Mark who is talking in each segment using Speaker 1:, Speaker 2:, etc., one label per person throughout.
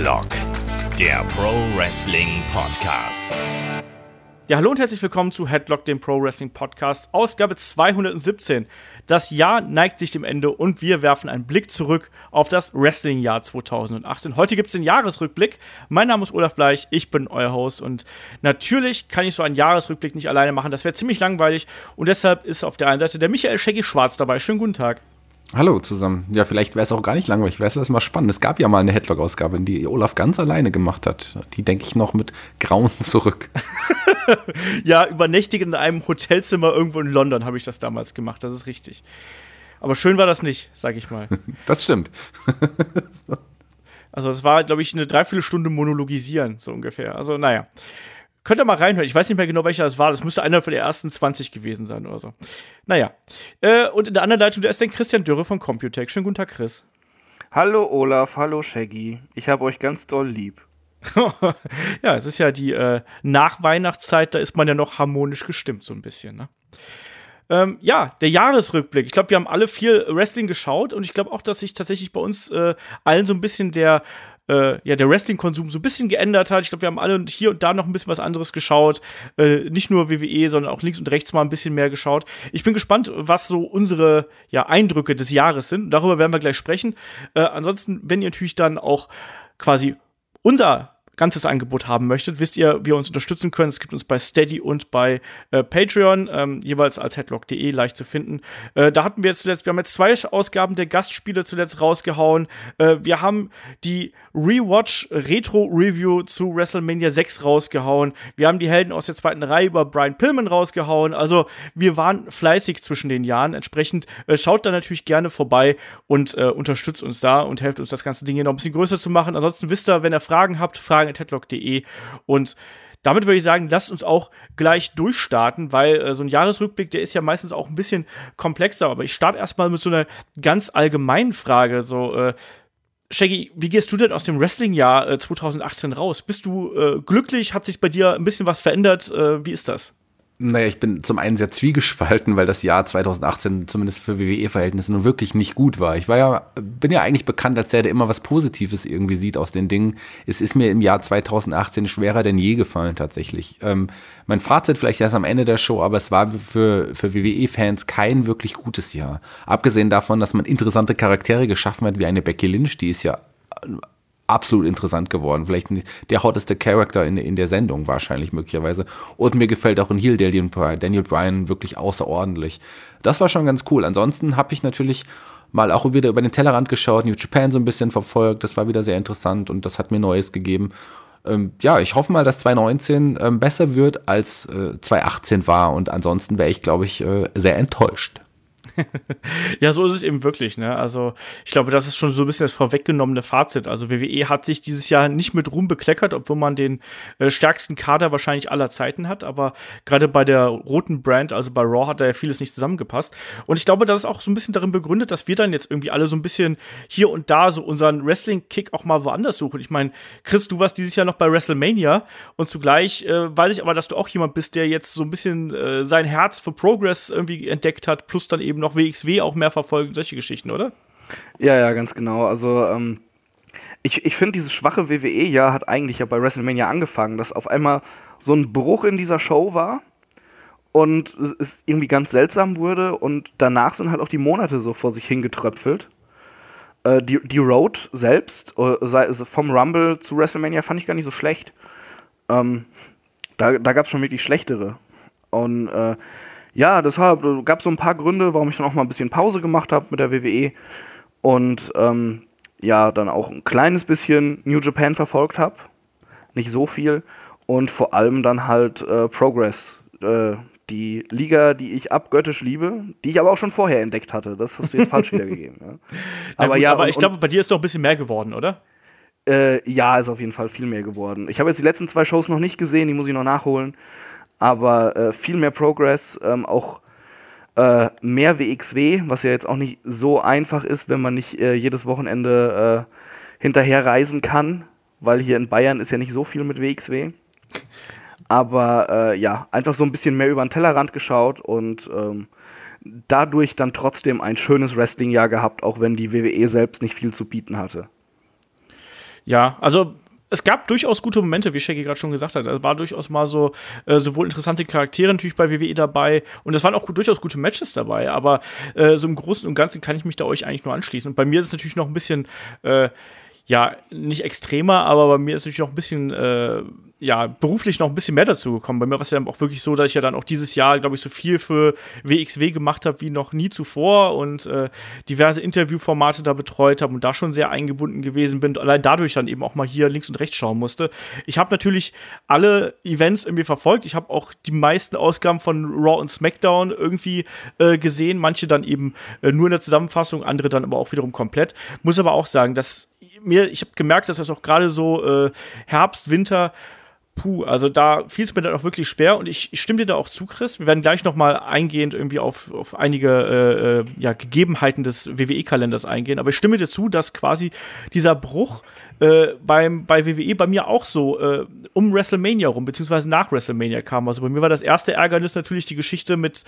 Speaker 1: Headlock, der Pro Wrestling Podcast.
Speaker 2: Ja, hallo und herzlich willkommen zu Headlock, dem Pro Wrestling Podcast, Ausgabe 217. Das Jahr neigt sich dem Ende und wir werfen einen Blick zurück auf das Wrestling-Jahr 2018. Heute gibt es den Jahresrückblick. Mein Name ist Olaf Bleich, ich bin euer Host und natürlich kann ich so einen Jahresrückblick nicht alleine machen. Das wäre ziemlich langweilig und deshalb ist auf der einen Seite der Michael Shaggy Schwarz dabei. Schönen guten Tag.
Speaker 3: Hallo zusammen. Ja, vielleicht wäre es auch gar nicht langweilig. Wäre es mal spannend. Es gab ja mal eine Headlock-Ausgabe, die Olaf ganz alleine gemacht hat. Die denke ich noch mit Grauen zurück.
Speaker 2: Ja, übernächtigen in einem Hotelzimmer irgendwo in London habe ich das damals gemacht. Das ist richtig. Aber schön war das nicht, sag ich mal.
Speaker 3: Das stimmt.
Speaker 2: Also es war, glaube ich, eine Dreiviertelstunde monologisieren, so ungefähr. Also naja. Könnt ihr mal reinhören. Ich weiß nicht mehr genau, welcher das war. Das müsste einer von den ersten 20 gewesen sein oder so. Naja. Und in der anderen Leitung, da ist dann Christian Dürre von Computech. Schönen guten Tag, Chris.
Speaker 4: Hallo Olaf, hallo Shaggy. Ich habe euch ganz doll lieb.
Speaker 2: Ja, es ist ja die Nachweihnachtszeit, da ist man ja noch harmonisch gestimmt, so ein bisschen, ne? Ja, der Jahresrückblick. Ich glaube, wir haben alle viel Wrestling geschaut und ich glaube auch, dass sich tatsächlich bei uns allen so ein bisschen der Wrestling-Konsum so ein bisschen geändert hat. Ich glaube, wir haben alle hier und da noch ein bisschen was anderes geschaut. Nicht nur WWE, sondern auch links und rechts mal ein bisschen mehr geschaut. Ich bin gespannt, was so unsere Eindrücke des Jahres sind. Darüber werden wir gleich sprechen. Ansonsten, wenn ihr natürlich dann auch quasi unser ganzes Angebot haben möchtet, wisst ihr, wie ihr uns unterstützen könnt. Es gibt uns bei Steady und bei Patreon, jeweils als headlock.de leicht zu finden. Da hatten wir jetzt zuletzt, wir haben jetzt 2 Ausgaben der Gastspiele zuletzt rausgehauen. Wir haben die Rewatch-Retro-Review zu WrestleMania 6 rausgehauen. Wir haben die Helden aus der zweiten Reihe über Brian Pillman rausgehauen. Also wir waren fleißig zwischen den Jahren. Entsprechend schaut da natürlich gerne vorbei und unterstützt uns da und helft uns, das ganze Ding hier noch ein bisschen größer zu machen. Ansonsten wisst ihr, wenn ihr Fragen habt, fragen@headlock.de. Und damit würde ich sagen, lasst uns auch gleich durchstarten, weil so ein Jahresrückblick, der ist ja meistens auch ein bisschen komplexer. Aber ich starte erstmal mit so einer ganz allgemeinen Frage. So, Shaggy, wie gehst du denn aus dem Wrestling-Jahr 2018 raus? Bist du glücklich? Hat sich bei dir ein bisschen was verändert? Wie ist das?
Speaker 3: Naja, ich bin zum einen sehr zwiegespalten, weil das Jahr 2018 zumindest für WWE-Verhältnisse nun wirklich nicht gut war. Bin ja eigentlich bekannt als der immer was Positives irgendwie sieht aus den Dingen. Es ist mir im Jahr 2018 schwerer denn je gefallen tatsächlich. Mein Fazit vielleicht erst am Ende der Show, aber es war für WWE-Fans kein wirklich gutes Jahr. Abgesehen davon, dass man interessante Charaktere geschaffen hat, wie eine Becky Lynch, die ist ja absolut interessant geworden. Vielleicht der hotteste Charakter in der Sendung wahrscheinlich möglicherweise. Und mir gefällt auch ein Heel Daniel Bryan wirklich außerordentlich. Das war schon ganz cool. Ansonsten habe ich natürlich mal auch wieder über den Tellerrand geschaut, New Japan so ein bisschen verfolgt. Das war wieder sehr interessant und das hat mir Neues gegeben. Ich hoffe mal, dass 2019 besser wird als 2018 war und ansonsten wäre ich, glaube ich, sehr enttäuscht.
Speaker 2: Ja, so ist es eben wirklich, ne? Also, ich glaube, das ist schon so ein bisschen das vorweggenommene Fazit. Also, WWE hat sich dieses Jahr nicht mit Ruhm bekleckert, obwohl man den stärksten Kader wahrscheinlich aller Zeiten hat. Aber gerade bei der roten Brand, also bei Raw, hat da ja vieles nicht zusammengepasst. Und ich glaube, das ist auch so ein bisschen darin begründet, dass wir dann jetzt irgendwie alle so ein bisschen hier und da so unseren Wrestling-Kick auch mal woanders suchen. Ich meine, Chris, du warst dieses Jahr noch bei WrestleMania und zugleich weiß ich aber, dass du auch jemand bist, der jetzt so ein bisschen sein Herz für Progress irgendwie entdeckt hat, plus dann eben noch WXW auch mehr verfolgen, solche Geschichten, oder?
Speaker 4: Ja, ganz genau. Also, ich finde, dieses schwache WWE-Jahr hat eigentlich ja bei WrestleMania angefangen, dass auf einmal so ein Bruch in dieser Show war und es irgendwie ganz seltsam wurde und danach sind halt auch die Monate so vor sich hingetröpfelt. Die Road selbst, vom Rumble zu WrestleMania, fand ich gar nicht so schlecht. Da gab es schon wirklich schlechtere. Und deshalb gab es so ein paar Gründe, warum ich dann auch mal ein bisschen Pause gemacht habe mit der WWE und dann auch ein kleines bisschen New Japan verfolgt habe, nicht so viel und vor allem dann halt Progress, die Liga, die ich abgöttisch liebe, die ich aber auch schon vorher entdeckt hatte, das hast du jetzt falsch wiedergegeben. Ja.
Speaker 2: Aber ich glaube, bei dir ist doch ein bisschen mehr geworden, oder?
Speaker 4: Ist auf jeden Fall viel mehr geworden. Ich habe jetzt die letzten 2 Shows noch nicht gesehen, die muss ich noch nachholen. Aber viel mehr Progress, auch mehr WXW, was ja jetzt auch nicht so einfach ist, wenn man nicht jedes Wochenende hinterher reisen kann, weil hier in Bayern ist ja nicht so viel mit WXW. Aber einfach so ein bisschen mehr über den Tellerrand geschaut und dadurch dann trotzdem ein schönes Wrestling-Jahr gehabt, auch wenn die WWE selbst nicht viel zu bieten hatte.
Speaker 2: Ja, also es gab durchaus gute Momente, wie Shaggy gerade schon gesagt hat. Es war durchaus mal so sowohl interessante Charaktere natürlich bei WWE dabei und es waren auch durchaus gute Matches dabei. Aber so im Großen und Ganzen kann ich mich da euch eigentlich nur anschließen. Und bei mir ist es natürlich noch ein bisschen nicht extremer, aber bei mir ist natürlich noch ein bisschen beruflich noch ein bisschen mehr dazu gekommen. Bei mir war es ja auch wirklich so, dass ich ja dann auch dieses Jahr, glaube ich, so viel für WXW gemacht habe wie noch nie zuvor und diverse Interviewformate da betreut habe und da schon sehr eingebunden gewesen bin und allein dadurch dann eben auch mal hier links und rechts schauen musste. Ich habe natürlich alle Events irgendwie verfolgt. Ich habe auch die meisten Ausgaben von Raw und SmackDown irgendwie gesehen. Manche dann eben nur in der Zusammenfassung, andere dann aber auch wiederum komplett. Muss aber auch sagen, dass ich habe gemerkt, dass das auch gerade so Herbst, Winter, also da fiel es mir dann auch wirklich schwer und ich stimme dir da auch zu, Chris. Wir werden gleich noch mal eingehend irgendwie auf einige Gegebenheiten des WWE-Kalenders eingehen, aber ich stimme dir zu, dass quasi dieser Bruch bei WWE bei mir auch so um WrestleMania rum, beziehungsweise nach WrestleMania kam. Also bei mir war das erste Ärgernis natürlich die Geschichte mit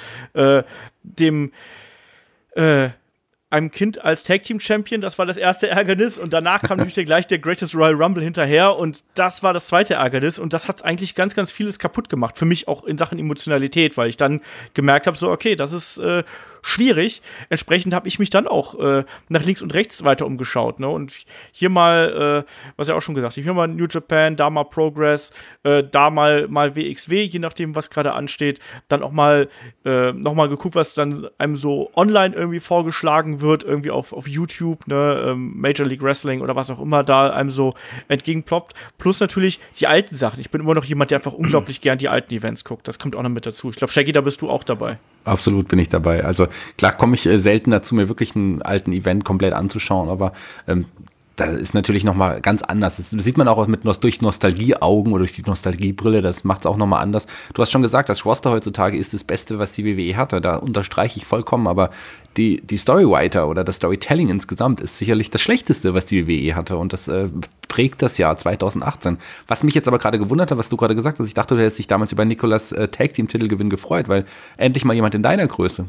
Speaker 2: einem Kind als Tag-Team-Champion, das war das erste Ärgernis und danach kam natürlich gleich der Greatest Royal Rumble hinterher und das war das zweite Ärgernis und das hat eigentlich ganz, ganz vieles kaputt gemacht, für mich auch in Sachen Emotionalität, weil ich dann gemerkt habe, so okay, das ist schwierig. Entsprechend habe ich mich dann auch nach links und rechts weiter umgeschaut, ne? Und hier mal, was ja auch schon gesagt, hier mal New Japan, da mal Progress, da mal WXW, je nachdem, was gerade ansteht, dann auch mal nochmal geguckt, was dann einem so online irgendwie vorgeschlagen wird, irgendwie auf YouTube, ne, Major League Wrestling oder was auch immer da einem so entgegenploppt. Plus natürlich die alten Sachen. Ich bin immer noch jemand, der einfach unglaublich gern die alten Events guckt. Das kommt auch noch mit dazu. Ich glaube, Shaggy, da bist du auch dabei.
Speaker 3: Absolut bin ich dabei. Also klar komme ich selten dazu, mir wirklich einen alten Event komplett anzuschauen, aber da ist natürlich nochmal ganz anders. Das sieht man auch durch Nostalgieaugen oder durch die Nostalgiebrille, das macht es auch nochmal anders. Du hast schon gesagt, das Roster heutzutage ist das Beste, was die WWE hatte. Da unterstreiche ich vollkommen, aber die Storywriter oder das Storytelling insgesamt ist sicherlich das Schlechteste, was die WWE hatte und das prägt das Jahr 2018. Was mich jetzt aber gerade gewundert hat, was du gerade gesagt hast, ich dachte, du hättest dich damals über Nicolas Tag-Team-Titelgewinn gefreut, weil endlich mal jemand in deiner Größe.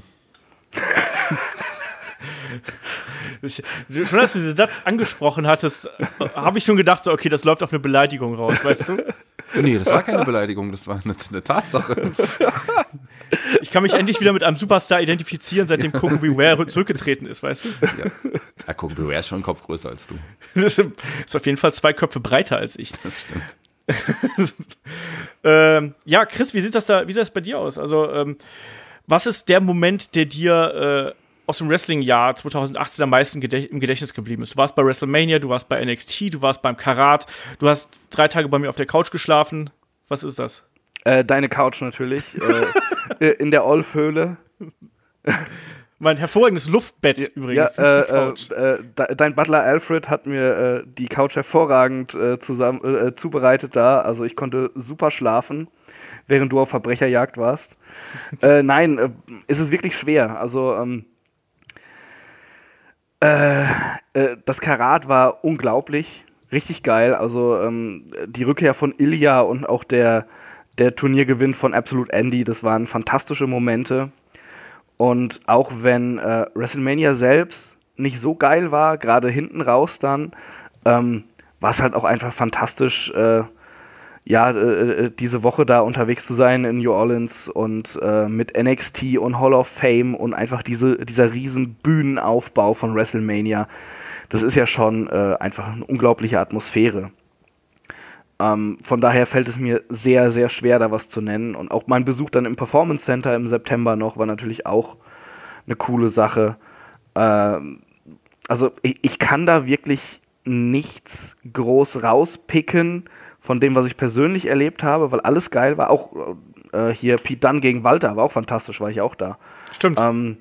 Speaker 2: Schon als du diesen Satz angesprochen hattest, habe ich schon gedacht, so, okay, das läuft auf eine Beleidigung raus, weißt du?
Speaker 3: Nee, das war keine Beleidigung, das war eine Tatsache.
Speaker 2: Ich kann mich endlich wieder mit einem Superstar identifizieren, seitdem Koko Beware zurückgetreten ist, weißt du?
Speaker 3: Ja, Koko Beware ist schon ein Kopf größer als du.
Speaker 2: Das ist auf jeden Fall 2 Köpfe breiter als ich.
Speaker 3: Das stimmt.
Speaker 2: Ja, Chris, wie sieht das bei dir aus? Also, was ist der Moment, der dir aus dem Wrestling-Jahr 2018 am meisten im Gedächtnis geblieben ist? Du warst bei WrestleMania, du warst bei NXT, du warst beim Karat, du hast 3 Tage bei mir auf der Couch geschlafen. Was ist das?
Speaker 4: Deine Couch natürlich. In der Olf-Höhle.
Speaker 2: Mein hervorragendes Luftbett übrigens.
Speaker 4: Dein Butler Alfred hat mir die Couch hervorragend zubereitet da. Also ich konnte super schlafen, während du auf Verbrecherjagd warst. Nein, es ist wirklich schwer. Also das Karat war unglaublich, richtig geil. Also die Rückkehr von Ilja und auch der Turniergewinn von Absolute Andy, das waren fantastische Momente. Und auch wenn WrestleMania selbst nicht so geil war, gerade hinten raus dann, war es halt auch einfach fantastisch, diese Woche da unterwegs zu sein in New Orleans und mit NXT und Hall of Fame und einfach dieser riesen Bühnenaufbau von WrestleMania. Das ist ja schon einfach eine unglaubliche Atmosphäre. Von daher fällt es mir sehr, sehr schwer, da was zu nennen. Und auch mein Besuch dann im Performance Center im September noch war natürlich auch eine coole Sache. Also ich kann da wirklich nichts groß rauspicken von dem, was ich persönlich erlebt habe, weil alles geil war. Auch hier Pete Dunne gegen Walter war auch fantastisch, war ich auch da.
Speaker 2: Stimmt.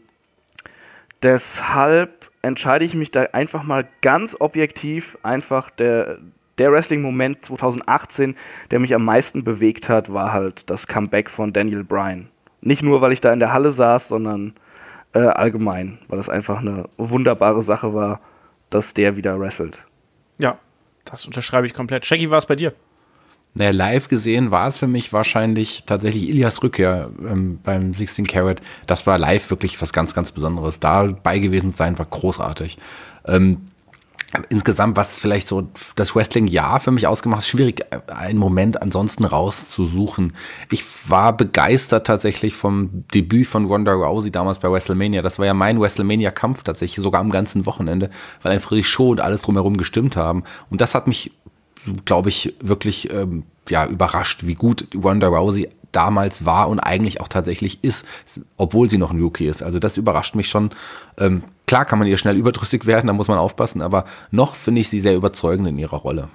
Speaker 4: Deshalb entscheide ich mich da einfach mal ganz objektiv, einfach der Wrestling-Moment 2018, der mich am meisten bewegt hat, war halt das Comeback von Daniel Bryan. Nicht nur, weil ich da in der Halle saß, sondern allgemein, weil es einfach eine wunderbare Sache war, dass der wieder wrestelt.
Speaker 2: Ja, das unterschreibe ich komplett. Shaggy, war es bei dir?
Speaker 3: Naja, live gesehen war es für mich wahrscheinlich tatsächlich Ilias Rückkehr beim 16 Carat. Das war live wirklich was ganz, ganz Besonderes. Dabei gewesen sein war großartig. insgesamt, was vielleicht so das Wrestling-Jahr für mich ausgemacht hat, schwierig, einen Moment ansonsten rauszusuchen. Ich war begeistert tatsächlich vom Debüt von Ronda Rousey damals bei WrestleMania. Das war ja mein WrestleMania-Kampf tatsächlich, sogar am ganzen Wochenende, weil einfach die Show und alles drumherum gestimmt haben. Und das hat mich, glaube ich, wirklich überrascht, wie gut Ronda Rousey damals war und eigentlich auch tatsächlich ist, obwohl sie noch ein Rookie ist. Also das überrascht mich schon. Klar kann man ihr schnell überdrüssig werden, da muss man aufpassen, aber noch finde ich sie sehr überzeugend in ihrer Rolle.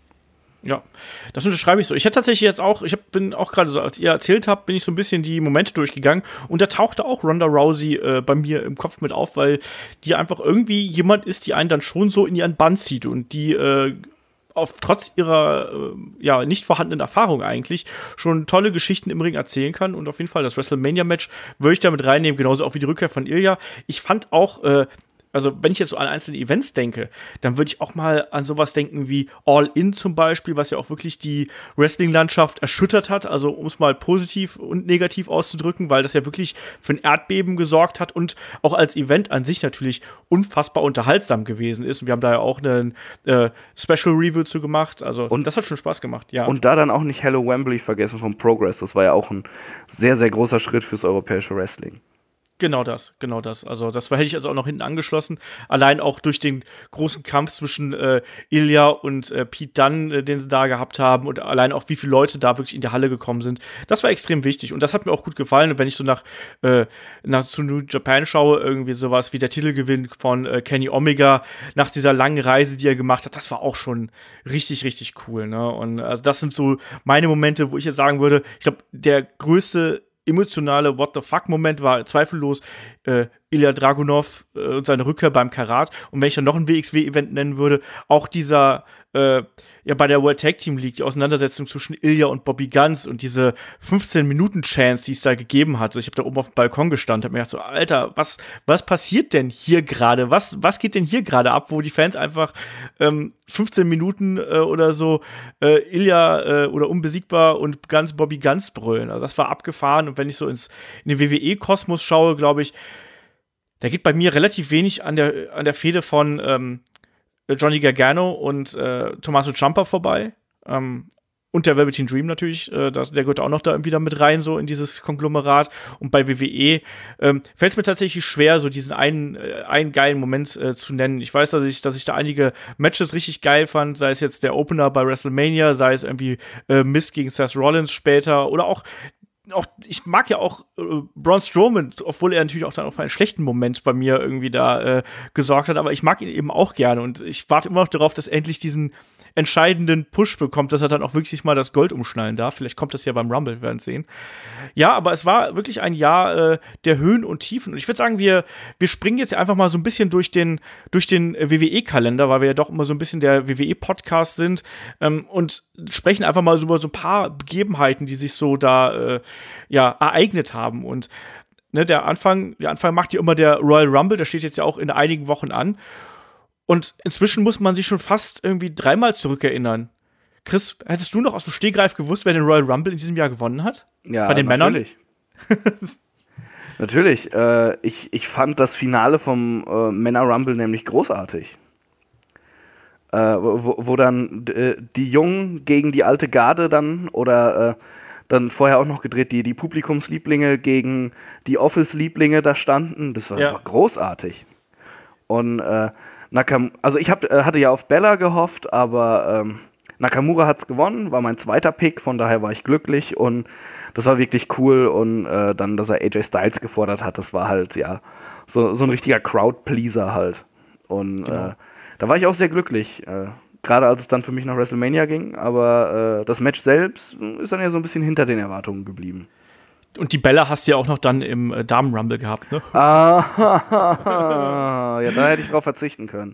Speaker 2: Ja, das unterschreibe ich so. Ich hätte tatsächlich jetzt auch, bin auch gerade so, als ihr erzählt habt, bin ich so ein bisschen die Momente durchgegangen und da tauchte auch Ronda Rousey bei mir im Kopf mit auf, weil die einfach irgendwie jemand ist, die einen dann schon so in ihren Bann zieht und die trotz ihrer nicht vorhandenen Erfahrung eigentlich schon tolle Geschichten im Ring erzählen kann und auf jeden Fall das WrestleMania-Match würde ich damit reinnehmen, genauso auch wie die Rückkehr von Ilja. Ich fand auch also wenn ich jetzt so an einzelne Events denke, dann würde ich auch mal an sowas denken wie All In zum Beispiel, was ja auch wirklich die Wrestling-Landschaft erschüttert hat, also um es mal positiv und negativ auszudrücken, weil das ja wirklich für ein Erdbeben gesorgt hat und auch als Event an sich natürlich unfassbar unterhaltsam gewesen ist. Und wir haben da ja auch eine Special-Review zu gemacht, also und das hat schon Spaß gemacht, ja.
Speaker 4: Und da dann auch nicht Hello Wembley vergessen vom Progress, das war ja auch ein sehr, sehr großer Schritt fürs europäische Wrestling.
Speaker 2: Genau das. Also das hätte ich also auch noch hinten angeschlossen. Allein auch durch den großen Kampf zwischen Ilja und Pete Dunne, den sie da gehabt haben und allein auch wie viele Leute da wirklich in die Halle gekommen sind. Das war extrem wichtig und das hat mir auch gut gefallen. Und wenn ich so nach zu New Japan schaue, irgendwie sowas wie der Titelgewinn von Kenny Omega nach dieser langen Reise, die er gemacht hat, das war auch schon richtig, richtig cool. Ne? Und also das sind so meine Momente, wo ich jetzt sagen würde, ich glaube, der größte emotionale What-the-fuck-Moment war zweifellos Ilja Dragunov und seine Rückkehr beim Karat. Und wenn ich dann noch ein WXW-Event nennen würde, auch dieser bei der World Tag Team League, die Auseinandersetzung zwischen Ilja und Bobby Guns und diese 15-Minuten-Chance, die es da gegeben hat. Also ich habe da oben auf dem Balkon gestanden, habe mir gedacht so, Alter, was passiert denn hier gerade? Was geht denn hier gerade ab, wo die Fans einfach 15 Minuten oder so Ilja oder unbesiegbar und ganz Bobby Guns brüllen. Also das war abgefahren. Und wenn ich so in den WWE-Kosmos schaue, glaube ich, da geht bei mir relativ wenig an der Fehde von Johnny Gargano und Tommaso Ciampa vorbei. Und der Velveteen Dream natürlich, der gehört auch noch da wieder mit rein, so in dieses Konglomerat. Und bei WWE fällt es mir tatsächlich schwer, so diesen einen geilen Moment zu nennen. Ich weiß, dass ich da einige Matches richtig geil fand, sei es jetzt der Opener bei WrestleMania, sei es irgendwie Miz gegen Seth Rollins später oder auch ich mag ja auch Braun Strowman, obwohl er natürlich auch dann auf einen schlechten Moment bei mir irgendwie da gesorgt hat, aber ich mag ihn eben auch gerne und ich warte immer noch darauf, dass er endlich diesen entscheidenden Push bekommt, dass er dann auch wirklich mal das Gold umschnallen darf. Vielleicht kommt das ja beim Rumble, wir werden es sehen. Ja, aber es war wirklich ein Jahr der Höhen und Tiefen und ich würde sagen, wir springen jetzt einfach mal so ein bisschen durch den WWE-Kalender, weil wir ja doch immer so ein bisschen der WWE-Podcast sind und sprechen einfach mal so über so ein paar Begebenheiten, die sich so da ereignet haben. Und der Anfang macht ja immer der Royal Rumble, der steht jetzt ja auch in einigen Wochen an. Und inzwischen muss man sich schon fast irgendwie dreimal zurückerinnern. Chris, hättest du noch aus dem Stegreif gewusst, wer den Royal Rumble in diesem Jahr gewonnen hat?
Speaker 4: Ja,
Speaker 2: bei den
Speaker 4: natürlich.
Speaker 2: Männern?
Speaker 4: Natürlich. Ich fand das Finale vom Männer Rumble nämlich großartig. Wo dann die Jungen gegen die alte Garde dann oder dann vorher auch noch gedreht, die Publikumslieblinge gegen die Office-Lieblinge da standen. Das war großartig. Und also ich hatte ja auf Bella gehofft, aber Nakamura hat's gewonnen, war mein zweiter Pick, von daher war ich glücklich und das war wirklich cool und dann, dass er AJ Styles gefordert hat, das war halt, so ein richtiger Crowd-Pleaser halt. Und da war ich auch sehr glücklich, gerade als es dann für mich nach WrestleMania ging, aber das Match selbst ist dann ja so ein bisschen hinter den Erwartungen geblieben.
Speaker 2: Und die Bella hast du ja auch noch dann im Damen-Rumble gehabt, ne?
Speaker 4: Ja, da hätte ich drauf verzichten können.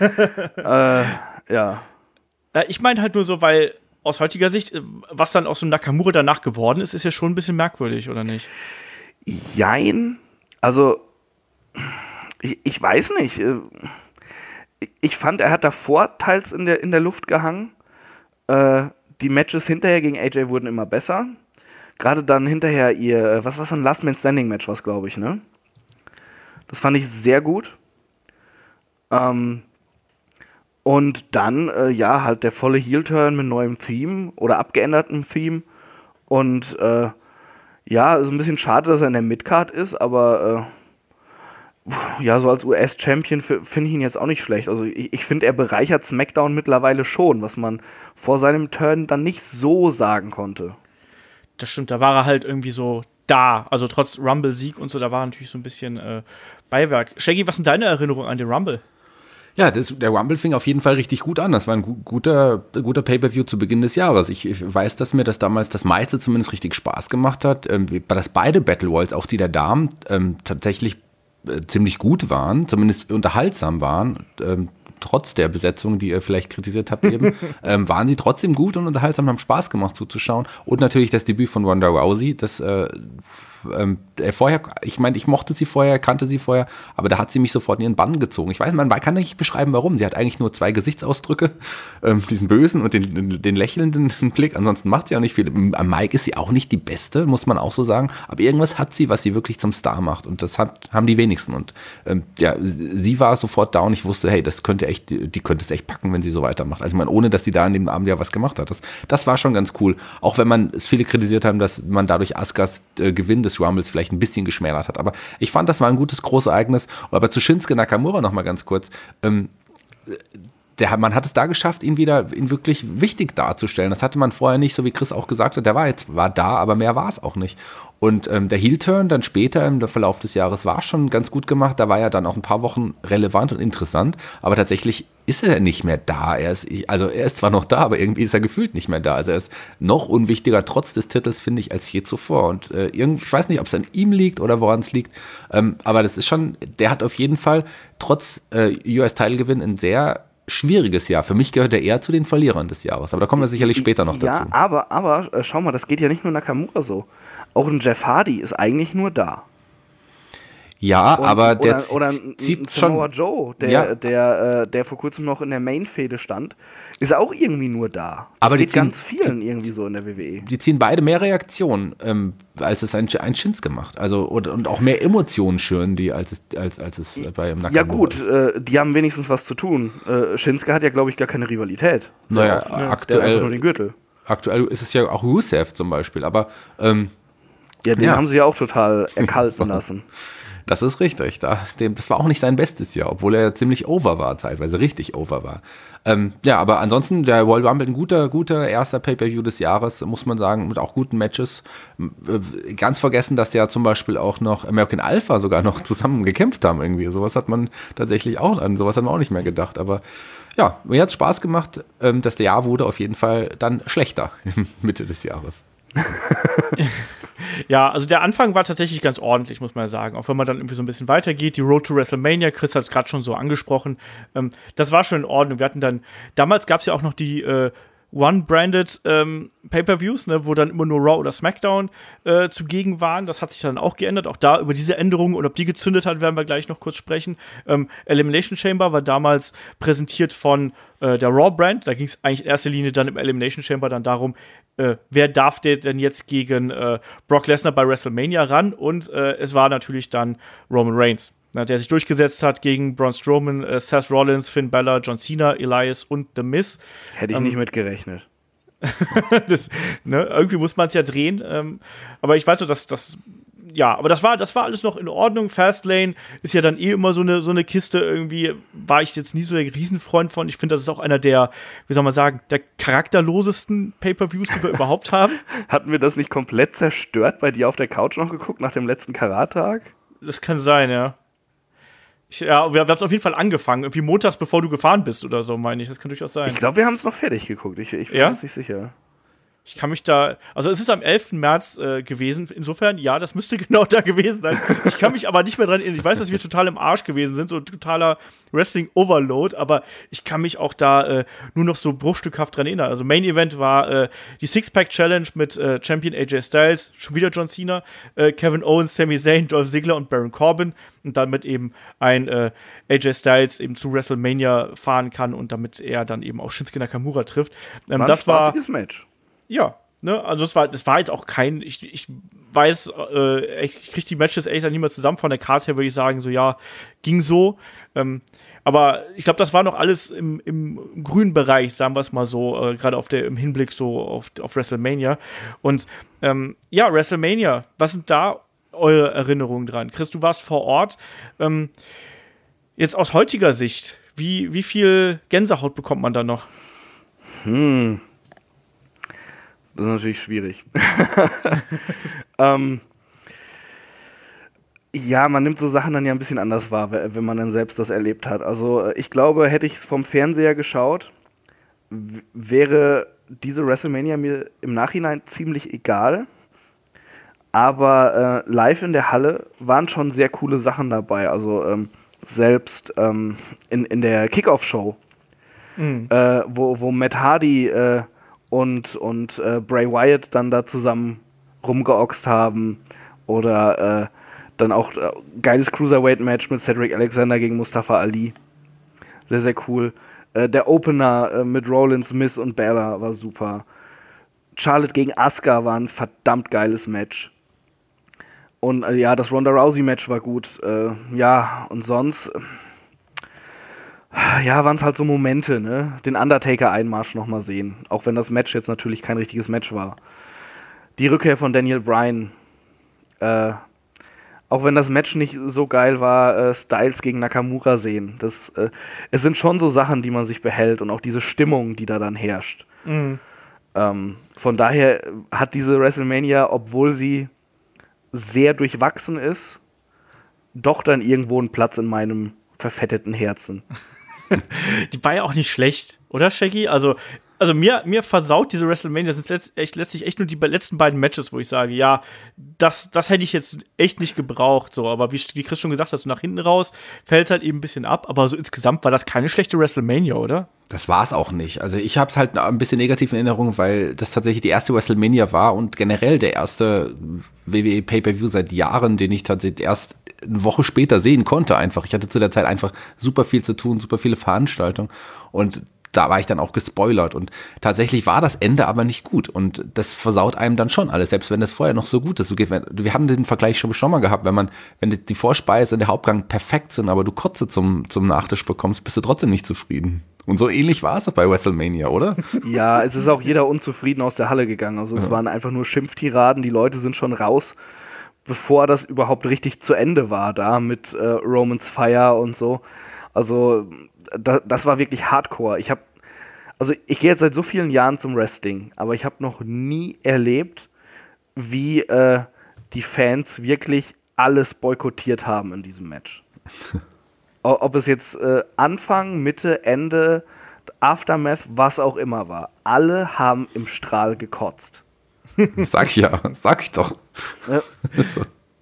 Speaker 4: Ja.
Speaker 2: Ich meine halt nur so, weil aus heutiger Sicht, was dann aus dem Nakamura danach geworden ist, ist ja schon ein bisschen merkwürdig, oder nicht?
Speaker 4: Jein. Also, ich weiß nicht. Ich fand, er hat davor teils in der Luft gehangen. Die Matches hinterher gegen AJ wurden immer besser. Gerade dann hinterher was war so ein Last-Man-Standing-Match, was glaube ich, ne? Das fand ich sehr gut. Und dann, halt der volle Heel-Turn mit neuem Theme oder abgeändertem Theme. Und ist ein bisschen schade, dass er in der Midcard ist, aber so als US-Champion finde ich ihn jetzt auch nicht schlecht. Also ich finde, er bereichert SmackDown mittlerweile schon, was man vor seinem Turn dann nicht so sagen konnte.
Speaker 2: Das stimmt, da war er halt irgendwie so da. Also trotz Rumble-Sieg und so, da war natürlich so ein bisschen Beiwerk. Shaggy, was sind deine Erinnerungen an den Rumble?
Speaker 3: Ja, der Rumble fing auf jeden Fall richtig gut an. Das war ein guter Pay-Per-View zu Beginn des Jahres. Ich weiß, dass mir das damals das meiste zumindest richtig Spaß gemacht hat, dass beide Battle Royals, auch die der Damen, tatsächlich ziemlich gut waren, zumindest unterhaltsam waren. Trotz der Besetzung, die ihr vielleicht kritisiert habt eben, waren sie trotzdem gut und unterhaltsam, haben Spaß gemacht zuzuschauen. Und natürlich das Debüt von Ronda Rousey, das vorher, ich mochte sie vorher, kannte sie vorher, aber da hat sie mich sofort in ihren Bann gezogen. Ich weiß, man kann nicht beschreiben, warum. Sie hat eigentlich nur 2 Gesichtsausdrücke, diesen bösen und den lächelnden Blick. Ansonsten macht sie auch nicht viel. Am Mic ist sie auch nicht die Beste, muss man auch so sagen. Aber irgendwas hat sie, was sie wirklich zum Star macht. Und das haben die wenigsten. Und sie war sofort da und ich wusste, hey, die könnte es echt packen, wenn sie so weitermacht. Also ohne, dass sie da an dem Abend ja was gemacht hat. Das war schon ganz cool. Auch wenn viele kritisiert haben, dass man dadurch Asukas Gewinn des Rumbles vielleicht ein bisschen geschmälert hat. Aber ich fand, das war ein gutes Großereignis. Aber zu Shinsuke Nakamura noch mal ganz kurz. Man hat es da geschafft, ihn wirklich wichtig darzustellen. Das hatte man vorher nicht, so wie Chris auch gesagt hat. Der war da, aber mehr war es auch nicht. Und der Heel-Turn dann später im Verlauf des Jahres war schon ganz gut gemacht. Da war er dann auch ein paar Wochen relevant und interessant. Aber tatsächlich ist er nicht mehr da. Er ist zwar noch da, aber irgendwie ist er gefühlt nicht mehr da. Also er ist noch unwichtiger, trotz des Titels, finde ich, als je zuvor. Und ich weiß nicht, ob es an ihm liegt oder woran es liegt. Aber das ist schon, der hat auf jeden Fall trotz US-Titelgewinn ein sehr schwieriges Jahr. Für mich gehört er eher zu den Verlierern des Jahres. Aber da kommen wir sicherlich später noch dazu.
Speaker 4: Ja, aber schau mal, das geht ja nicht nur Nakamura so. Auch ein Jeff Hardy ist eigentlich nur da.
Speaker 3: Ja, aber der
Speaker 4: zieht Samoa Joe, der vor kurzem noch in der Main-Fehde stand, ist auch irgendwie nur da.
Speaker 3: Aber
Speaker 4: das geht ganz vielen irgendwie so in der WWE.
Speaker 3: Die ziehen beide mehr Reaktionen, als es ein Shinsuke macht. Also und auch mehr Emotionen schüren die, als es bei Nakamura
Speaker 4: Ja gut,
Speaker 3: ist.
Speaker 4: Die haben wenigstens was zu tun. Shinsuke hat ja, glaube ich, gar keine Rivalität.
Speaker 3: Naja,
Speaker 4: der hat nur den Gürtel.
Speaker 3: Aktuell ist es ja auch Rusev zum Beispiel, aber
Speaker 4: den haben sie ja auch total erkalten lassen.
Speaker 3: Das ist richtig. Das war auch nicht sein bestes Jahr, obwohl er ziemlich over war, zeitweise richtig over war. Aber ansonsten der Royal Rumble ein guter erster Pay-Per-View des Jahres, muss man sagen, mit auch guten Matches. Ganz vergessen, dass ja zum Beispiel auch noch American Alpha sogar noch zusammen gekämpft haben irgendwie. Sowas hat man tatsächlich sowas hat man auch nicht mehr gedacht. Aber ja, mir hat es Spaß gemacht. Das Jahr wurde auf jeden Fall dann schlechter Mitte des Jahres.
Speaker 2: Ja, also der Anfang war tatsächlich ganz ordentlich, muss man sagen. Auch wenn man dann irgendwie so ein bisschen weitergeht. Die Road to WrestleMania, Chris hat es gerade schon so angesprochen. Das war schon in Ordnung. Wir hatten dann, damals gab es ja auch noch die One-Branded Pay-Per-Views, ne, wo dann immer nur Raw oder SmackDown zugegen waren. Das hat sich dann auch geändert. Auch da über diese Änderungen und ob die gezündet hat, werden wir gleich noch kurz sprechen. Elimination Chamber war damals präsentiert von der Raw-Brand. Da ging es eigentlich in erster Linie dann im Elimination Chamber dann darum, wer darf denn jetzt gegen Brock Lesnar bei WrestleMania ran? Und es war natürlich dann Roman Reigns, der sich durchgesetzt hat gegen Braun Strowman, Seth Rollins, Finn Balor, John Cena, Elias und The Miz.
Speaker 4: Hätte ich nicht mitgerechnet.
Speaker 2: Irgendwie muss man es ja drehen. Aber ich weiß so, aber das war alles noch in Ordnung. Fastlane ist ja dann immer so eine Kiste irgendwie. War ich jetzt nie so der Riesenfreund von. Ich finde, das ist auch einer der, wie soll man sagen, der charakterlosesten Pay-Per-Views, die wir überhaupt haben.
Speaker 4: Hatten wir das nicht komplett zerstört bei dir auf der Couch noch geguckt nach dem letzten Karat-Tag?
Speaker 2: Das kann sein, ja. Wir haben es auf jeden Fall angefangen. Irgendwie montags, bevor du gefahren bist oder so, meine ich. Das kann durchaus sein.
Speaker 4: Ich glaube, wir haben es noch fertig geguckt. Ich bin mir nicht sicher.
Speaker 2: Ich kann mich also es ist am 11. März gewesen, insofern, ja, das müsste genau da gewesen sein. Ich kann mich aber nicht mehr dran erinnern. Ich weiß, dass wir total im Arsch gewesen sind, so totaler Wrestling-Overload, aber ich kann mich auch da nur noch so bruchstückhaft dran erinnern. Also Main Event war die Six-Pack-Challenge mit Champion AJ Styles, schon wieder John Cena, Kevin Owens, Sami Zayn, Dolph Ziggler und Baron Corbin und damit eben ein AJ Styles eben zu WrestleMania fahren kann und damit er dann eben auch Shinsuke Nakamura trifft.
Speaker 4: Das war ein spaßiges Match.
Speaker 2: Ja, ne, also das war jetzt auch kein, ich weiß, ich kriege die Matches ehrlich gesagt nicht mehr zusammen. Von der Karte her würde ich sagen, so ja, ging so. Aber ich glaube, das war noch alles im grünen Bereich, sagen wir es mal so, gerade im Hinblick so auf WrestleMania. Und ja, WrestleMania, was sind da eure Erinnerungen dran? Chris, du warst vor Ort. Jetzt aus heutiger Sicht, wie viel Gänsehaut bekommt man da noch?
Speaker 4: Das ist natürlich schwierig. Ja, man nimmt so Sachen dann ja ein bisschen anders wahr, wenn man dann selbst das erlebt hat. Also ich glaube, hätte ich es vom Fernseher geschaut, wäre diese WrestleMania mir im Nachhinein ziemlich egal. Aber live in der Halle waren schon sehr coole Sachen dabei. Also selbst in der Kickoff-Show, wo Matt Hardy und Bray Wyatt dann da zusammen rumgeoxt haben. Oder dann auch geiles Cruiserweight-Match mit Cedric Alexander gegen Mustafa Ali. Sehr, sehr cool. Der Opener mit Rollins, Miz und Bella war super. Charlotte gegen Asuka war ein verdammt geiles Match. Und ja, das Ronda Rousey-Match war gut. Ja, und sonst ja, waren es halt so Momente, ne? Den Undertaker-Einmarsch nochmal sehen. Auch wenn das Match jetzt natürlich kein richtiges Match war. Die Rückkehr von Daniel Bryan. Auch wenn das Match nicht so geil war, Styles gegen Nakamura sehen. Es sind schon so Sachen, die man sich behält und auch diese Stimmung, die da dann herrscht. Von daher hat diese WrestleMania, obwohl sie sehr durchwachsen ist, doch dann irgendwo einen Platz in meinem verfetteten Herzen.
Speaker 2: Die war ja auch nicht schlecht, oder, Shaggy? Also mir versaut diese WrestleMania, das sind letztlich echt nur die letzten beiden Matches, wo ich sage, ja, das hätte ich jetzt echt nicht gebraucht, so, aber wie Chris schon gesagt hat, so nach hinten raus fällt halt eben ein bisschen ab, aber so insgesamt war das keine schlechte WrestleMania, oder?
Speaker 3: Das war es auch nicht. Also ich habe es halt ein bisschen negativ in Erinnerung, weil das tatsächlich die erste WrestleMania war und generell der erste WWE Pay-Per-View seit Jahren, den ich tatsächlich erst eine Woche später sehen konnte einfach. Ich hatte zu der Zeit einfach super viel zu tun, super viele Veranstaltungen und da war ich dann auch gespoilert und tatsächlich war das Ende aber nicht gut und das versaut einem dann schon alles, selbst wenn das vorher noch so gut ist. Wir haben den Vergleich schon mal gehabt, wenn die Vorspeise und der Hauptgang perfekt sind, aber du Kotze zum Nachtisch bekommst, bist du trotzdem nicht zufrieden. Und so ähnlich war es auch bei WrestleMania, oder?
Speaker 4: Ja, es ist auch jeder unzufrieden aus der Halle gegangen. Also es waren einfach nur Schimpftiraden, die Leute sind schon raus, bevor das überhaupt richtig zu Ende war, da mit Romans Fire und so. Also das war wirklich Hardcore. Ich gehe jetzt seit so vielen Jahren zum Wrestling, aber ich habe noch nie erlebt, wie die Fans wirklich alles boykottiert haben in diesem Match. Ob es jetzt Anfang, Mitte, Ende, Aftermath, was auch immer war. Alle haben im Strahl gekotzt.
Speaker 3: Sag ich doch. So.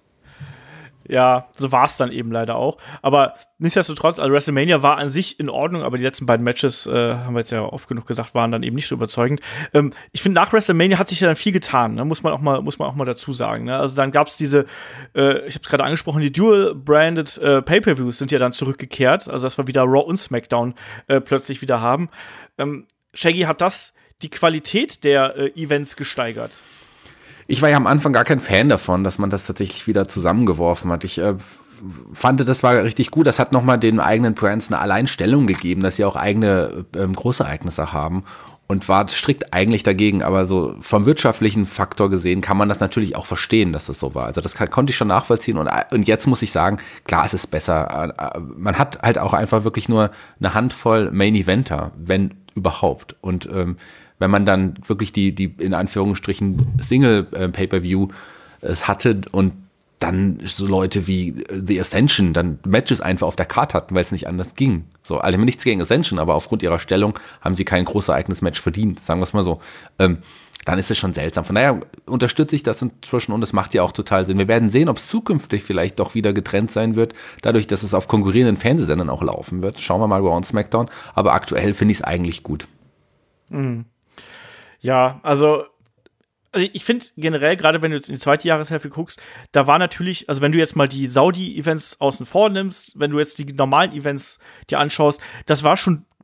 Speaker 2: Ja, so war es dann eben leider auch. Aber nichtsdestotrotz, also WrestleMania war an sich in Ordnung, aber die letzten beiden Matches, haben wir jetzt ja oft genug gesagt, waren dann eben nicht so überzeugend. Ich finde, nach WrestleMania hat sich ja dann viel getan, ne? Muss man auch mal dazu sagen. Ne? Also dann gab es diese, ich habe es gerade angesprochen, die Dual-Branded Pay-Per-Views sind ja dann zurückgekehrt, also dass wir wieder Raw und SmackDown plötzlich wieder haben. Shaggy, hat das die Qualität der Events gesteigert?
Speaker 3: Ich war ja am Anfang gar kein Fan davon, dass man das tatsächlich wieder zusammengeworfen hat. Ich fand, das war richtig gut. Das hat nochmal den eigenen Brands eine Alleinstellung gegeben, dass sie auch eigene Großereignisse haben und war strikt eigentlich dagegen. Aber so vom wirtschaftlichen Faktor gesehen kann man das natürlich auch verstehen, dass das so war. Also das konnte ich schon nachvollziehen. Und jetzt muss ich sagen, klar, es ist besser. Man hat halt auch einfach wirklich nur eine Handvoll Main-Eventer, wenn überhaupt. Und wenn man dann wirklich die in Anführungsstrichen Single-Pay-Per-View es hatte und dann so Leute wie The Ascension dann Matches einfach auf der Karte hatten, weil es nicht anders ging. So, alle haben nichts gegen Ascension, aber aufgrund ihrer Stellung haben sie kein großes Match verdient, sagen wir es mal so. Dann ist es schon seltsam. Von daher unterstütze ich das inzwischen und es macht ja auch total Sinn. Wir werden sehen, ob es zukünftig vielleicht doch wieder getrennt sein wird, dadurch, dass es auf konkurrierenden Fernsehsendern auch laufen wird. Schauen wir mal Raw und SmackDown. Aber aktuell finde ich es eigentlich gut.
Speaker 2: Mhm. Ja, also ich finde generell, gerade wenn du jetzt in die zweite Jahreshälfte guckst, da war natürlich, also wenn du jetzt mal die Saudi-Events außen vor nimmst, wenn du jetzt die normalen Events dir anschaust, das war schon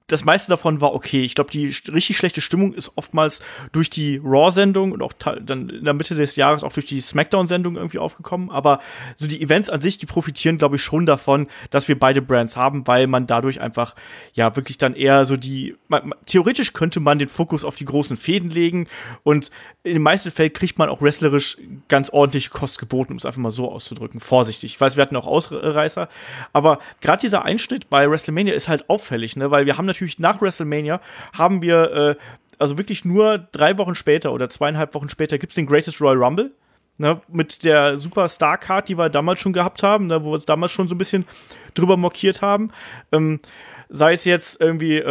Speaker 2: das meiste davon war okay. Ich glaube, die richtig schlechte Stimmung ist oftmals durch die Raw-Sendung und auch dann in der Mitte des Jahres auch durch die SmackDown-Sendung irgendwie aufgekommen. Aber so die Events an sich, die profitieren, glaube ich, schon davon, dass wir beide Brands haben, weil man dadurch einfach ja wirklich dann eher so theoretisch könnte man den Fokus auf die großen Fäden legen und in den meisten Fällen kriegt man auch wrestlerisch ganz ordentlich Kost geboten, um es einfach mal so auszudrücken. Vorsichtig. Ich weiß, wir hatten auch Ausreißer, aber gerade dieser Einschnitt bei WrestleMania ist halt auffällig, ne? Weil wir haben natürlich nach WrestleMania haben wir also wirklich nur 3 Wochen später oder 2,5 Wochen später gibt's den Greatest Royal Rumble, ne? Mit der Superstar-Card, die wir damals schon gehabt haben, ne? Wo wir uns damals schon so ein bisschen drüber mokiert haben. Sei es jetzt irgendwie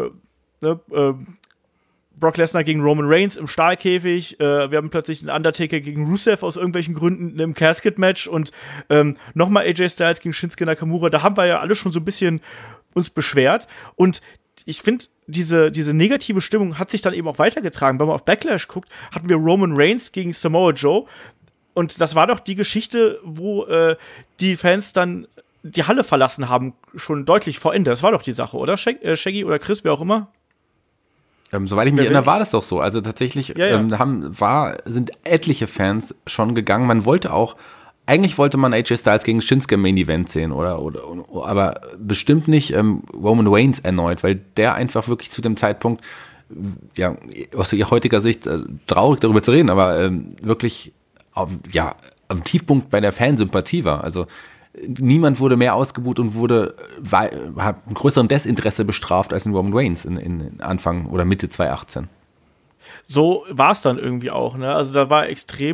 Speaker 2: Brock Lesnar gegen Roman Reigns im Stahlkäfig. Wir haben plötzlich einen Undertaker gegen Rusev aus irgendwelchen Gründen im Casket-Match und nochmal AJ Styles gegen Shinsuke Nakamura. Da haben wir ja alle schon so ein bisschen uns beschwert. Und ich finde, diese negative Stimmung hat sich dann eben auch weitergetragen. Wenn man auf Backlash guckt, hatten wir Roman Reigns gegen Samoa Joe. Und das war doch die Geschichte, wo die Fans dann die Halle verlassen haben, schon deutlich vor Ende. Das war doch die Sache, oder? Shaggy oder Chris, wer auch immer?
Speaker 3: Soweit ich mich erinnere, war das doch so. Also tatsächlich sind etliche Fans schon gegangen. Eigentlich wollte man AJ Styles gegen Shinsuke im Main Event sehen, aber bestimmt nicht Roman Reigns erneut, weil der einfach wirklich zu dem Zeitpunkt, ja, aus heutiger Sicht traurig darüber zu reden, aber wirklich am Tiefpunkt bei der Fansympathie war. Also niemand wurde mehr ausgebuht und hat einen größeren Desinteresse bestraft als in Roman Reigns in Anfang oder Mitte 2018.
Speaker 2: So war es dann irgendwie auch, ne? Also da war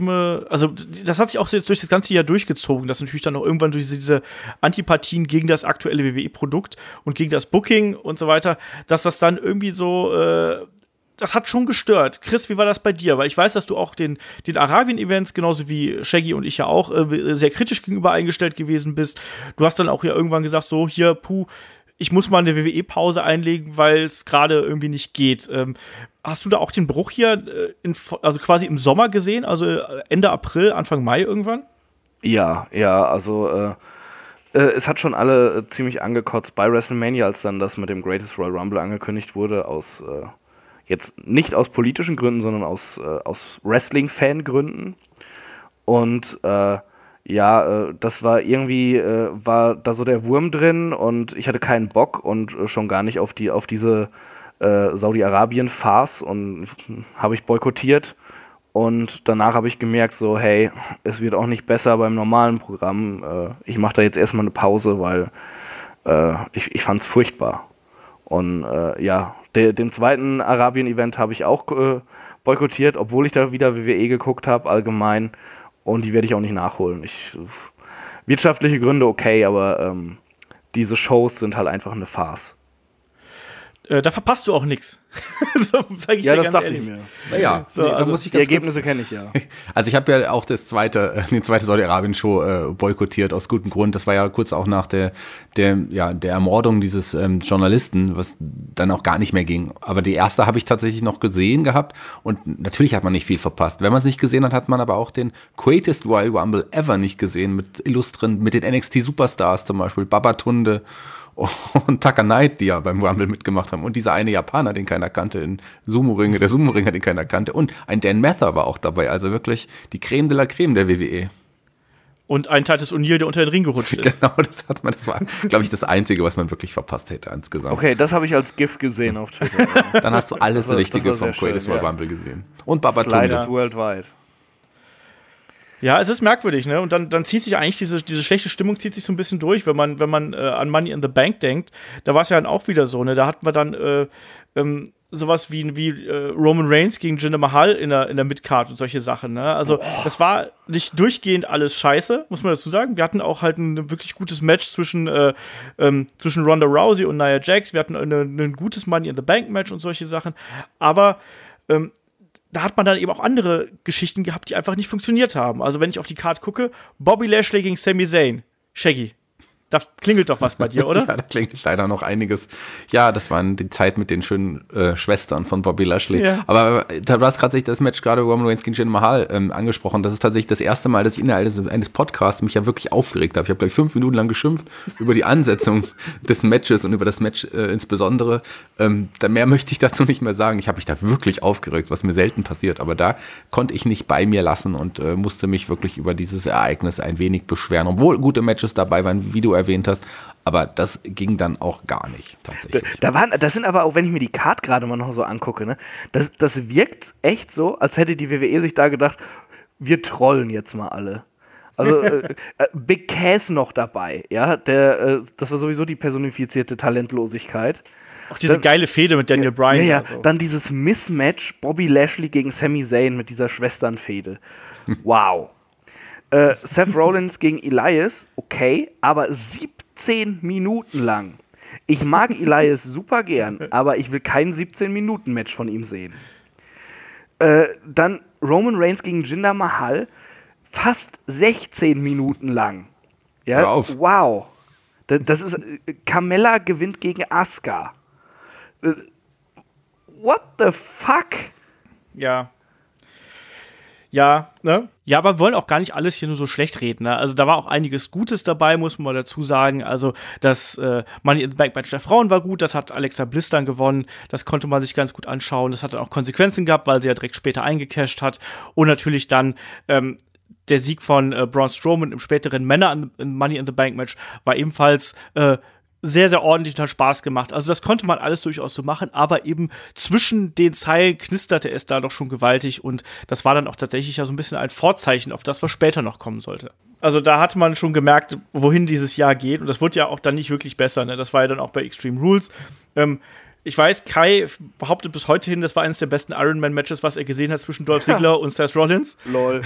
Speaker 2: das hat sich auch jetzt durch das ganze Jahr durchgezogen, dass natürlich dann auch irgendwann durch diese Antipathien gegen das aktuelle WWE-Produkt und gegen das Booking und so weiter, dass das dann irgendwie so das hat schon gestört. Chris, wie war das bei dir? Weil ich weiß, dass du auch den Arabien-Events, genauso wie Shaggy und ich ja auch, sehr kritisch gegenüber eingestellt gewesen bist. Du hast dann auch ja irgendwann gesagt, so, hier, ich muss mal eine WWE-Pause einlegen, weil es gerade irgendwie nicht geht. Hast du da auch den Bruch hier, also quasi im Sommer gesehen? Also Ende April, Anfang Mai irgendwann?
Speaker 4: Ja, also es hat schon alle ziemlich angekotzt bei WrestleMania, als dann das mit dem Greatest Royal Rumble angekündigt wurde, jetzt nicht aus politischen Gründen, sondern aus Wrestling-Fan-Gründen. Und das war irgendwie, war da so der Wurm drin und ich hatte keinen Bock und schon gar nicht auf diese Saudi-Arabien-Farce und habe ich boykottiert. Und danach habe ich gemerkt, so, hey, es wird auch nicht besser beim normalen Programm. Ich mache da jetzt erstmal eine Pause, weil ich fand es furchtbar. Und den zweiten Arabien-Event habe ich auch boykottiert, obwohl ich da wieder WWE geguckt habe, allgemein. Und die werde ich auch nicht nachholen. Wirtschaftliche Gründe okay, aber diese Shows sind halt einfach eine Farce.
Speaker 2: Da verpasst du auch nichts. So, sag ich
Speaker 4: ja,
Speaker 2: dir
Speaker 4: das
Speaker 2: ganz
Speaker 4: dachte
Speaker 2: ehrlich.
Speaker 4: ich mir.
Speaker 3: Naja,
Speaker 2: so, also
Speaker 3: muss ich
Speaker 4: die Ergebnisse kenne ich ja.
Speaker 3: Also ich habe ja auch die zweite Saudi-Arabien-Show boykottiert, aus gutem Grund. Das war ja kurz auch nach der Ermordung dieses Journalisten, was dann auch gar nicht mehr ging. Aber die erste habe ich tatsächlich noch gesehen gehabt und natürlich hat man nicht viel verpasst. Wenn man es nicht gesehen hat, hat man aber auch den Greatest Royal Rumble ever nicht gesehen mit den NXT-Superstars zum Beispiel, Babatunde und Tucker Knight, die ja beim Rumble mitgemacht haben. Und dieser eine Japaner, den keiner kannte, der Sumo-Ringer, den keiner kannte. Und ein Dan Mather war auch dabei. Also wirklich die Creme de la Creme der WWE.
Speaker 2: Und ein Titus O'Neil, der unter den Ring gerutscht ist.
Speaker 3: Genau, das war, glaube ich, das Einzige, was man wirklich verpasst hätte insgesamt.
Speaker 4: Okay, das habe ich als GIF gesehen auf Twitter.
Speaker 3: Dann hast du alles Richtige vom Greatest Royal Rumble gesehen. Und Babatunde.
Speaker 4: Sliders worldwide.
Speaker 2: Ja, es ist merkwürdig, ne? Und dann zieht sich eigentlich diese schlechte Stimmung zieht sich so ein bisschen durch, wenn man an Money in the Bank denkt. Da war es ja dann auch wieder so, ne? Da hatten wir dann sowas wie Roman Reigns gegen Jinder Mahal in der Midcard und solche Sachen, ne? Also das war nicht durchgehend alles scheiße, muss man dazu sagen. Wir hatten auch halt ein wirklich gutes Match zwischen Ronda Rousey und Nia Jax. Wir hatten ein gutes Money in the Bank Match und solche Sachen. Aber da hat man dann eben auch andere Geschichten gehabt, die einfach nicht funktioniert haben. Also wenn ich auf die Card gucke, Bobby Lashley gegen Sami Zayn. Shaggy. Da klingelt doch was bei dir, oder?
Speaker 3: Ja, da klingelt leider noch einiges. Ja, das war die Zeit mit den schönen Schwestern von Bobby Lashley. Ja. Aber du hast gerade das Match gerade Roman Reigns gegen Jinder Mahal angesprochen. Das ist tatsächlich das erste Mal, dass ich innerhalb eines Podcasts mich ja wirklich aufgeregt habe. Ich habe gleich 5 Minuten lang geschimpft über die Ansetzung des Matches und über das Match insbesondere. Mehr möchte ich dazu nicht mehr sagen. Ich habe mich da wirklich aufgeregt, was mir selten passiert. Aber da konnte ich nicht bei mir lassen und musste mich wirklich über dieses Ereignis ein wenig beschweren. Obwohl gute Matches dabei waren, wie du erwähnt hast. Aber das ging dann auch gar nicht, tatsächlich.
Speaker 4: Das sind aber auch, wenn ich mir die Card gerade mal noch so angucke, ne, das wirkt echt so, als hätte die WWE sich da gedacht, wir trollen jetzt mal alle. Also Big Cass noch dabei, ja, das war sowieso die personifizierte Talentlosigkeit.
Speaker 2: Auch diese geile Fehde mit Daniel Bryan.
Speaker 4: Ja, also. Dann dieses Mismatch Bobby Lashley gegen Sami Zayn mit dieser Schwesternfehde. Wow. Seth Rollins gegen Elias, okay, aber 17 Minuten lang. Ich mag Elias super gern, aber ich will kein 17-Minuten-Match von ihm sehen. Dann Roman Reigns gegen Jinder Mahal, fast 16 Minuten lang. Ja,
Speaker 3: hör auf.
Speaker 4: Wow. Das ist Carmella gewinnt gegen Asuka. What the fuck?
Speaker 2: Ja. Ja, ne? Ja, aber wir wollen auch gar nicht alles hier nur so schlecht reden, ne? Also da war auch einiges Gutes dabei, muss man mal dazu sagen. Also das Money in the Bank Match der Frauen war gut, das hat Alexa Bliss dann gewonnen. Das konnte man sich ganz gut anschauen. Das hat dann auch Konsequenzen gehabt, weil sie ja direkt später eingecasht hat. Und natürlich dann der Sieg von Braun Strowman im späteren Männer Money in the Bank Match war ebenfalls sehr, sehr ordentlich und hat Spaß gemacht. Also das konnte man alles durchaus so machen, aber eben zwischen den Zeilen knisterte es da doch schon gewaltig und das war dann auch tatsächlich ja so ein bisschen ein Vorzeichen auf das, was später noch kommen sollte. Also da hatte man schon gemerkt, wohin dieses Jahr geht und das wurde ja auch dann nicht wirklich besser, ne? Das war ja dann auch bei Extreme Rules. Ich weiß, Kai behauptet bis heute hin, das war eines der besten Ironman-Matches, was er gesehen hat zwischen Dolph Ziggler und Seth Rollins.
Speaker 4: Lol.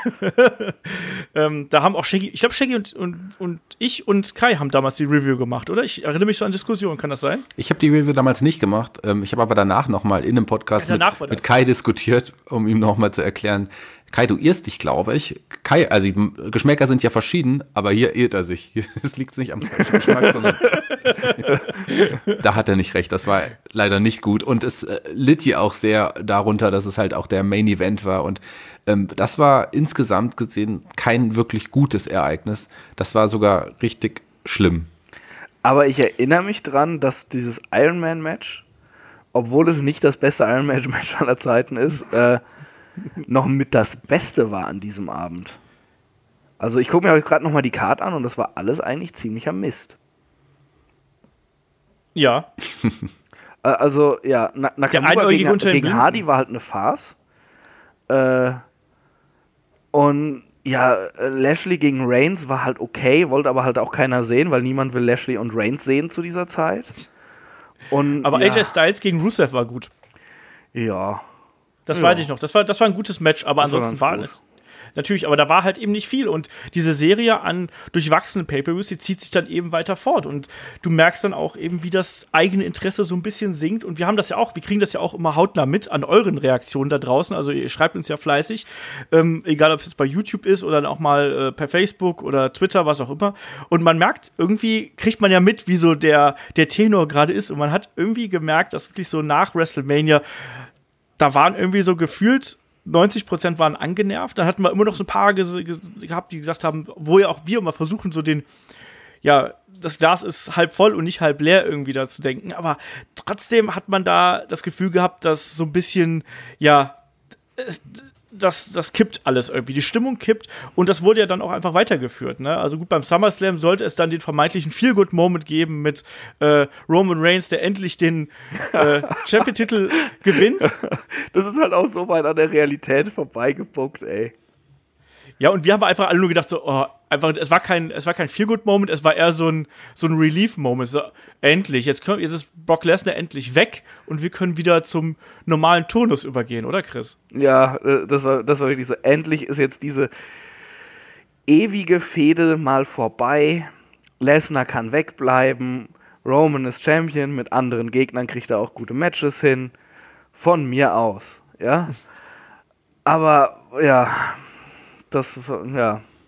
Speaker 2: Da haben auch Shaggy, ich glaube Shaggy und ich und Kai haben damals die Review gemacht, oder? Ich erinnere mich so an Diskussionen, kann das sein?
Speaker 3: Ich habe die Review damals nicht gemacht. Ich habe aber danach nochmal in einem Podcast mit Kai diskutiert, um ihm nochmal zu erklären, Kai, du irrst dich, glaube ich. Kai, also die Geschmäcker sind ja verschieden, aber hier irrt er sich. Es liegt nicht am falschen Geschmack, sondern da hat er nicht recht. Das war leider nicht gut. Und es litt ja auch sehr darunter, dass es halt auch der Main Event war. Und das war insgesamt gesehen kein wirklich gutes Ereignis. Das war sogar richtig schlimm.
Speaker 4: Aber ich erinnere mich dran, dass dieses Ironman-Match, obwohl es nicht das beste Ironman-Match aller Zeiten ist, noch mit das Beste war an diesem Abend. Also ich gucke mir gerade nochmal die Card an und das war alles eigentlich ziemlicher Mist.
Speaker 2: Ja.
Speaker 4: Also, ja, Nakamura gegen Hardy war halt eine Farce. Und ja, Lashley gegen Reigns war halt okay, wollte aber halt auch keiner sehen, weil niemand will Lashley und Reigns sehen zu dieser Zeit.
Speaker 2: Aber AJ Styles gegen Rusev war gut.
Speaker 4: Ja.
Speaker 2: Das weiß ich noch. Das war ein gutes Match, aber ansonsten war natürlich, aber da war halt eben nicht viel. Und diese Serie an durchwachsenen Pay-Per-Views, die zieht sich dann eben weiter fort. Und du merkst dann auch eben, wie das eigene Interesse so ein bisschen sinkt. Und wir haben das ja auch, wir kriegen das ja auch immer hautnah mit an euren Reaktionen da draußen. Also ihr schreibt uns ja fleißig, egal ob es jetzt bei YouTube ist oder dann auch mal per Facebook oder Twitter, was auch immer. Und man merkt, irgendwie kriegt man ja mit, wie so der Tenor gerade ist. Und man hat irgendwie gemerkt, dass wirklich so nach WrestleMania da waren irgendwie so gefühlt 90% waren angenervt. Dann hatten wir immer noch so ein paar gehabt, die gesagt haben, wo ja auch wir immer versuchen, so das Glas ist halb voll und nicht halb leer irgendwie da zu denken. Aber trotzdem hat man da das Gefühl gehabt, dass so ein bisschen, das kippt alles irgendwie. Die Stimmung kippt und das wurde ja dann auch einfach weitergeführt. Ne? Also gut, beim SummerSlam sollte es dann den vermeintlichen Feel-Good-Moment geben mit Roman Reigns, der endlich den Champion-Titel gewinnt.
Speaker 4: Das ist halt auch so weit an der Realität vorbeigepuckt, ey.
Speaker 2: Ja, und wir haben einfach alle nur gedacht, so, es war kein Feel-Good-Moment, es war eher so ein Relief-Moment. So, endlich, jetzt ist Brock Lesnar endlich weg und wir können wieder zum normalen Turnus übergehen, oder Chris?
Speaker 4: Ja, das war wirklich so. Endlich ist jetzt diese ewige Fehde mal vorbei. Lesnar kann wegbleiben. Roman ist Champion, mit anderen Gegnern kriegt er auch gute Matches hin. Von mir aus, ja. Aber, ja,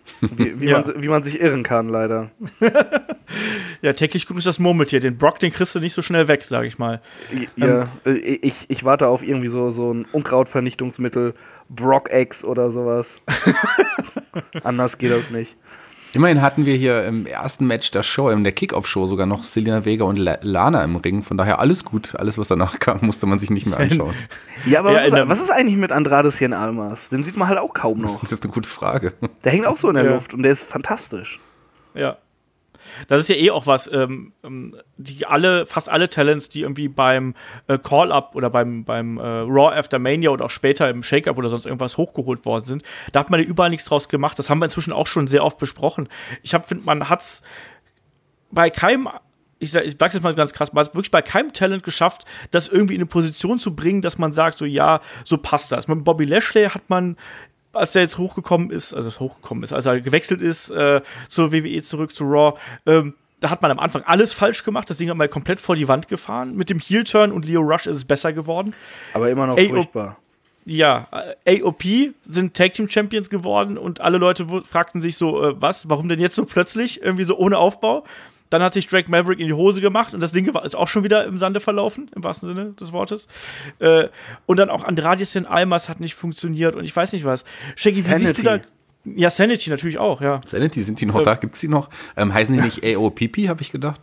Speaker 4: Wie man sich irren kann, leider.
Speaker 2: Ja, täglich grüßt das Murmeltier. Den Brock, den kriegst du nicht so schnell weg, sag ich mal.
Speaker 4: Ja, ich warte auf irgendwie so ein Unkrautvernichtungsmittel, Brock Eggs oder sowas. Anders geht das nicht.
Speaker 3: Immerhin hatten wir hier im ersten Match der Show, in der Kickoff-Show sogar noch Selena Vega und Lana im Ring. Von daher alles gut. Alles, was danach kam, musste man sich nicht mehr anschauen.
Speaker 4: Ja, aber was ist eigentlich mit Andrade Cien Almas? Den sieht man halt auch kaum noch.
Speaker 3: Das ist eine gute Frage.
Speaker 4: Der hängt auch so in der Luft und der ist fantastisch.
Speaker 2: Ja. Das ist ja eh auch was, fast alle Talents, die irgendwie beim Call-Up oder beim Raw After Mania oder auch später im Shake-Up oder sonst irgendwas hochgeholt worden sind, da hat man ja überall nichts draus gemacht. Das haben wir inzwischen auch schon sehr oft besprochen. Ich finde, man hat es bei keinem, ich sag's jetzt mal ganz krass, man hat wirklich bei keinem Talent geschafft, das irgendwie in eine Position zu bringen, dass man sagt, so ja, so passt das. Mit Bobby Lashley hat man, als der jetzt als er gewechselt ist zur WWE zurück zu Raw, da hat man am Anfang alles falsch gemacht. Das Ding hat mal komplett vor die Wand gefahren. Mit dem Heel-Turn und Lio Rush ist es besser geworden.
Speaker 4: Aber immer noch furchtbar.
Speaker 2: Ja, AOP sind Tag-Team-Champions geworden und alle Leute fragten sich so, was, warum denn jetzt so plötzlich? Irgendwie so ohne Aufbau. Dann hat sich Drake Maverick in die Hose gemacht und das Ding ist auch schon wieder im Sande verlaufen, im wahrsten Sinne des Wortes. Und dann auch Andrade Cien Almas hat nicht funktioniert und ich weiß nicht was. Shaggy, wie siehst du da? Ja, Sanity natürlich auch, ja.
Speaker 3: Sanity, sind die noch da? Gibt's die noch? Heißen die nicht AOPP, habe ich gedacht.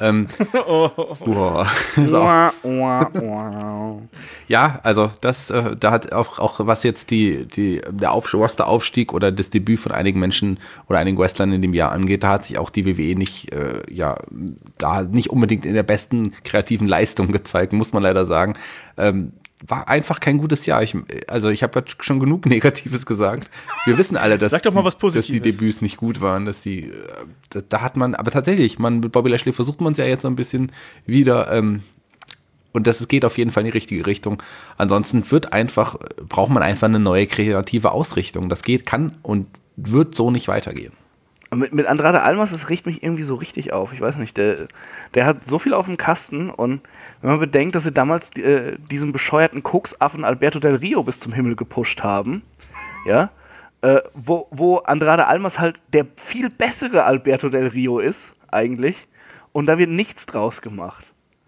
Speaker 3: Ja, also das, da hat auch was jetzt der Roster-Aufstieg oder das Debüt von einigen Menschen oder einigen Wrestlern in dem Jahr angeht, da hat sich auch die WWE nicht, da nicht unbedingt in der besten kreativen Leistung gezeigt, muss man leider sagen. War einfach kein gutes Jahr. Ich habe schon genug Negatives gesagt. Wir wissen alle, dass die Debüts nicht gut waren, da hat man, aber tatsächlich, mit Bobby Lashley versucht man es ja jetzt so ein bisschen wieder, und das geht auf jeden Fall in die richtige Richtung. Ansonsten braucht man einfach eine neue kreative Ausrichtung. Das kann und wird so nicht weitergehen.
Speaker 4: Mit Andrade Almas, das riecht mich irgendwie so richtig auf. Ich weiß nicht, der hat so viel auf dem Kasten und wenn man bedenkt, dass sie damals diesen bescheuerten Koksaffen Alberto Del Rio bis zum Himmel gepusht haben, ja, wo Andrade Almas halt der viel bessere Alberto Del Rio ist, eigentlich, und da wird nichts draus gemacht.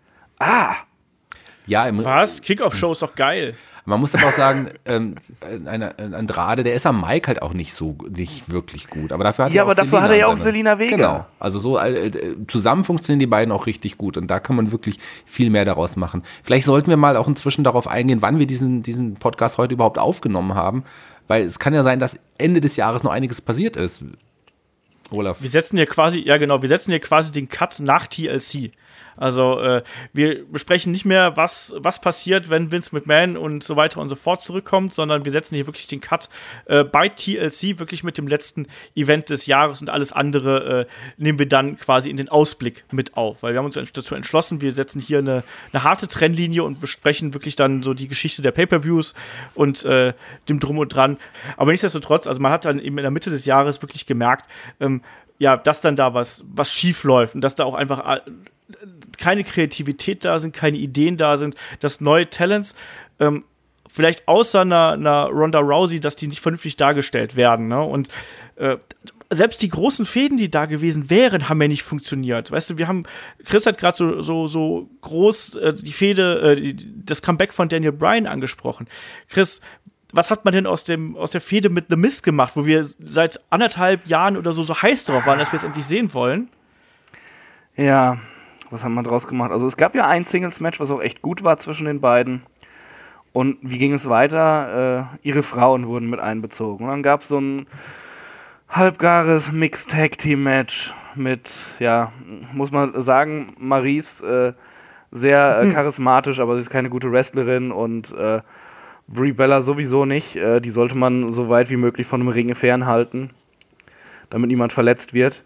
Speaker 3: Ja,
Speaker 2: was? Kickoff-Show ist doch geil.
Speaker 3: Man muss aber auch sagen, Andrade, der ist am Mic halt auch nicht wirklich gut. Aber dafür hat er ja auch Selena Vega. Genau. Also so zusammen funktionieren die beiden auch richtig gut. Und da kann man wirklich viel mehr daraus machen. Vielleicht sollten wir mal auch inzwischen darauf eingehen, wann wir diesen Podcast heute überhaupt aufgenommen haben. Weil es kann ja sein, dass Ende des Jahres noch einiges passiert ist. Olaf.
Speaker 2: Wir setzen hier quasi den Cut nach TLC. Also wir besprechen nicht mehr, was passiert, wenn Vince McMahon und so weiter und so fort zurückkommt, sondern wir setzen hier wirklich den Cut bei TLC, wirklich mit dem letzten Event des Jahres und alles andere nehmen wir dann quasi in den Ausblick mit auf. Weil wir haben uns dazu entschlossen, wir setzen hier eine harte Trennlinie und besprechen wirklich dann so die Geschichte der Pay-Per-Views und dem Drum und Dran. Aber nichtsdestotrotz, also man hat dann eben in der Mitte des Jahres wirklich gemerkt, dass dann da was schief läuft und dass da auch einfach keine Kreativität da sind, keine Ideen da sind, dass neue Talents, vielleicht außer einer Ronda Rousey, dass die nicht vernünftig dargestellt werden. Ne? Und selbst die großen Fäden, die da gewesen wären, haben ja nicht funktioniert. Weißt du, Chris hat gerade so groß die Fäde, das Comeback von Daniel Bryan angesprochen. Chris, was hat man denn aus der Fäde mit The Miz gemacht, wo wir seit 1,5 Jahren oder so heiß drauf waren, dass wir es endlich sehen wollen?
Speaker 4: Ja, was haben wir draus gemacht? Also es gab ja ein Singles-Match, was auch echt gut war zwischen den beiden. Und wie ging es weiter? Ihre Frauen wurden mit einbezogen. Und dann gab es so ein halbgares Mixed-Tag-Team-Match mit, muss man sagen, Maryse sehr charismatisch, aber sie ist keine gute Wrestlerin und Brie Bella sowieso nicht. Die sollte man so weit wie möglich von einem Ring fernhalten, damit niemand verletzt wird.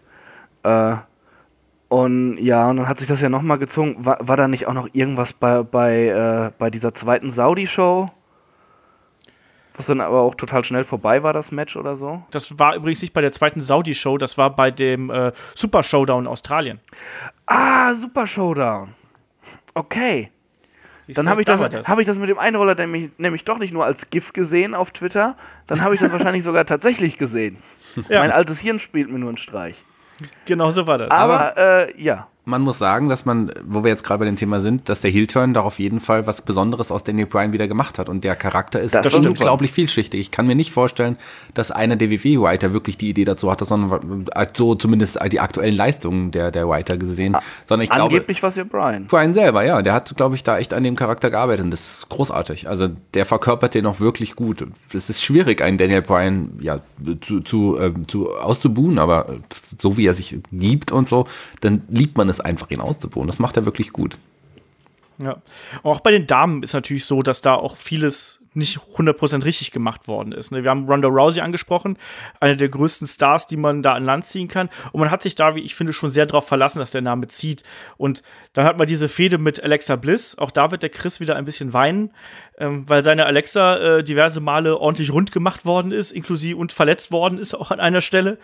Speaker 4: Und dann hat sich das ja nochmal gezogen. War da nicht auch noch irgendwas bei dieser zweiten Saudi-Show? Was dann aber auch total schnell vorbei war, das Match oder so?
Speaker 2: Das war übrigens nicht bei der zweiten Saudi-Show, das war bei dem Super Showdown in Australien.
Speaker 4: Super Showdown. Okay. Dann habe ich das mit dem Einroller nämlich doch nicht nur als GIF gesehen auf Twitter, dann habe ich das wahrscheinlich sogar tatsächlich gesehen. Ja. Mein altes Hirn spielt mir nur einen Streich.
Speaker 2: Genau so war das.
Speaker 4: Aber ja.
Speaker 3: Man muss sagen, dass wo wir jetzt gerade bei dem Thema sind, dass der Heel-Turn doch auf jeden Fall was Besonderes aus Daniel Bryan wieder gemacht hat. Und der Charakter ist unglaublich vielschichtig. Ich kann mir nicht vorstellen, dass einer der WWE-Writer wirklich die Idee dazu hatte, sondern so zumindest die aktuellen Leistungen der Writer gesehen. Sondern ich glaube,
Speaker 4: angeblich was ja Bryan.
Speaker 3: Bryan selber, ja. Der hat, glaube ich, da echt an dem Charakter gearbeitet. Und das ist großartig. Also der verkörpert den auch wirklich gut. Es ist schwierig, einen Daniel Bryan auszubuhen, aber so wie er sich gibt und so, dann liebt man es einfach, ihn auszubauen. Das macht er wirklich gut.
Speaker 2: Ja. Auch bei den Damen ist natürlich so, dass da auch vieles nicht 100% richtig gemacht worden ist. Wir haben Ronda Rousey angesprochen, eine der größten Stars, die man da an Land ziehen kann. Und man hat sich da, wie ich finde, schon sehr darauf verlassen, dass der Name zieht. Und dann hat man diese Fehde mit Alexa Bliss. Auch da wird der Chris wieder ein bisschen weinen, weil seine Alexa diverse Male ordentlich rund gemacht worden ist, inklusive und verletzt worden ist auch an einer Stelle.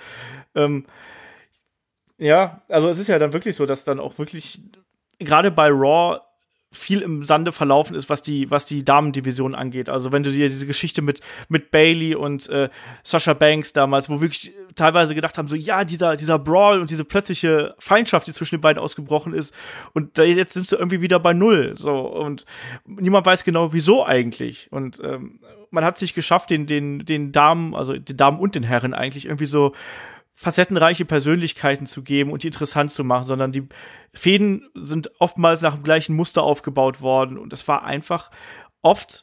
Speaker 2: Ja, also es ist ja dann wirklich so, dass dann auch wirklich gerade bei Raw viel im Sande verlaufen ist, was die Damendivision angeht. Also wenn du dir diese Geschichte mit Bayley und Sasha Banks damals, wo wirklich teilweise gedacht haben, so ja, dieser Brawl und diese plötzliche Feindschaft, die zwischen den beiden ausgebrochen ist, und jetzt sind sie irgendwie wieder bei Null. So, und niemand weiß genau, wieso eigentlich. Und man hat es nicht geschafft, den Damen, also den Damen und den Herren eigentlich irgendwie so facettenreiche Persönlichkeiten zu geben und die interessant zu machen, sondern die Fäden sind oftmals nach dem gleichen Muster aufgebaut worden und das war einfach oft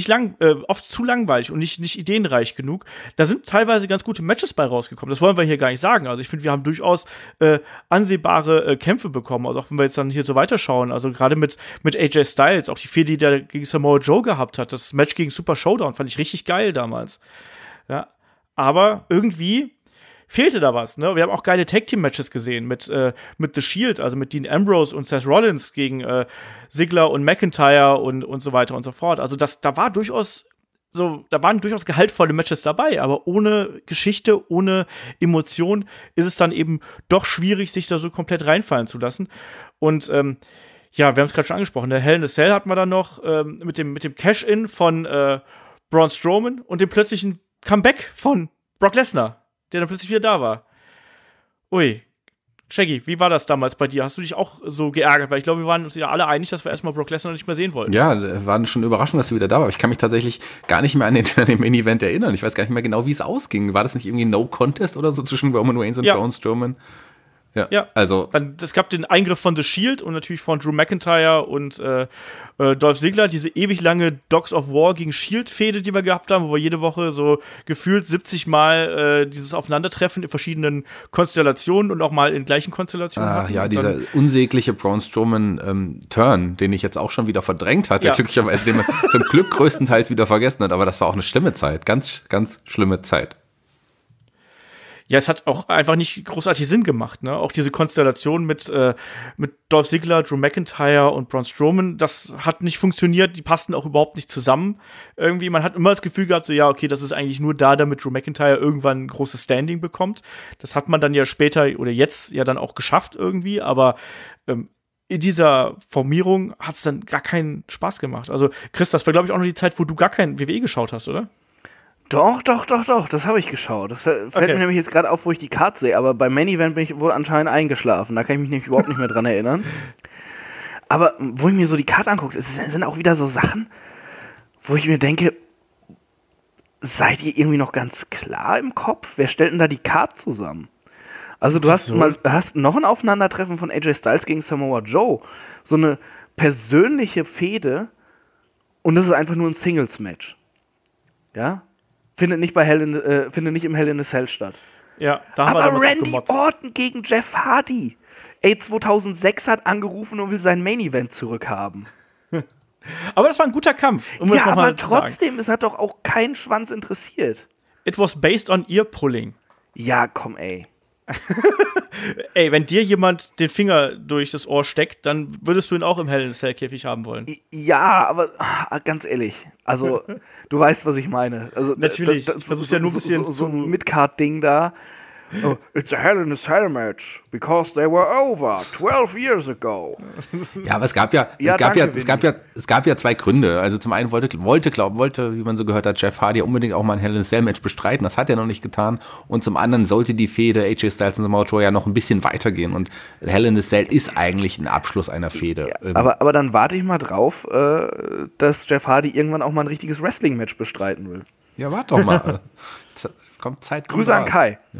Speaker 2: zu langweilig und nicht ideenreich genug. Da sind teilweise ganz gute Matches bei rausgekommen. Das wollen wir hier gar nicht sagen. Also ich finde, wir haben durchaus ansehbare Kämpfe bekommen. Also auch wenn wir jetzt dann hier so weiterschauen. Also gerade mit AJ Styles, auch die Fehde, die der gegen Samoa Joe gehabt hat. Das Match gegen Super Showdown fand ich richtig geil damals. Ja, aber irgendwie fehlte da was, ne? Wir haben auch geile Tag-Team-Matches gesehen mit The Shield, also mit Dean Ambrose und Seth Rollins gegen Ziggler und McIntyre und so weiter und so fort. Also da waren durchaus gehaltvolle Matches dabei, aber ohne Geschichte, ohne Emotion ist es dann eben doch schwierig, sich da so komplett reinfallen zu lassen. Und ja, wir haben es gerade schon angesprochen, der Hell in a Cell hatten wir dann noch mit dem Cash-In von Braun Strowman und dem plötzlichen Comeback von Brock Lesnar, der dann plötzlich wieder da war. Ui. Shaggy, wie war das damals bei dir? Hast du dich auch so geärgert? Weil ich glaube, wir waren uns ja alle einig, dass wir erstmal Brock Lesnar nicht mehr sehen wollten.
Speaker 3: Ja, war schon überraschend, dass er wieder da war. Aber ich kann mich tatsächlich gar nicht mehr an den Main-Event erinnern. Ich weiß gar nicht mehr genau, wie es ausging. War das nicht irgendwie ein No-Contest oder so zwischen Roman Reigns und Braun Strowman? Ja, also. Es gab den Eingriff von The Shield und natürlich von Drew McIntyre und Dolph Ziggler, diese ewig lange Dogs of War gegen Shield-Fehde, die wir gehabt haben, wo wir jede Woche so gefühlt 70 Mal dieses Aufeinandertreffen in verschiedenen Konstellationen und auch mal in gleichen Konstellationen hatten. Ja, dieser unsägliche Braun Strowman-Turn, den ich jetzt auch schon wieder verdrängt hatte, glücklicherweise, den man zum Glück größtenteils wieder vergessen hat, aber das war auch eine schlimme Zeit, ganz, ganz schlimme Zeit.
Speaker 2: Ja, es hat auch einfach nicht großartig Sinn gemacht, ne? Auch diese Konstellation mit Dolph Ziggler, Drew McIntyre und Braun Strowman, das hat nicht funktioniert, die passten auch überhaupt nicht zusammen. Irgendwie, man hat immer das Gefühl gehabt, so ja, okay, das ist eigentlich nur da, damit Drew McIntyre irgendwann ein großes Standing bekommt. Das hat man dann ja später oder jetzt ja dann auch geschafft irgendwie, aber in dieser Formierung hat es dann gar keinen Spaß gemacht. Also, Chris, das war, glaube ich, auch noch die Zeit, wo du gar kein WWE geschaut hast, oder?
Speaker 4: Doch, das habe ich geschaut. Das fällt mir nämlich jetzt gerade auf, wo ich die Card sehe, aber beim Main Event bin ich wohl anscheinend eingeschlafen. Da kann ich mich nämlich überhaupt nicht mehr dran erinnern. Aber wo ich mir so die Card angucke, es sind auch wieder so Sachen, wo ich mir denke, seid ihr irgendwie noch ganz klar im Kopf? Wer stellt denn da die Card zusammen? Also du hast noch ein Aufeinandertreffen von AJ Styles gegen Samoa Joe. So eine persönliche Fehde und das ist einfach nur ein Singles-Match. Ja? Findet nicht im Hell in a Cell statt.
Speaker 2: Ja, da haben
Speaker 4: aber
Speaker 2: wir
Speaker 4: Randy Orton gegen Jeff Hardy. 2006 hat angerufen und will sein Main-Event zurückhaben.
Speaker 2: Aber das war ein guter Kampf.
Speaker 4: Ja, aber trotzdem, es hat doch auch keinen Schwanz interessiert.
Speaker 2: It was based on ear pulling.
Speaker 4: Ja, komm, ey.
Speaker 2: Ey, wenn dir jemand den Finger durch das Ohr steckt, dann würdest du ihn auch im Hell in a Cell Käfig haben wollen.
Speaker 4: Ja, aber ganz ehrlich, also du weißt, was ich meine. Also,
Speaker 2: natürlich, ich versuch's ja nur ein bisschen
Speaker 4: so ein Midcard-Ding da Oh, it's a Hell in a Cell match, because they were over 12 years ago.
Speaker 3: Ja, aber es gab ja zwei Gründe. Also zum einen wollte, wie man so gehört hat, Jeff Hardy unbedingt auch mal ein Hell in a Cell Match bestreiten. Das hat er noch nicht getan. Und zum anderen sollte die Fehde AJ Styles und Samoa Joe ja noch ein bisschen weitergehen. Und Hell in a Cell ist eigentlich ein Abschluss einer Fehde.
Speaker 4: Ja, aber dann warte ich mal drauf, dass Jeff Hardy irgendwann auch mal ein richtiges Wrestling-Match bestreiten will.
Speaker 3: Ja, warte doch mal. Kommt Zeit.
Speaker 4: Grüße an Kai.
Speaker 3: Ja.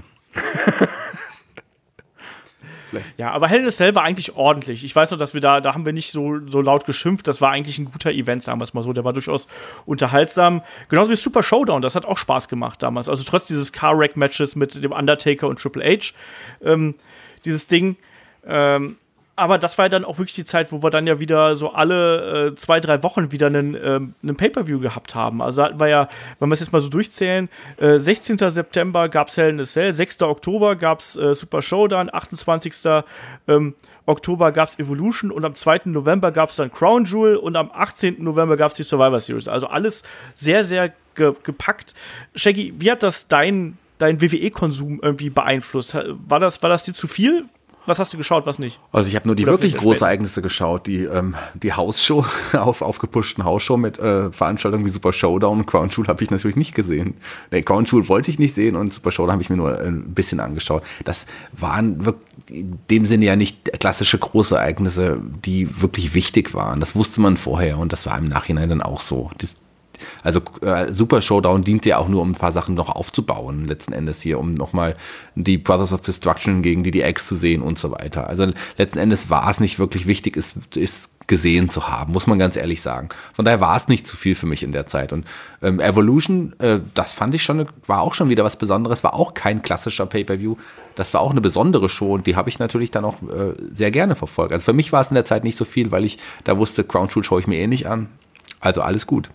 Speaker 2: Ja, aber Hell in a Cell war eigentlich ordentlich. Ich weiß noch, dass wir da haben wir nicht so laut geschimpft. Das war eigentlich ein guter Event, sagen wir es mal so. Der war durchaus unterhaltsam. Genauso wie Super Showdown, das hat auch Spaß gemacht damals. Also trotz dieses Car-Wreck-Matches mit dem Undertaker und Triple H, dieses Ding. Aber das war dann auch wirklich die Zeit, wo wir dann ja wieder so alle 2-3 Wochen wieder einen Pay-Per-View gehabt haben. Also hatten wir ja, wenn wir es jetzt mal so durchzählen, 16. September gab es Hell in a Cell, 6. Oktober gab es Super Showdown, 28. Oktober gab es Evolution und am 2. November gab es dann Crown Jewel und am 18. November gab es die Survivor Series. Also alles sehr, sehr gepackt. Shaggy, wie hat das dein WWE-Konsum irgendwie beeinflusst? War das dir zu viel? Was hast du geschaut, was nicht?
Speaker 3: Also ich habe nur die wirklich großen Ereignisse geschaut. Die Hausshow, aufgepushten Hausshow mit Veranstaltungen wie Super Showdown und Crown Jewel habe ich natürlich nicht gesehen. Nee, Crown Jewel wollte ich nicht sehen und Super Showdown habe ich mir nur ein bisschen angeschaut. Das waren wirklich in dem Sinne ja nicht klassische große Ereignisse, die wirklich wichtig waren. Das wusste man vorher und das war im Nachhinein dann auch so. Also Super Showdown dient ja auch nur, um ein paar Sachen noch aufzubauen, letzten Endes hier, um nochmal die Brothers of Destruction gegen die DX zu sehen und so weiter. Also letzten Endes war es nicht wirklich wichtig, ist gesehen zu haben, muss man ganz ehrlich sagen. Von daher war es nicht zu viel für mich in der Zeit. Und Evolution, das fand ich schon, war auch schon wieder was Besonderes, war auch kein klassischer Pay-Per-View. Das war auch eine besondere Show und die habe ich natürlich dann auch sehr gerne verfolgt. Also für mich war es in der Zeit nicht so viel, weil ich da wusste, Crown Jewel schaue ich mir eh nicht an. Also alles gut.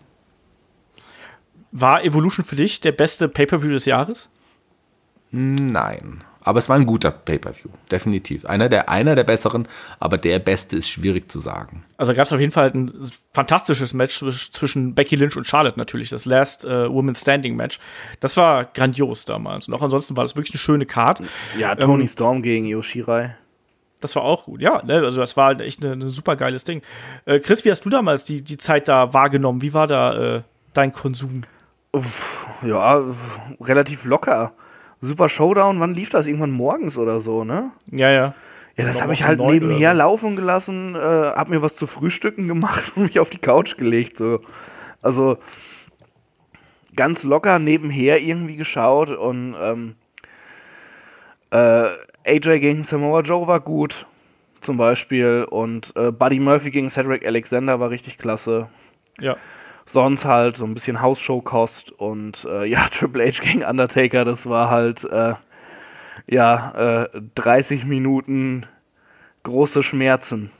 Speaker 2: War Evolution für dich der beste Pay-Per-View des Jahres?
Speaker 3: Nein, aber es war ein guter Pay-Per-View, definitiv. Einer der besseren, aber der beste ist schwierig zu sagen.
Speaker 2: Also gab es auf jeden Fall ein fantastisches Match zwischen Becky Lynch und Charlotte natürlich, das Last Woman Standing Match. Das war grandios damals. Und auch ansonsten war das wirklich eine schöne Card.
Speaker 4: Ja, Toni Storm gegen Io Shirai.
Speaker 2: Das war auch gut, ja. Ne? Also das war echt ein super geiles Ding. Chris, wie hast du damals die Zeit da wahrgenommen? Wie war da dein Konsum?
Speaker 4: Ja, relativ locker. Super Showdown, wann lief das? Irgendwann morgens oder so, ne?
Speaker 2: Ja.
Speaker 4: Ja, das habe ich halt nebenher laufen gelassen, hab mir was zu frühstücken gemacht und mich auf die Couch gelegt. So. Also ganz locker nebenher irgendwie geschaut und AJ gegen Samoa Joe war gut, zum Beispiel. Und Buddy Murphy gegen Cedric Alexander war richtig klasse.
Speaker 2: Ja.
Speaker 4: Sonst halt so ein bisschen Hausshow-Kost und Triple H gegen Undertaker, das war halt 30 Minuten große Schmerzen.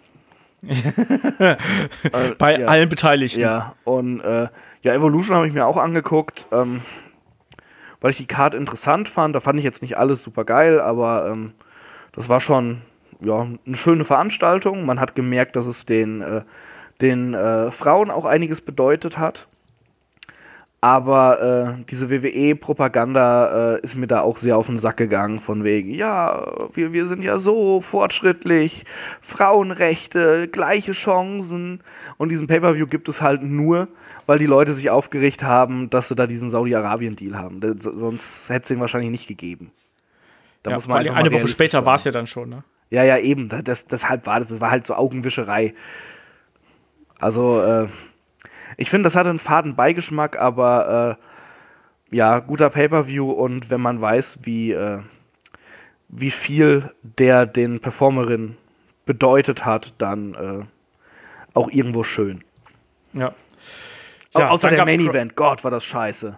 Speaker 2: Bei allen Beteiligten.
Speaker 4: Ja, und Evolution habe ich mir auch angeguckt, weil ich die Card interessant fand. Da fand ich jetzt nicht alles super geil, aber das war schon eine schöne Veranstaltung. Man hat gemerkt, dass es den Frauen auch einiges bedeutet hat. Aber diese WWE-Propaganda ist mir da auch sehr auf den Sack gegangen, von wegen, ja, wir sind ja so fortschrittlich, Frauenrechte, gleiche Chancen. Und diesen Pay-Per-View gibt es halt nur, weil die Leute sich aufgeregt haben, dass sie da diesen Saudi-Arabien-Deal haben. Sonst hätte es den wahrscheinlich nicht gegeben. Da muss man
Speaker 2: eine Woche später war es ja dann schon, ne?
Speaker 4: Ja, eben. Deshalb war das war halt so Augenwischerei. Also, ich finde, das hat einen faden Beigeschmack, aber guter Pay-Per-View und wenn man weiß, wie viel der den Performerinnen bedeutet hat, dann auch irgendwo schön.
Speaker 2: Ja.
Speaker 4: Außer der Main-Event, Gott, war das scheiße.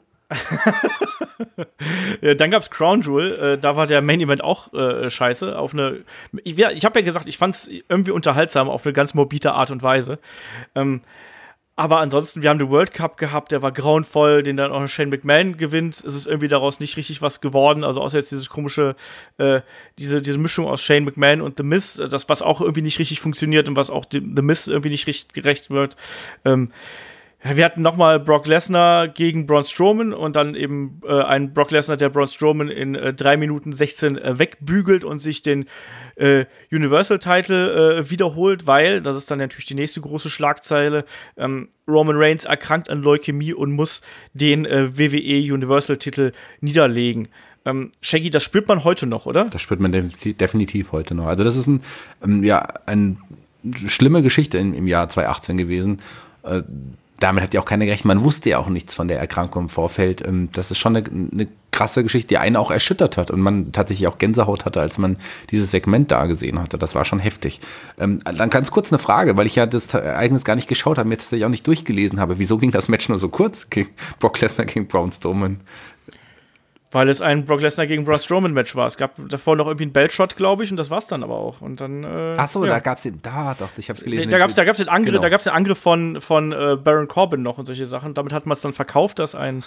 Speaker 2: Dann gab's Crown Jewel, da war der Main Event auch scheiße. Ich habe ja gesagt, ich fand's irgendwie unterhaltsam auf eine ganz morbide Art und Weise. Aber ansonsten, wir haben den World Cup gehabt, der war grauenvoll, den dann auch Shane McMahon gewinnt. Es ist irgendwie daraus nicht richtig was geworden. Also außer jetzt dieses komische, diese Mischung aus Shane McMahon und The Miz, was auch irgendwie nicht richtig funktioniert und was auch The Miz irgendwie nicht richtig gerecht wird. Ja, wir hatten nochmal Brock Lesnar gegen Braun Strowman und dann eben einen Brock Lesnar, der Braun Strowman in 3 Minuten 16 wegbügelt und sich den Universal-Title wiederholt, weil, das ist dann natürlich die nächste große Schlagzeile, Roman Reigns erkrankt an Leukämie und muss den WWE Universal-Titel niederlegen. Shaggy, das spürt man heute noch, oder?
Speaker 3: Das spürt man definitiv heute noch. Also das ist eine schlimme Geschichte im Jahr 2018 gewesen. Damit hat ja auch keiner gerechnet. Man wusste ja auch nichts von der Erkrankung im Vorfeld. Das ist schon eine krasse Geschichte, die einen auch erschüttert hat und man tatsächlich auch Gänsehaut hatte, als man dieses Segment da gesehen hatte. Das war schon heftig. Dann ganz kurz eine Frage, weil ich ja das Ereignis gar nicht geschaut habe, mir tatsächlich auch nicht durchgelesen habe. Wieso ging das Match nur so kurz? Brock Lesnar gegen Braun Strowman.
Speaker 2: Weil es ein Brock Lesnar gegen Braun Strowman Match war. Es gab davor noch irgendwie einen Belt-Shot, glaube ich, und das war's dann aber auch. Und dann,
Speaker 3: ach so, ja. Da gab's den, ich hab's gelesen.
Speaker 2: Da gab's den Angriff, genau. Da gab's den Angriff von Baron Corbin noch und solche Sachen. Damit hat man es dann verkauft, dass ein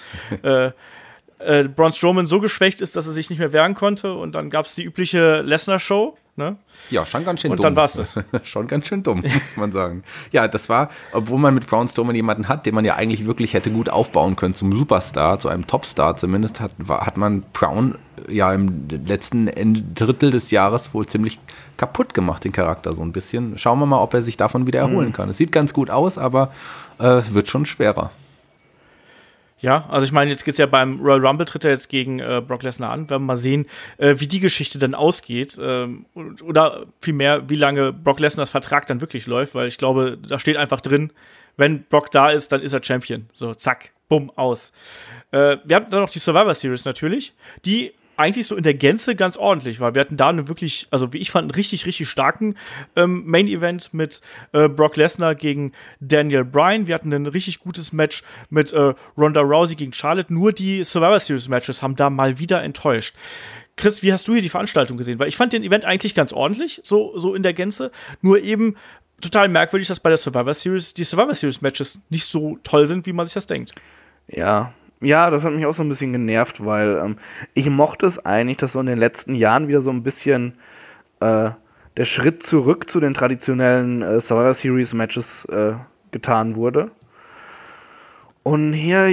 Speaker 2: Braun Strowman so geschwächt ist, dass er sich nicht mehr wehren konnte. Und dann gab's die übliche Lesnar-Show. Ne?
Speaker 3: Ja, schon ganz schön
Speaker 2: dumm.
Speaker 3: Und
Speaker 2: dann war's das.
Speaker 3: Schon ganz schön dumm, muss man sagen. Ja, das war, obwohl man mit Braun Strowman jemanden hat, den man ja eigentlich wirklich hätte gut aufbauen können zum Superstar, zu einem Topstar zumindest, hat man Braun ja im letzten Drittel des Jahres wohl ziemlich kaputt gemacht, den Charakter so ein bisschen. Schauen wir mal, ob er sich davon wieder erholen kann. Es sieht ganz gut aus, aber es wird schon schwerer.
Speaker 2: Ja, also ich meine, jetzt geht's ja beim Royal Rumble, tritt er jetzt gegen Brock Lesnar an. Wir werden mal sehen, wie die Geschichte dann ausgeht. Oder vielmehr, wie lange Brock Lesnars Vertrag dann wirklich läuft, weil ich glaube, da steht einfach drin, wenn Brock da ist, dann ist er Champion. So, zack, bumm, aus. Wir hatten dann noch die Survivor Series natürlich, die eigentlich so in der Gänze ganz ordentlich war. Wir hatten da einen wirklich, also wie ich fand, einen richtig, richtig starken Main-Event mit Brock Lesnar gegen Daniel Bryan. Wir hatten ein richtig gutes Match mit Ronda Rousey gegen Charlotte. Nur die Survivor Series Matches haben da mal wieder enttäuscht. Chris, wie hast du hier die Veranstaltung gesehen? Weil ich fand den Event eigentlich ganz ordentlich, so in der Gänze. Nur eben total merkwürdig, dass bei der Survivor Series die Survivor Series Matches nicht so toll sind, wie man sich das denkt.
Speaker 4: Ja, das hat mich auch so ein bisschen genervt, weil ich mochte es eigentlich, dass so in den letzten Jahren wieder so ein bisschen der Schritt zurück zu den traditionellen Survivor Series Matches getan wurde. Und hier,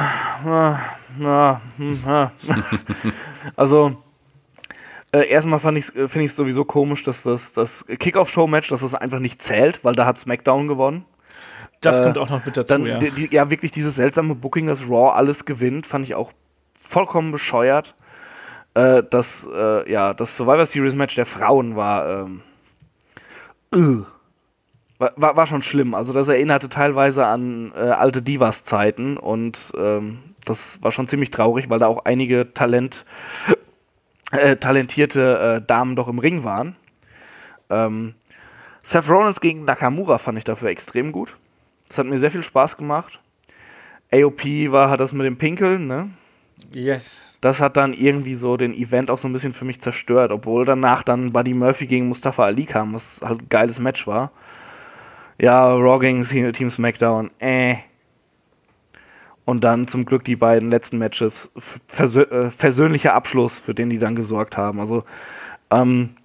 Speaker 4: also erstmal finde ich es sowieso komisch, dass das Kickoff-Show-Match, dass das einfach nicht zählt, weil da hat SmackDown gewonnen.
Speaker 2: Das kommt auch noch mit dazu,
Speaker 4: dann, ja. Wirklich dieses seltsame Booking, dass Raw alles gewinnt, fand ich auch vollkommen bescheuert. Das Survivor Series Match der Frauen war schon schlimm. Also das erinnerte teilweise an alte Divas-Zeiten und das war schon ziemlich traurig, weil da auch einige talentierte Damen doch im Ring waren. Seth Rollins gegen Nakamura fand ich dafür extrem gut. Das hat mir sehr viel Spaß gemacht. AOP hat das mit dem Pinkeln, ne?
Speaker 2: Yes.
Speaker 4: Das hat dann irgendwie so den Event auch so ein bisschen für mich zerstört, obwohl danach dann Buddy Murphy gegen Mustafa Ali kam, was halt ein geiles Match war. Ja, Raw gegen Team SmackDown, Und dann zum Glück die beiden letzten Matches, versöhnlicher Abschluss, für den die dann gesorgt haben. Also, so ein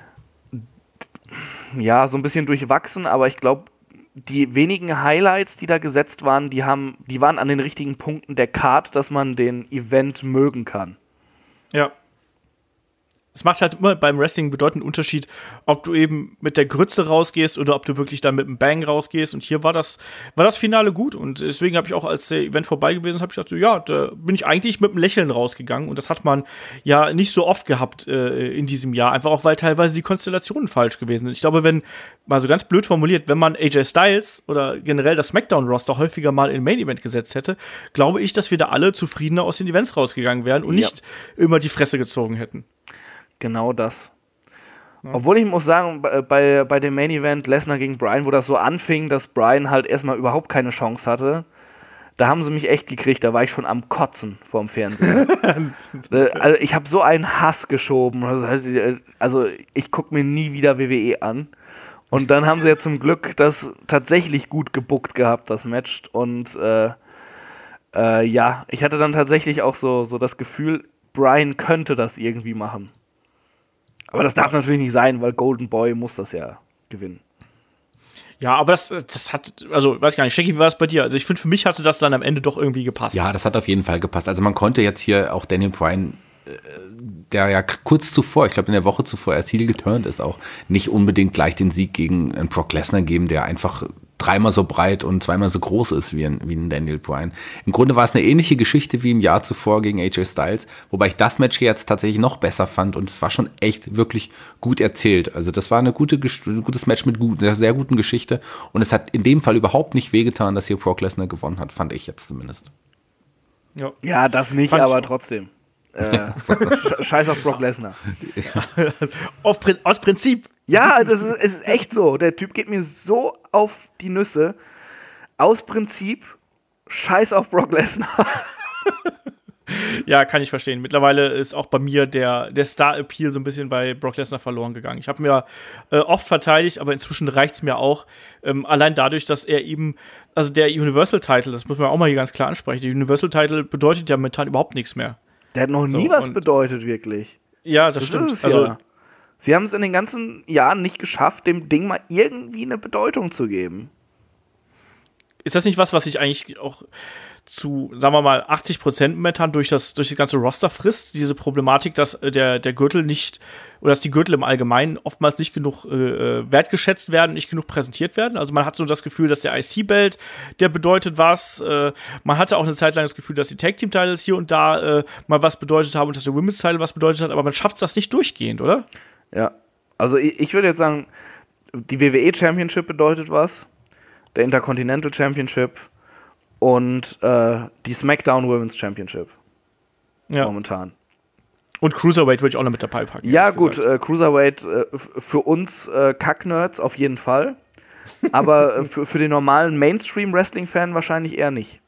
Speaker 4: bisschen durchwachsen, aber ich glaube, die wenigen Highlights, die da gesetzt waren, die waren an den richtigen Punkten der Card, dass man den Event mögen kann.
Speaker 2: Ja. Es macht halt immer beim Wrestling einen bedeutenden Unterschied, ob du eben mit der Grütze rausgehst oder ob du wirklich dann mit einem Bang rausgehst. Und hier war das Finale gut. Und deswegen habe ich auch, als der Event vorbei gewesen ist, habe ich gedacht, so, ja, da bin ich eigentlich mit einem Lächeln rausgegangen. Und das hat man ja nicht so oft gehabt in diesem Jahr. Einfach auch, weil teilweise die Konstellationen falsch gewesen sind. Ich glaube, wenn, mal so ganz blöd formuliert, wenn man AJ Styles oder generell das SmackDown-Roster häufiger mal in Main-Event gesetzt hätte, glaube ich, dass wir da alle zufriedener aus den Events rausgegangen wären und nicht immer die Fresse gezogen hätten.
Speaker 4: Genau das. Ja. Obwohl ich muss sagen, bei dem Main Event Lesnar gegen Bryan, wo das so anfing, dass Bryan halt erstmal überhaupt keine Chance hatte, da haben sie mich echt gekriegt, da war ich schon am Kotzen vorm Fernseher. Also ich habe so einen Hass geschoben. Also ich gucke mir nie wieder WWE an. Und dann haben sie ja zum Glück das tatsächlich gut gebookt gehabt, das Match. Und ich hatte dann tatsächlich auch so das Gefühl, Bryan könnte das irgendwie machen. Aber das darf natürlich nicht sein, weil Golden Boy muss das ja gewinnen.
Speaker 2: Ja, aber das hat, also weiß gar nicht, Shaggy, wie war es bei dir? Also ich finde, für mich hatte das dann am Ende doch irgendwie gepasst.
Speaker 3: Ja, das hat auf jeden Fall gepasst. Also man konnte jetzt hier auch Daniel Bryan, der ja kurz zuvor, ich glaube in der Woche zuvor erst heel geturnt ist, auch nicht unbedingt gleich den Sieg gegen einen Brock Lesnar geben, der einfach dreimal so breit und zweimal so groß ist wie ein Daniel Bryan. Im Grunde war es eine ähnliche Geschichte wie im Jahr zuvor gegen AJ Styles, wobei ich das Match jetzt tatsächlich noch besser fand und es war schon echt wirklich gut erzählt. Also das war ein gutes Match mit einer sehr guten Geschichte und es hat in dem Fall überhaupt nicht wehgetan, dass hier Brock Lesnar gewonnen hat, fand ich jetzt zumindest.
Speaker 4: Ja, das nicht,
Speaker 2: Fand ich
Speaker 4: aber
Speaker 2: auch.
Speaker 4: trotzdem. Scheiß auf Brock Lesnar.
Speaker 2: Aus Prinzip.
Speaker 4: Ja, es ist echt so. Der Typ geht mir so auf die Nüsse. Aus Prinzip, scheiß auf Brock Lesnar.
Speaker 2: Ja, kann ich verstehen. Mittlerweile ist auch bei mir der Star-Appeal so ein bisschen bei Brock Lesnar verloren gegangen. Ich habe mir oft verteidigt, aber inzwischen reicht es mir auch. Allein dadurch, dass er eben, also der Universal-Title, das muss man auch mal hier ganz klar ansprechen, der Universal-Title bedeutet ja momentan überhaupt nichts mehr.
Speaker 4: Der hat noch nie was bedeutet, wirklich.
Speaker 2: Ja, das stimmt.
Speaker 4: Ist es ja. Sie haben es in den ganzen Jahren nicht geschafft, dem Ding mal irgendwie eine Bedeutung zu geben.
Speaker 2: Ist das nicht was sich eigentlich auch zu, sagen wir mal, 80% momentan durch das ganze Roster frisst? Diese Problematik, dass der Gürtel nicht, oder dass die Gürtel im Allgemeinen oftmals nicht genug wertgeschätzt werden, nicht genug präsentiert werden. Also man hat so das Gefühl, dass der IC-Belt, der bedeutet was. Man hatte auch eine Zeit lang das Gefühl, dass die Tag-Team-Titles hier und da mal was bedeutet haben und dass der Women's-Title was bedeutet hat, aber man schafft das nicht durchgehend, oder?
Speaker 4: Ja, also ich würde jetzt sagen, die WWE Championship bedeutet was, der Intercontinental Championship und die SmackDown Women's Championship momentan.
Speaker 2: Und Cruiserweight würde ich auch noch mit dabei packen.
Speaker 4: Ja gut, Cruiserweight für uns Kacknerds auf jeden Fall, aber für den normalen Mainstream-Wrestling-Fan wahrscheinlich eher nicht.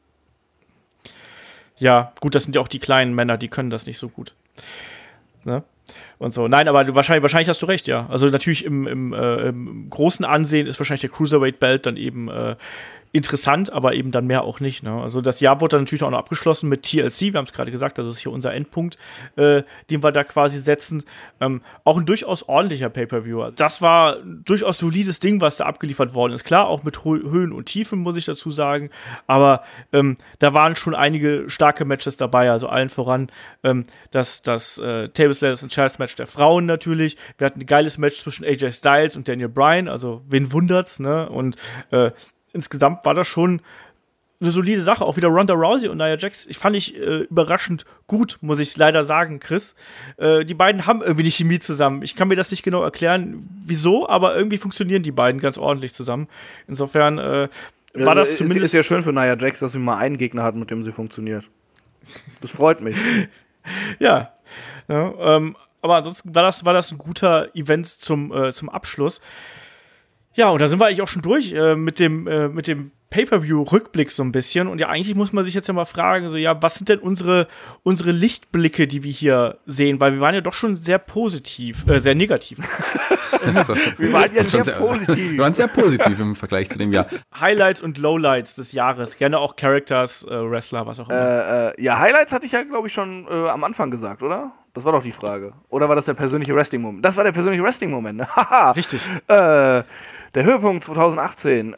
Speaker 2: Ja, gut, das sind ja auch die kleinen Männer, die können das nicht so gut. Ne? Und so. Nein, aber wahrscheinlich hast du recht, ja. Also natürlich im großen Ansehen ist wahrscheinlich der Cruiserweight-Belt dann eben interessant, aber eben dann mehr auch nicht. Ne? Also das Jahr wurde dann natürlich auch noch abgeschlossen mit TLC, wir haben es gerade gesagt, das ist hier unser Endpunkt, den wir da quasi setzen. Auch ein durchaus ordentlicher Pay-Per-View. Das war ein durchaus solides Ding, was da abgeliefert worden ist. Klar, auch mit Höhen und Tiefen, muss ich dazu sagen, aber da waren schon einige starke Matches dabei, also allen voran das Tables, Ladders and Chairs Match der Frauen natürlich. Wir hatten ein geiles Match zwischen AJ Styles und Daniel Bryan, also wen wundert's, ne? Und insgesamt war das schon eine solide Sache. Auch wieder Ronda Rousey und Nia Jax. Ich fand überraschend gut, muss ich leider sagen, Chris. Die beiden haben irgendwie eine Chemie zusammen. Ich kann mir das nicht genau erklären, wieso, aber irgendwie funktionieren die beiden ganz ordentlich zusammen. Insofern war das zumindest...
Speaker 4: Ist ja schön für Nia Jax, dass sie mal einen Gegner hat, mit dem sie funktioniert. Das freut mich.
Speaker 2: Ja. Aber ansonsten war das ein guter Event zum Abschluss. Ja, und da sind wir eigentlich auch schon durch mit dem Pay-Per-View-Rückblick so ein bisschen. Und ja, eigentlich muss man sich jetzt ja mal fragen, so, ja, was sind denn unsere Lichtblicke, die wir hier sehen? Weil wir waren ja doch schon sehr positiv, sehr negativ.
Speaker 4: Wir waren ja sehr positiv.
Speaker 3: Wir waren sehr positiv im Vergleich zu dem Jahr.
Speaker 2: Highlights und Lowlights des Jahres. Gerne auch Characters, Wrestler, was auch immer.
Speaker 4: Ja, Highlights hatte ich ja, glaube ich, schon am Anfang gesagt, oder? Das war doch die Frage. Oder war das der persönliche Wrestling-Moment? Das war der persönliche Wrestling-Moment, ne? Haha.
Speaker 2: Richtig.
Speaker 4: Der Höhepunkt 2018.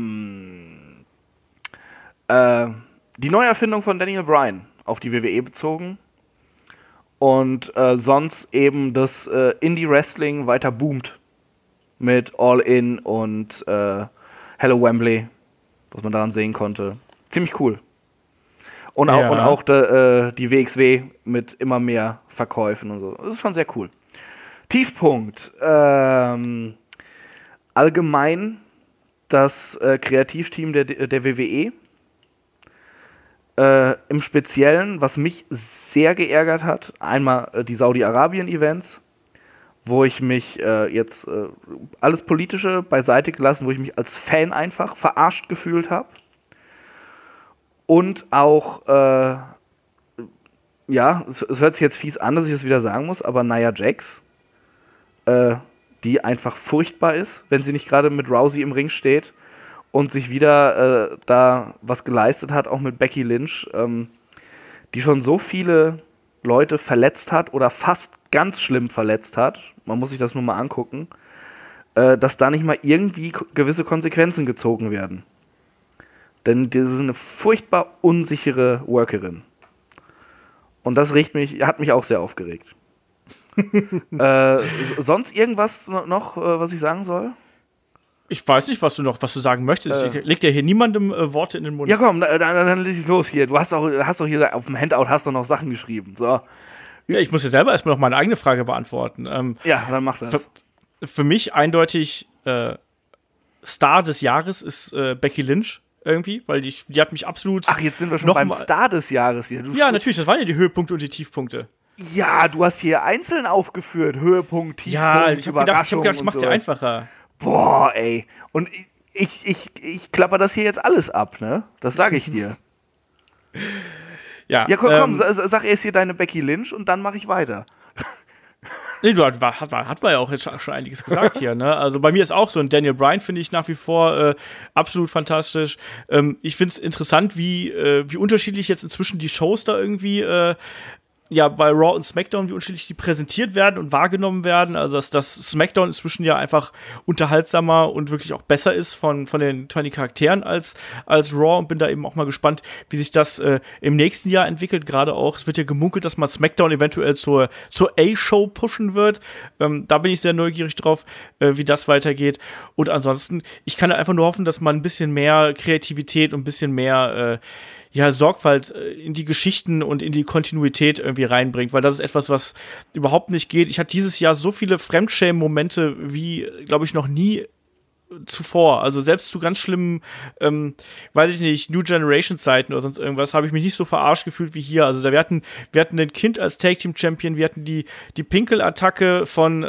Speaker 4: Die Neuerfindung von Daniel Bryan auf die WWE bezogen. Und sonst eben das Indie-Wrestling weiter boomt. Mit All In und Hello Wembley, was man daran sehen konnte. Ziemlich cool. Und auch die WXW mit immer mehr Verkäufen und so. Das ist schon sehr cool. Tiefpunkt. Allgemein das Kreativteam der WWE. Im Speziellen, was mich sehr geärgert hat, einmal die Saudi-Arabien-Events, wo ich mich jetzt alles Politische beiseite gelassen, wo ich mich als Fan einfach verarscht gefühlt habe. Und auch, es hört sich jetzt fies an, dass ich das wieder sagen muss, aber Nia Jax, die einfach furchtbar ist, wenn sie nicht gerade mit Rousey im Ring steht und sich wieder da was geleistet hat, auch mit Becky Lynch, die schon so viele Leute verletzt hat oder fast ganz schlimm verletzt hat. Man muss sich das nur mal angucken. dass da nicht mal irgendwie gewisse Konsequenzen gezogen werden. Denn das ist eine furchtbar unsichere Workerin. Und das hat mich auch sehr aufgeregt. Sonst irgendwas noch, was ich sagen soll?
Speaker 2: Ich weiß nicht, was du sagen möchtest. Ich leg dir hier niemandem Worte in den Mund.
Speaker 4: Ja, komm, dann lese ich los hier. Du hast doch hier auf dem Handout noch Sachen geschrieben. So.
Speaker 2: Ja, ich muss ja selber erstmal noch meine eigene Frage beantworten.
Speaker 4: Ja, dann mach das.
Speaker 2: Für mich eindeutig Star des Jahres ist Becky Lynch irgendwie, weil die hat mich absolut.
Speaker 4: Ach, jetzt sind wir schon beim Star des Jahres wieder.
Speaker 2: Ja, natürlich, das waren ja die Höhepunkte und die Tiefpunkte.
Speaker 4: Ja, du hast hier einzeln aufgeführt. Höhepunkt, Tiefpunkt,
Speaker 2: ja, ich hab gedacht, ich mach's dir einfacher.
Speaker 4: Boah, ey. Und ich klapper das hier jetzt alles ab, ne? Das sage ich dir.
Speaker 2: Ja,
Speaker 4: komm, sag erst hier deine Becky Lynch und dann mache ich weiter.
Speaker 2: Nee, hat man ja auch jetzt schon einiges gesagt hier, ne? Also bei mir ist auch so ein Daniel Bryan, finde ich nach wie vor absolut fantastisch. Ich finde es interessant, wie unterschiedlich jetzt inzwischen die Shows da irgendwie bei Raw und SmackDown, wie unterschiedlich die präsentiert werden und wahrgenommen werden. Also, dass SmackDown inzwischen ja einfach unterhaltsamer und wirklich auch besser ist von den Charakteren als Raw, und bin da eben auch mal gespannt, wie sich das im nächsten Jahr entwickelt. Gerade auch, es wird ja gemunkelt, dass man SmackDown eventuell zur A-Show pushen wird. Da bin ich sehr neugierig drauf, wie das weitergeht. Und ansonsten, ich kann einfach nur hoffen, dass man ein bisschen mehr Kreativität und ein bisschen mehr Sorgfalt in die Geschichten und in die Kontinuität irgendwie reinbringt, weil das ist etwas, was überhaupt nicht geht. Ich hatte dieses Jahr so viele Fremdschämen-Momente wie, glaube ich, noch nie zuvor. Also selbst zu ganz schlimmen, weiß ich nicht, New Generation-Zeiten oder sonst irgendwas, habe ich mich nicht so verarscht gefühlt wie hier. Also wir hatten ein Kind als Tag-Team-Champion, wir hatten die Pinkel-Attacke von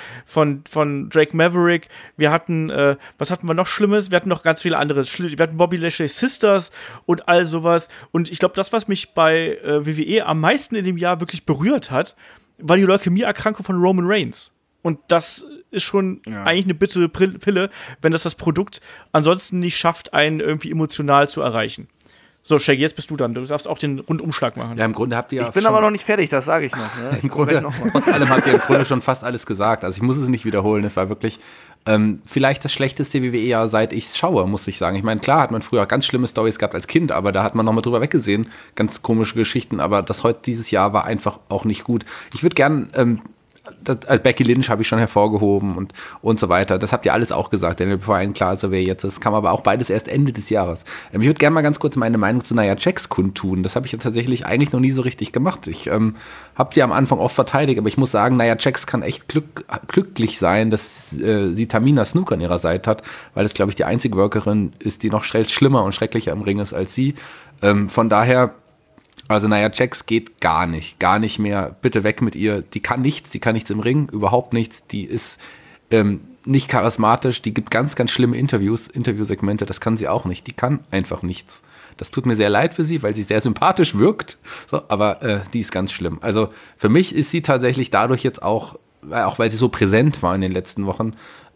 Speaker 2: Drake Maverick, wir hatten, was hatten wir noch Schlimmes? Wir hatten noch ganz viele andere. Wir hatten Bobby Lashley's Sisters und all sowas. Und ich glaube, das, was mich bei WWE am meisten in dem Jahr wirklich berührt hat, war die Leukämie-Erkrankung von Roman Reigns. Und das ist schon eigentlich eine bittere Pille, wenn das Produkt ansonsten nicht schafft, einen irgendwie emotional zu erreichen. So, Shaggy, jetzt bist du dann. Du darfst auch den Rundumschlag machen.
Speaker 3: Ja, im Grunde habt ihr
Speaker 4: Ich bin aber noch nicht fertig, das sage ich noch. Ne?
Speaker 3: Im Grunde, trotz allem habt ihr im Grunde schon fast alles gesagt. Also ich muss es nicht wiederholen. Es war wirklich vielleicht das schlechteste WWE-Jahr, seit ich es schaue, muss ich sagen. Ich meine, klar hat man früher ganz schlimme Storys gehabt als Kind, aber da hat man nochmal drüber weggesehen. Ganz komische Geschichten, aber dieses Jahr war einfach auch nicht gut. Ich würde gern Becky Lynch habe ich schon hervorgehoben und so weiter. Das habt ihr alles auch gesagt, Daniel Bryan, klar, so wer jetzt ist. Kam aber auch beides erst Ende des Jahres. Ich würde gerne mal ganz kurz meine Meinung zu Nia Jax kundtun. Das habe ich ja tatsächlich eigentlich noch nie so richtig gemacht. Ich habe sie am Anfang oft verteidigt, aber ich muss sagen, Nia Jax kann echt glücklich sein, dass sie Tamina Snuka an ihrer Seite hat, weil es, glaube ich, die einzige Workerin ist, die noch schlimmer und schrecklicher im Ring ist als sie. Von daher, also Nia Jax geht gar nicht mehr. Bitte weg mit ihr. Die kann nichts im Ring, überhaupt nichts. Die ist nicht charismatisch, die gibt ganz, ganz schlimme Interviewsegmente, das kann sie auch nicht. Die kann einfach nichts. Das tut mir sehr leid für sie, weil sie sehr sympathisch wirkt, so, aber die ist ganz schlimm. Also für mich ist sie tatsächlich dadurch jetzt auch weil sie so präsent war in den letzten Wochen,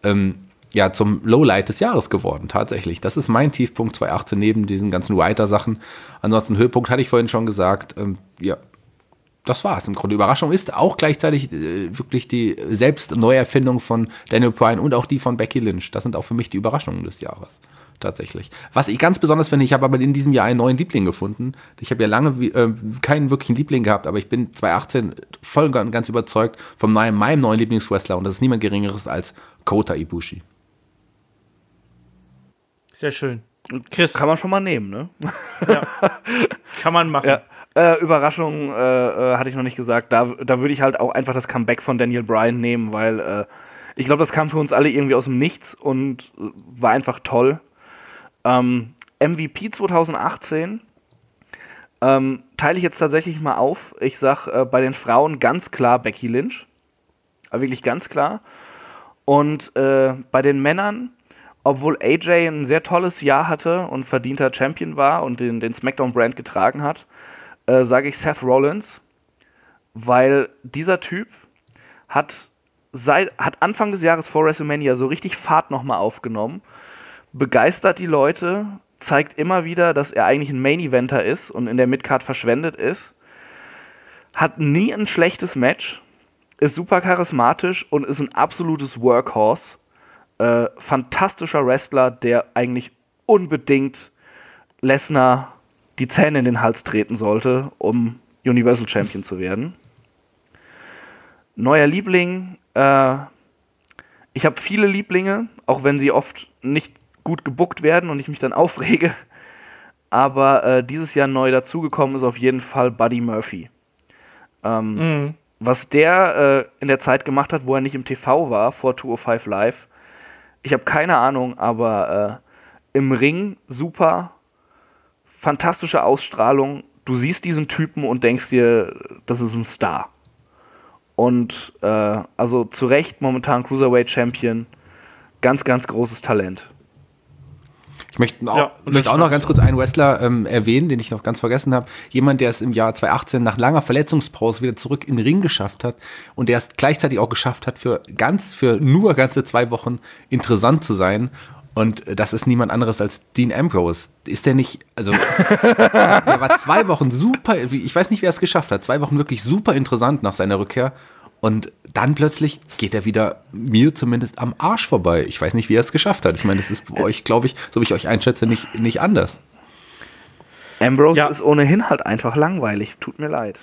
Speaker 3: zum Lowlight des Jahres geworden, tatsächlich. Das ist mein Tiefpunkt 2018 neben diesen ganzen Writer-Sachen. Ansonsten Höhepunkt hatte ich vorhin schon gesagt. Das war's im Grunde. Überraschung ist auch gleichzeitig wirklich die Selbstneuerfindung von Daniel Bryan und auch die von Becky Lynch. Das sind auch für mich die Überraschungen des Jahres, tatsächlich. Was ich ganz besonders finde, ich habe aber in diesem Jahr einen neuen Liebling gefunden. Ich habe ja lange keinen wirklichen Liebling gehabt, aber ich bin 2018 voll und ganz überzeugt von meinem neuen Lieblingswrestler, und das ist niemand Geringeres als Kota Ibushi.
Speaker 2: Sehr schön. Chris.
Speaker 4: Kann man schon mal nehmen, ne?
Speaker 2: Ja. Kann man machen.
Speaker 4: Ja. Überraschung hatte ich noch nicht gesagt. Da würde ich halt auch einfach das Comeback von Daniel Bryan nehmen, weil ich glaube, das kam für uns alle irgendwie aus dem Nichts und war einfach toll. MVP 2018 teile ich jetzt tatsächlich mal auf. Ich sag bei den Frauen ganz klar Becky Lynch. Wirklich ganz klar. Und bei den Männern, obwohl AJ ein sehr tolles Jahr hatte und verdienter Champion war und den SmackDown-Brand getragen hat, sage ich Seth Rollins, weil dieser Typ hat Anfang des Jahres vor WrestleMania so richtig Fahrt nochmal aufgenommen, begeistert die Leute, zeigt immer wieder, dass er eigentlich ein Main-Eventer ist und in der Midcard verschwendet ist, hat nie ein schlechtes Match, ist super charismatisch und ist ein absolutes Workhorse. fantastischer Wrestler, der eigentlich unbedingt Lesnar die Zähne in den Hals treten sollte, um Universal Champion zu werden. Neuer Liebling. Ich habe viele Lieblinge, auch wenn sie oft nicht gut gebookt werden und ich mich dann aufrege. Aber dieses Jahr neu dazugekommen ist auf jeden Fall Buddy Murphy. Was der in der Zeit gemacht hat, wo er nicht im TV war, vor 205 Live, ich habe keine Ahnung, aber im Ring super, fantastische Ausstrahlung. Du siehst diesen Typen und denkst dir, das ist ein Star. Und also zu Recht momentan Cruiserweight Champion, ganz, ganz großes Talent.
Speaker 3: Ich möchte auch noch ganz kurz einen Wrestler erwähnen, den ich noch ganz vergessen habe. Jemand, der es im Jahr 2018 nach langer Verletzungspause wieder zurück in den Ring geschafft hat und der es gleichzeitig auch geschafft hat, für nur ganze 2 Wochen interessant zu sein. Und das ist niemand anderes als Dean Ambrose. Ist der nicht, also der war 2 Wochen super, ich weiß nicht, wer es geschafft hat, 2 Wochen wirklich super interessant nach seiner Rückkehr. Und dann plötzlich geht er wieder, mir zumindest, am Arsch vorbei. Ich weiß nicht, wie er es geschafft hat. Ich meine, das ist bei euch, glaube ich, so wie ich euch einschätze, nicht anders.
Speaker 4: Ambrose ist ohnehin halt einfach langweilig. Tut mir leid.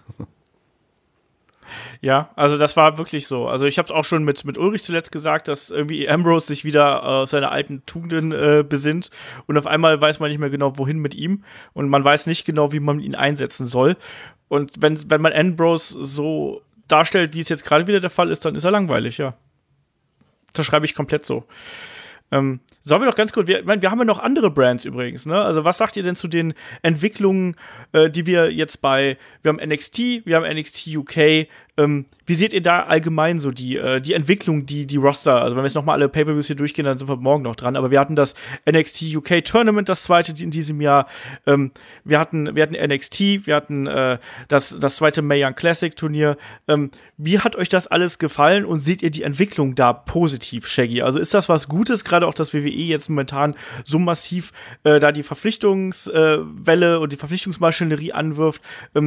Speaker 2: Ja, also das war wirklich so. Also ich habe es auch schon mit Ulrich zuletzt gesagt, dass irgendwie Ambrose sich wieder auf seine alten Tugenden besinnt und auf einmal weiß man nicht mehr genau, wohin mit ihm und man weiß nicht genau, wie man ihn einsetzen soll. Und wenn man Ambrose so darstellt, wie es jetzt gerade wieder der Fall ist, dann ist er langweilig, ja. Das schreibe ich komplett so. Sollen wir noch ganz kurz, wir haben ja noch andere Brands übrigens, ne? Also was sagt ihr denn zu den Entwicklungen, die wir jetzt wir haben NXT, wir haben NXT UK, wie seht ihr da allgemein so die Entwicklung, die Roster, also wenn wir jetzt nochmal alle Pay-Per-Views hier durchgehen, dann sind wir morgen noch dran, aber wir hatten das NXT UK Tournament, das zweite in diesem Jahr, wir hatten NXT, wir hatten das zweite Mae Young Classic Turnier, wie hat euch das alles gefallen und seht ihr die Entwicklung da positiv, Shaggy? Also ist das was Gutes, gerade auch das WWE jetzt momentan so massiv da die Verpflichtungswelle und die Verpflichtungsmaschinerie anwirft,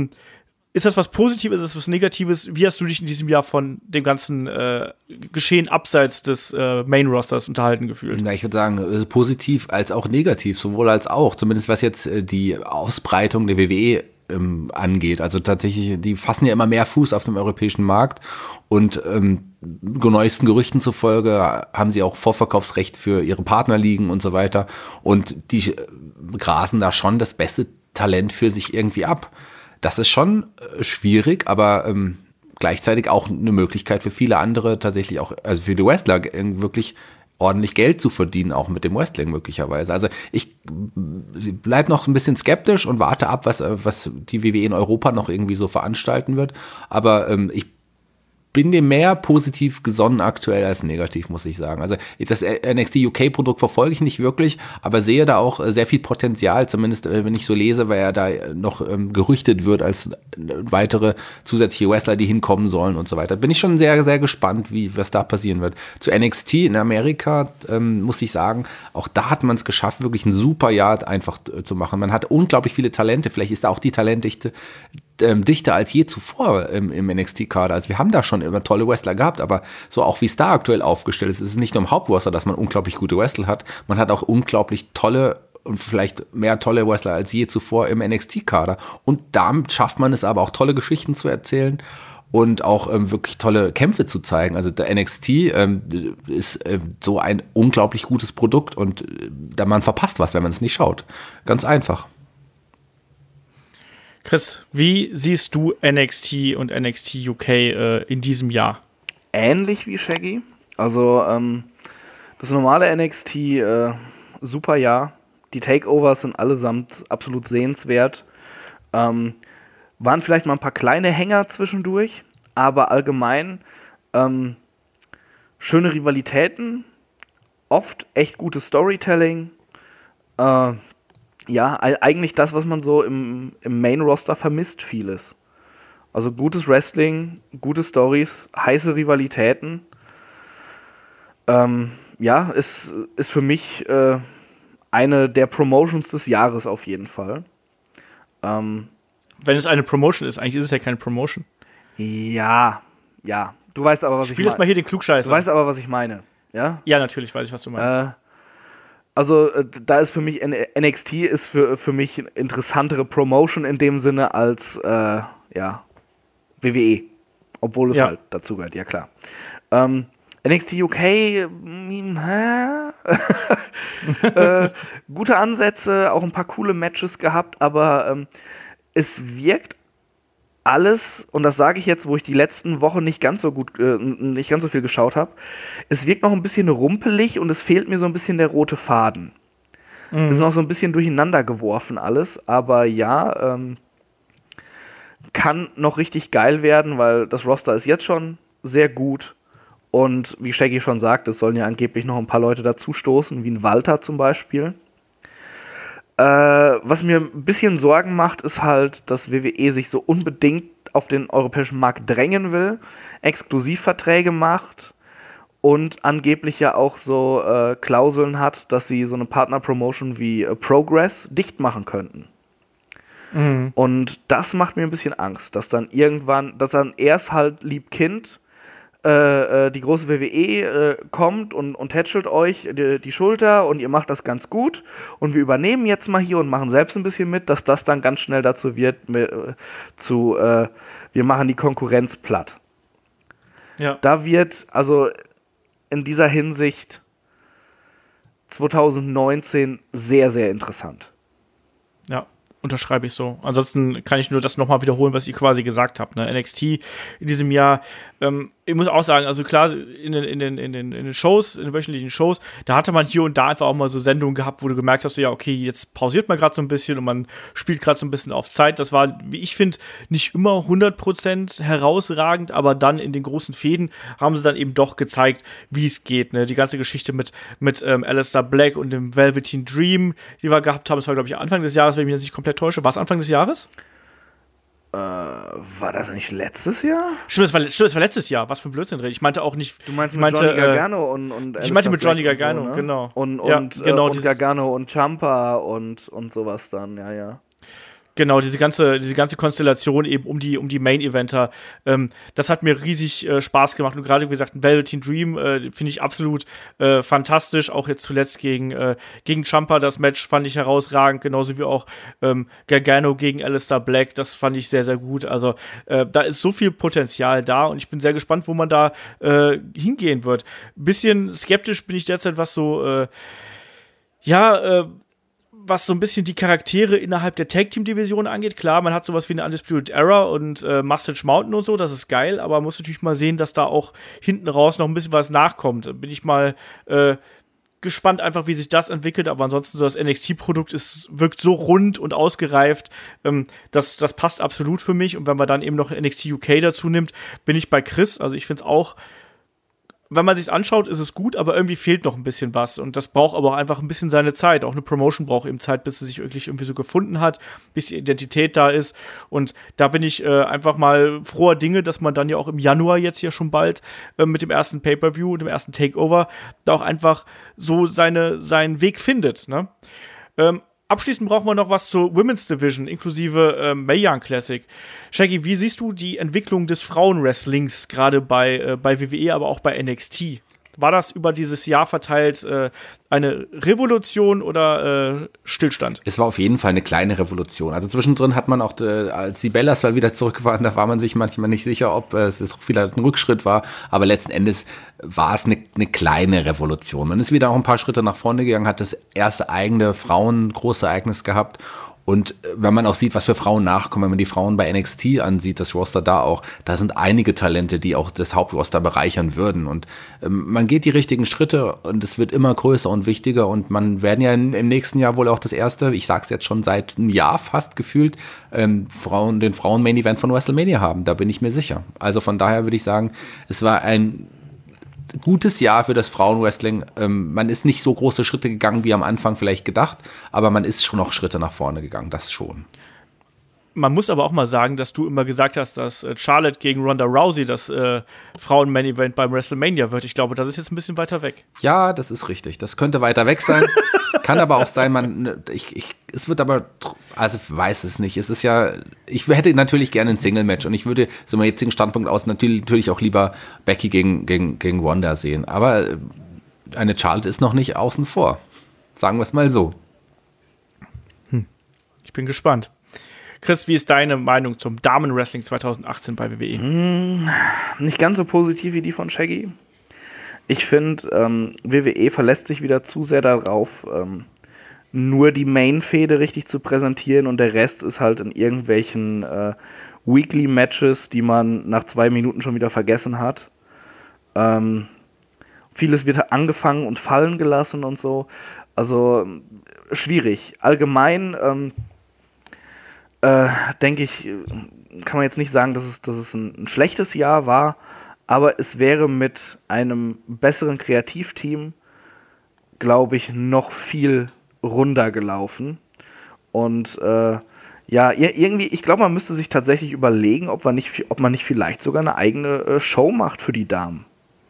Speaker 2: ist das was Positives, ist das was Negatives? Wie hast du dich in diesem Jahr von dem ganzen Geschehen abseits des Main-Rosters unterhalten gefühlt?
Speaker 3: Na, ich würde sagen, positiv als auch negativ, sowohl als auch. Zumindest was jetzt die Ausbreitung der WWE angeht. Also tatsächlich, die fassen ja immer mehr Fuß auf dem europäischen Markt und neuesten Gerüchten zufolge haben sie auch Vorverkaufsrecht für ihre Partnerligen und so weiter und die grasen da schon das beste Talent für sich irgendwie ab. Das ist schon schwierig, aber gleichzeitig auch eine Möglichkeit für viele andere tatsächlich auch, also für die Wrestler wirklich ordentlich Geld zu verdienen, auch mit dem Wrestling möglicherweise. Also ich bleibe noch ein bisschen skeptisch und warte ab, was die WWE in Europa noch irgendwie so veranstalten wird. Aber ich bin dem mehr positiv gesonnen aktuell als negativ, muss ich sagen. Also das NXT UK-Produkt verfolge ich nicht wirklich, aber sehe da auch sehr viel Potenzial, zumindest wenn ich so lese, weil ja da noch gerüchtet wird als weitere zusätzliche Wrestler, die hinkommen sollen und so weiter. Bin ich schon sehr, sehr gespannt, was da passieren wird. Zu NXT in Amerika muss ich sagen, auch da hat man es geschafft, wirklich ein super Jahr einfach zu machen. Man hat unglaublich viele Talente, vielleicht ist da auch die Talentdichte dichter als je zuvor im NXT-Kader. Also wir haben da schon immer tolle Wrestler gehabt, aber so auch wie es da aktuell aufgestellt ist, ist es nicht nur im Hauptroster, dass man unglaublich gute Wrestler hat, man hat auch unglaublich tolle und vielleicht mehr tolle Wrestler als je zuvor im NXT-Kader. Und damit schafft man es aber auch, tolle Geschichten zu erzählen und auch wirklich tolle Kämpfe zu zeigen. Also der NXT ist so ein unglaublich gutes Produkt und man verpasst was, wenn man es nicht schaut. Ganz einfach.
Speaker 2: Chris, wie siehst du NXT und NXT UK in diesem Jahr?
Speaker 4: Ähnlich wie Shaggy. Also das normale NXT, super Jahr. Die Takeovers sind allesamt absolut sehenswert. Waren vielleicht mal ein paar kleine Hänger zwischendurch, aber allgemein schöne Rivalitäten, oft echt gutes Storytelling. Ja, eigentlich das, was man so im Main-Roster vermisst, vieles. Also gutes Wrestling, gute Stories, heiße Rivalitäten. Ja, ist für mich eine der Promotions des Jahres auf jeden Fall.
Speaker 2: Wenn es eine Promotion ist, eigentlich ist es ja keine Promotion.
Speaker 4: Ja. Du weißt aber, was ich meine.
Speaker 2: Spiel jetzt mal hier den Klugscheißer.
Speaker 4: Du weißt aber, was ich meine. Ja?
Speaker 2: Ja, natürlich weiß ich, was du meinst.
Speaker 4: Da ist für mich NXT ist für mich eine interessantere Promotion in dem Sinne als WWE. Obwohl es halt dazu gehört, ja klar. NXT UK, gute Ansätze, auch ein paar coole Matches gehabt, aber es wirkt alles, und das sage ich jetzt, wo ich die letzten Wochen nicht ganz so viel geschaut habe, es wirkt noch ein bisschen rumpelig und es fehlt mir so ein bisschen der rote Faden. Es ist noch so ein bisschen durcheinander geworfen alles, aber ja, kann noch richtig geil werden, weil das Roster ist jetzt schon sehr gut und wie Shaggy schon sagt, es sollen ja angeblich noch ein paar Leute dazustoßen, wie ein Walter zum Beispiel. Was mir ein bisschen Sorgen macht, ist halt, dass WWE sich so unbedingt auf den europäischen Markt drängen will, Exklusivverträge macht und angeblich ja auch so Klauseln hat, dass sie so eine Partner-Promotion wie Progress dicht machen könnten. Und das macht mir ein bisschen Angst, dass dann erst halt Lieb-Kind die große WWE kommt und tätschelt euch die Schulter und ihr macht das ganz gut und wir übernehmen jetzt mal hier und machen selbst ein bisschen mit, dass das dann ganz schnell dazu wird, wir machen die Konkurrenz platt. Ja. Da wird also in dieser Hinsicht 2019 sehr, sehr interessant.
Speaker 2: Ja. Unterschreibe ich so. Ansonsten kann ich nur das nochmal wiederholen, was ihr quasi gesagt habt. Ne? NXT in diesem Jahr, ich muss auch sagen, also klar, in den Shows, in den wöchentlichen Shows, da hatte man hier und da einfach auch mal so Sendungen gehabt, wo du gemerkt hast, so, ja, okay, jetzt pausiert man gerade so ein bisschen und man spielt gerade so ein bisschen auf Zeit. Das war, wie ich finde, nicht immer 100% herausragend, aber dann in den großen Fäden haben sie dann eben doch gezeigt, wie es geht. Ne? Die ganze Geschichte mit Aleister Black und dem Velveteen Dream, die wir gehabt haben, das war, glaube ich, Anfang des Jahres, wenn ich mich jetzt nicht komplett täusche. War es Anfang des Jahres?
Speaker 4: War das nicht letztes Jahr?
Speaker 2: Stimmt, es war letztes Jahr. Was für ein Blödsinn. Ich meinte auch nicht.
Speaker 4: Du meinst mit Johnny Gargano und
Speaker 2: ich meinte mit Johnny Gargano,
Speaker 4: so, ne?
Speaker 2: Genau.
Speaker 4: Und Gargano und Ciampa und sowas dann, ja.
Speaker 2: Genau, diese ganze Konstellation eben um die Main-Eventer, das hat mir riesig Spaß gemacht. Und gerade, wie gesagt, ein Velveteen Dream finde ich absolut fantastisch. Auch jetzt zuletzt gegen Ciampa, das Match fand ich herausragend. Genauso wie auch Gargano gegen Aleister Black, das fand ich sehr, sehr gut. Also da ist so viel Potenzial da und ich bin sehr gespannt, wo man da hingehen wird. Bisschen skeptisch bin ich derzeit, was so was so ein bisschen die Charaktere innerhalb der Tag-Team-Division angeht. Klar, man hat sowas wie eine Undisputed Era und Mustache Mountain und so, das ist geil, aber man muss natürlich mal sehen, dass da auch hinten raus noch ein bisschen was nachkommt. Bin ich mal gespannt einfach, wie sich das entwickelt, aber ansonsten so das NXT-Produkt wirkt so rund und ausgereift, das passt absolut für mich und wenn man dann eben noch NXT UK dazu nimmt, bin ich bei Chris, also ich finde es auch, wenn man sich's anschaut, ist es gut, aber irgendwie fehlt noch ein bisschen was. Und das braucht aber auch einfach ein bisschen seine Zeit. Auch eine Promotion braucht eben Zeit, bis sie sich wirklich irgendwie so gefunden hat, bis die Identität da ist. Und da bin ich einfach mal froher Dinge, dass man dann ja auch im Januar jetzt ja schon bald mit dem ersten Pay-Per-View und dem ersten Takeover da auch einfach so seinen Weg findet. Ne? Abschließend brauchen wir noch was zur Women's Division, inklusive Mae Young Classic. Shaggy, wie siehst du die Entwicklung des Frauenwrestlings gerade bei WWE, aber auch bei NXT? War das über dieses Jahr verteilt eine Revolution oder Stillstand?
Speaker 3: Es war auf jeden Fall eine kleine Revolution. Also zwischendrin hat man auch, als die Bellas mal wieder zurück waren, da war man sich manchmal nicht sicher, ob es vielleicht ein Rückschritt war. Aber letzten Endes war es eine kleine Revolution. Man ist wieder auch ein paar Schritte nach vorne gegangen, hat das erste eigene Frauen-Großereignis gehabt. Und wenn man auch sieht, was für Frauen nachkommen, wenn man die Frauen bei NXT ansieht, das Roster da auch, da sind einige Talente, die auch das Hauptroster bereichern würden. Und man geht die richtigen Schritte und es wird immer größer und wichtiger. Und man werden ja im nächsten Jahr wohl auch das erste, ich sag's jetzt schon seit einem Jahr fast gefühlt, den Frauen-Main-Event von WrestleMania haben. Da bin ich mir sicher. Also von daher würde ich sagen, es war ein gutes Jahr für das Frauenwrestling. Man ist nicht so große Schritte gegangen, wie am Anfang vielleicht gedacht, aber man ist schon noch Schritte nach vorne gegangen, das schon.
Speaker 2: Man muss aber auch mal sagen, dass du immer gesagt hast, dass Charlotte gegen Ronda Rousey das Frauen-Main-Event beim WrestleMania wird. Ich glaube, das ist jetzt ein bisschen weiter weg.
Speaker 3: Ja, das ist richtig. Das könnte weiter weg sein. Kann aber auch sein, es wird aber, also ich weiß es nicht. Es ist ja, ich hätte natürlich gerne ein Single-Match und ich würde so meinem jetzigen Standpunkt aus natürlich auch lieber Becky gegen Ronda sehen. Aber eine Charlotte ist noch nicht außen vor. Sagen wir es mal so.
Speaker 2: Ich bin gespannt. Chris, wie ist deine Meinung zum Damenwrestling 2018 bei WWE?
Speaker 4: Nicht ganz so positiv wie die von Shaggy. Ich finde, WWE verlässt sich wieder zu sehr darauf, nur die Main-Fehde richtig zu präsentieren und der Rest ist halt in irgendwelchen Weekly-Matches, die man nach 2 Minuten schon wieder vergessen hat. Vieles wird angefangen und fallen gelassen und so. Also schwierig. Allgemein denke ich, kann man jetzt nicht sagen, dass es ein schlechtes Jahr war, aber es wäre mit einem besseren Kreativteam, glaube ich, noch viel runder gelaufen. Und irgendwie, ich glaube, man müsste sich tatsächlich überlegen, ob man nicht vielleicht sogar eine eigene Show macht für die Damen.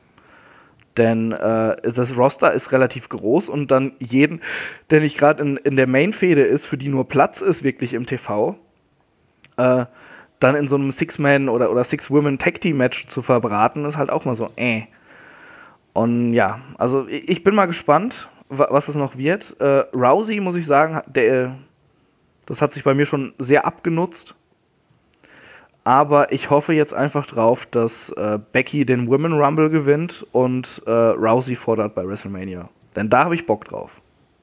Speaker 4: Denn das Roster ist relativ groß und dann jeden, der nicht gerade in der Main-Fehde ist, für die nur Platz ist wirklich im TV, dann in so einem Six-Man- oder Six-Women-Tag-Team-Match zu verbraten, ist halt auch mal so, Und ja, also ich bin mal gespannt, was es noch wird. Rousey, muss ich sagen, das hat sich bei mir schon sehr abgenutzt. Aber ich hoffe jetzt einfach drauf, dass Becky den Women Rumble gewinnt und Rousey fordert bei WrestleMania. Denn da habe ich Bock drauf.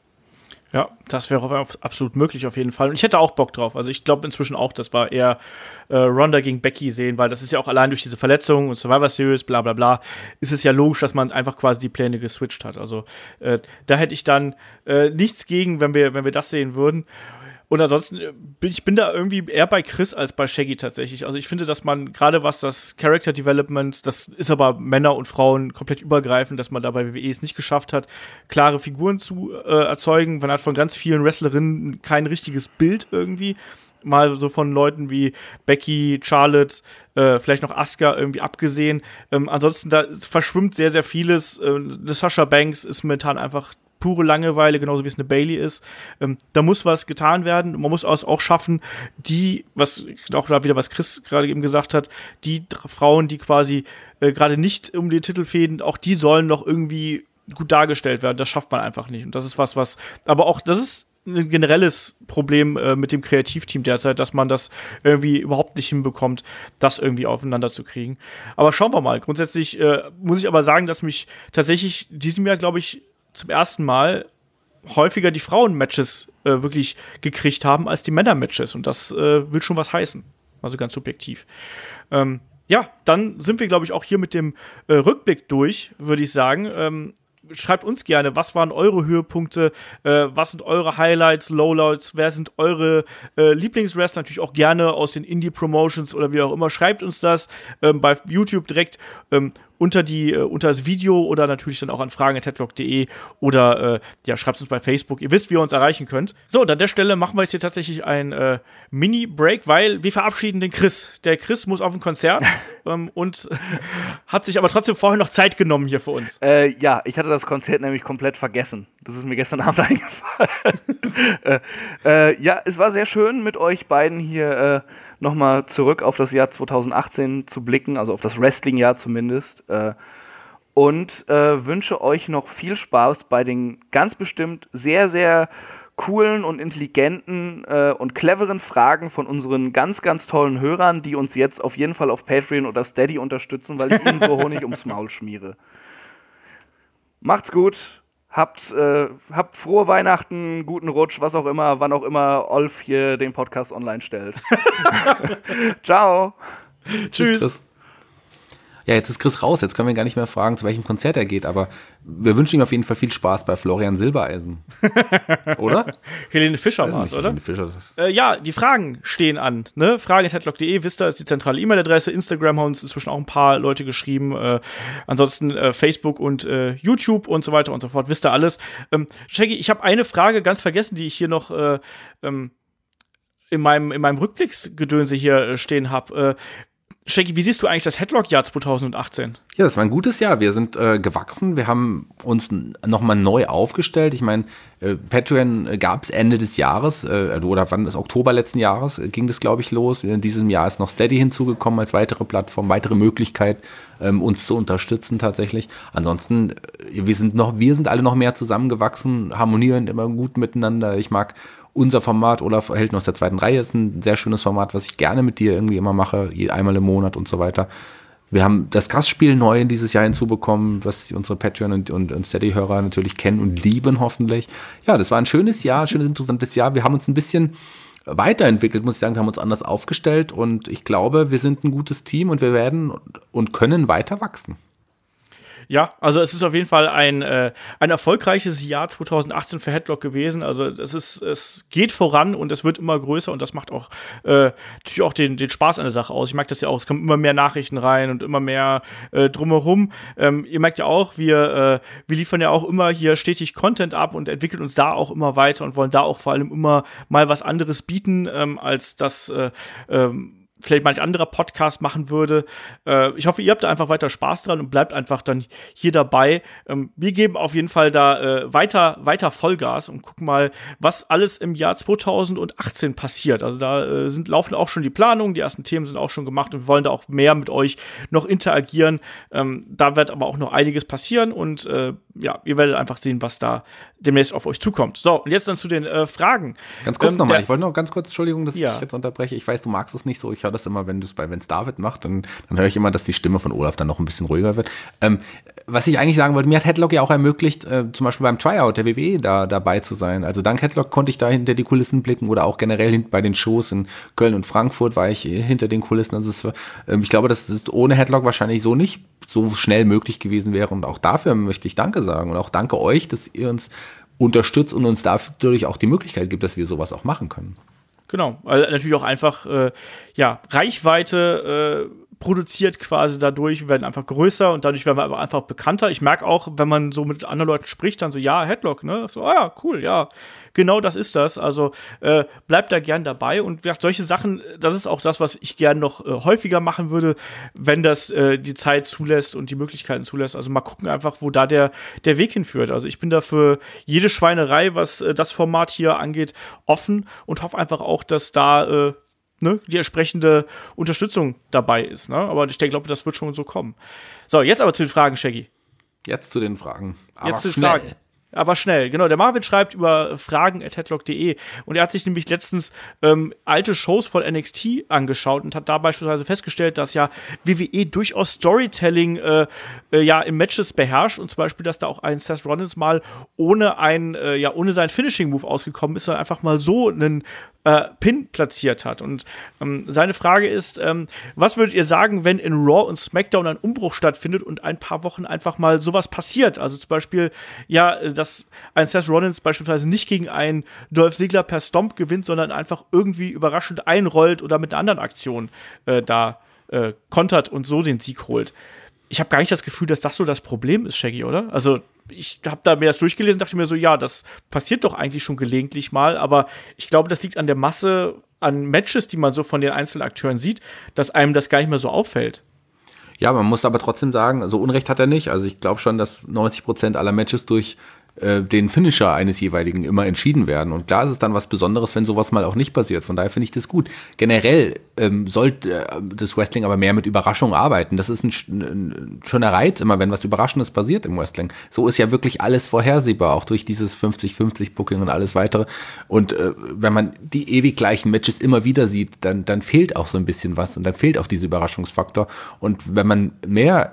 Speaker 2: Ja, das wäre absolut möglich auf jeden Fall. Und ich hätte auch Bock drauf. Also ich glaube inzwischen auch, dass wir eher Ronda gegen Becky sehen, weil das ist ja auch allein durch diese Verletzung und Survivor Series, bla bla bla, ist es ja logisch, dass man einfach quasi die Pläne geswitcht hat. Also da hätte ich dann nichts gegen, wenn wir das sehen würden. Und ansonsten ich bin da irgendwie eher bei Chris als bei Shaggy tatsächlich. Also ich finde, dass man gerade was das Character Development, das ist aber Männer und Frauen komplett übergreifend, dass man da bei WWE es nicht geschafft hat, klare Figuren zu erzeugen. Man hat von ganz vielen Wrestlerinnen kein richtiges Bild irgendwie. Mal so von Leuten wie Becky, Charlotte, vielleicht noch Asuka irgendwie abgesehen. Ansonsten, da verschwimmt sehr, sehr vieles. Eine Sasha Banks ist momentan einfach pure Langeweile, genauso wie es eine Bailey ist. Da muss was getan werden. Man muss auch schaffen, was Chris gerade eben gesagt hat, die Frauen, die quasi gerade nicht um den Titel fehden, auch die sollen noch irgendwie gut dargestellt werden. Das schafft man einfach nicht. Und das ist was, aber auch, das ist ein generelles Problem mit dem Kreativteam derzeit, dass man das irgendwie überhaupt nicht hinbekommt, das irgendwie aufeinander zu kriegen. Aber schauen wir mal. Grundsätzlich muss ich aber sagen, dass mich tatsächlich diesem Jahr, glaube ich, zum ersten Mal häufiger die Frauen-Matches wirklich gekriegt haben als die Männer-Matches. Und das will schon was heißen. Also ganz subjektiv. Ja, dann sind wir, glaube ich, auch hier mit dem Rückblick durch, würde ich sagen. Schreibt uns gerne, was waren eure Höhepunkte, was sind eure Highlights, Lowlights, wer sind eure Lieblingswrestler, natürlich auch gerne aus den Indie-Promotions oder wie auch immer. Schreibt uns das bei YouTube direkt unter das Video oder natürlich dann auch an fragen@headlock.de oder schreibt uns bei Facebook. Ihr wisst, wie ihr uns erreichen könnt. So, und an der Stelle machen wir jetzt hier tatsächlich ein Mini-Break, weil wir verabschieden den Chris. Der Chris muss auf ein Konzert und hat sich aber trotzdem vorher noch Zeit genommen hier für uns.
Speaker 4: Ja, ich hatte das Konzert nämlich komplett vergessen. Das ist mir gestern Abend eingefallen. Ja, es war sehr schön, mit euch beiden hier nochmal zurück auf das Jahr 2018 zu blicken, also auf das Wrestling-Jahr zumindest. Und wünsche euch noch viel Spaß bei den ganz bestimmt sehr, sehr coolen und intelligenten und cleveren Fragen von unseren ganz, ganz tollen Hörern, die uns jetzt auf jeden Fall auf Patreon oder Steady unterstützen, weil ich ihnen so Honig ums Maul schmiere. Macht's gut. Habt frohe Weihnachten, guten Rutsch, was auch immer, wann auch immer Olf hier den Podcast online stellt. Ciao.
Speaker 2: Tschüss.
Speaker 3: Chris. Ja, jetzt ist Chris raus, jetzt können wir gar nicht mehr fragen, zu welchem Konzert er geht, aber wir wünschen ihm auf jeden Fall viel Spaß bei Florian Silbereisen. Oder?
Speaker 2: Helene Fischer war es, oder?
Speaker 3: Helene Fischer.
Speaker 2: Ja, die Fragen stehen an. Ne? Fragen@headlock.de, wisst ihr, ist die zentrale E-Mail-Adresse. Instagram haben uns inzwischen auch ein paar Leute geschrieben. Ansonsten Facebook und YouTube und so weiter und so fort. Wisst ihr alles. Shaggy, ich habe eine Frage ganz vergessen, die ich hier noch in meinem Rückblicksgedönse hier stehen habe. Shaggy, wie siehst du eigentlich das Headlock-Jahr 2018?
Speaker 3: Ja, das war ein gutes Jahr. Wir sind gewachsen. Wir haben uns nochmal neu aufgestellt. Ich meine, Patreon gab es Ende des Jahres oder wann ist Oktober letzten Jahres ging das, glaube ich, los. In diesem Jahr ist noch Steady hinzugekommen als weitere Plattform, weitere Möglichkeit, uns zu unterstützen tatsächlich. Ansonsten, wir sind alle noch mehr zusammengewachsen, harmonieren immer gut miteinander. Ich mag unser Format, Olaf Helden aus der zweiten Reihe, ist ein sehr schönes Format, was ich gerne mit dir irgendwie immer mache, einmal im Monat und so weiter. Wir haben das Gastspiel neu in dieses Jahr hinzubekommen, was unsere Patreon und Steady-Hörer natürlich kennen und lieben, hoffentlich. Ja, das war ein schönes Jahr, schönes, interessantes Jahr. Wir haben uns ein bisschen weiterentwickelt, muss ich sagen. Wir haben uns anders aufgestellt und ich glaube, wir sind ein gutes Team und wir werden und können weiter wachsen.
Speaker 2: Ja, also es ist auf jeden Fall ein erfolgreiches Jahr 2018 für Headlock gewesen. Also es geht voran und es wird immer größer und das macht auch natürlich auch den Spaß an der Sache aus. Ich merke das ja auch, es kommen immer mehr Nachrichten rein und immer mehr drumherum. Ihr merkt ja auch, wir liefern ja auch immer hier stetig Content ab und entwickeln uns da auch immer weiter und wollen da auch vor allem immer mal was anderes bieten, als das vielleicht manch anderer Podcast machen würde. Ich hoffe, ihr habt da einfach weiter Spaß dran und bleibt einfach dann hier dabei. Wir geben auf jeden Fall da weiter Vollgas und gucken mal, was alles im Jahr 2018 passiert. Also da laufen auch schon die Planungen, die ersten Themen sind auch schon gemacht und wir wollen da auch mehr mit euch noch interagieren. Da wird aber auch noch einiges passieren und ja, ihr werdet einfach sehen, was da demnächst auf euch zukommt. So, und jetzt dann zu den Fragen.
Speaker 3: Ganz kurz nochmal, ich wollte noch ganz kurz, Entschuldigung, dass ich jetzt unterbreche. Ich weiß, du magst es nicht so, ich höre das immer, wenn es David macht, dann höre ich immer, dass die Stimme von Olaf dann noch ein bisschen ruhiger wird. Was ich eigentlich sagen wollte, mir hat Headlock ja auch ermöglicht, zum Beispiel beim Tryout der WWE dabei zu sein. Also dank Headlock konnte ich da hinter die Kulissen blicken oder auch generell bei den Shows in Köln und Frankfurt war ich hinter den Kulissen. Also ich glaube, dass es ohne Headlock wahrscheinlich so nicht so schnell möglich gewesen wäre und auch dafür möchte ich Danke sagen und auch danke euch, dass ihr uns unterstützt und uns dadurch auch die Möglichkeit gibt, dass wir sowas auch machen können.
Speaker 2: Genau, weil natürlich auch einfach Reichweite produziert quasi dadurch, wir werden einfach größer und dadurch werden wir aber einfach bekannter. Ich merke auch, wenn man so mit anderen Leuten spricht, dann so, ja, Headlock, ne? So, ja, cool, ja, genau das ist das. Also bleibt da gern dabei und ja, solche Sachen, das ist auch das, was ich gern noch häufiger machen würde, wenn das die Zeit zulässt und die Möglichkeiten zulässt. Also mal gucken einfach, wo da der Weg hinführt. Also ich bin da für jede Schweinerei, was das Format hier angeht, offen und hoffe einfach auch, dass da die entsprechende Unterstützung dabei ist. Ne? Aber ich glaube, das wird schon so kommen. So, jetzt aber zu den Fragen, Shaggy.
Speaker 3: Jetzt zu den Fragen.
Speaker 2: Aber jetzt zu den Fragen. Aber schnell, genau. Der Marvin schreibt über fragen@headlock.de und er hat sich nämlich letztens alte Shows von NXT angeschaut und hat da beispielsweise festgestellt, dass ja WWE durchaus Storytelling in Matches beherrscht und zum Beispiel, dass da auch ein Seth Rollins mal ohne seinen Finishing-Move ausgekommen ist, sondern einfach mal so einen Pin platziert hat. Und seine Frage ist, was würdet ihr sagen, wenn in Raw und SmackDown ein Umbruch stattfindet und ein paar Wochen einfach mal sowas passiert? Also zum Beispiel, dass ein Seth Rollins beispielsweise nicht gegen einen Dolph Ziggler per Stomp gewinnt, sondern einfach irgendwie überraschend einrollt oder mit einer anderen Aktion kontert und so den Sieg holt. Ich habe gar nicht das Gefühl, dass das so das Problem ist, Shaggy, oder? Also ich habe da mir das durchgelesen und dachte mir so, ja, das passiert doch eigentlich schon gelegentlich mal, aber ich glaube, das liegt an der Masse an Matches, die man so von den einzelnen Akteuren sieht, dass einem das gar nicht mehr so auffällt.
Speaker 3: Ja, man muss aber trotzdem sagen, so Unrecht hat er nicht. Also ich glaube schon, dass 90% aller Matches durch den Finisher eines jeweiligen immer entschieden werden. Und klar ist es dann was Besonderes, wenn sowas mal auch nicht passiert. Von daher finde ich das gut. Generell sollte das Wrestling aber mehr mit Überraschung arbeiten. Das ist ein schöner Reiz, immer wenn was Überraschendes passiert im Wrestling. So ist ja wirklich alles vorhersehbar, auch durch dieses 50-50-Booking und alles weitere. Und wenn man die ewig gleichen Matches immer wieder sieht, dann fehlt auch so ein bisschen was und dann fehlt auch dieser Überraschungsfaktor. Und wenn man mehr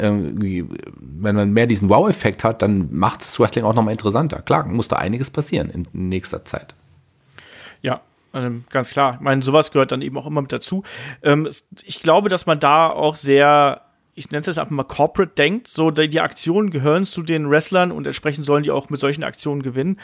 Speaker 3: diesen Wow-Effekt hat, dann macht das Wrestling auch nochmal interessanter. Klar, muss da einiges passieren in nächster Zeit. Ja,
Speaker 2: ganz klar. Ich meine, sowas gehört dann eben auch immer mit dazu. Ich glaube, dass man da auch sehr, ich nenne es jetzt einfach mal corporate denkt, so die Aktionen gehören zu den Wrestlern und entsprechend sollen die auch mit solchen Aktionen gewinnen.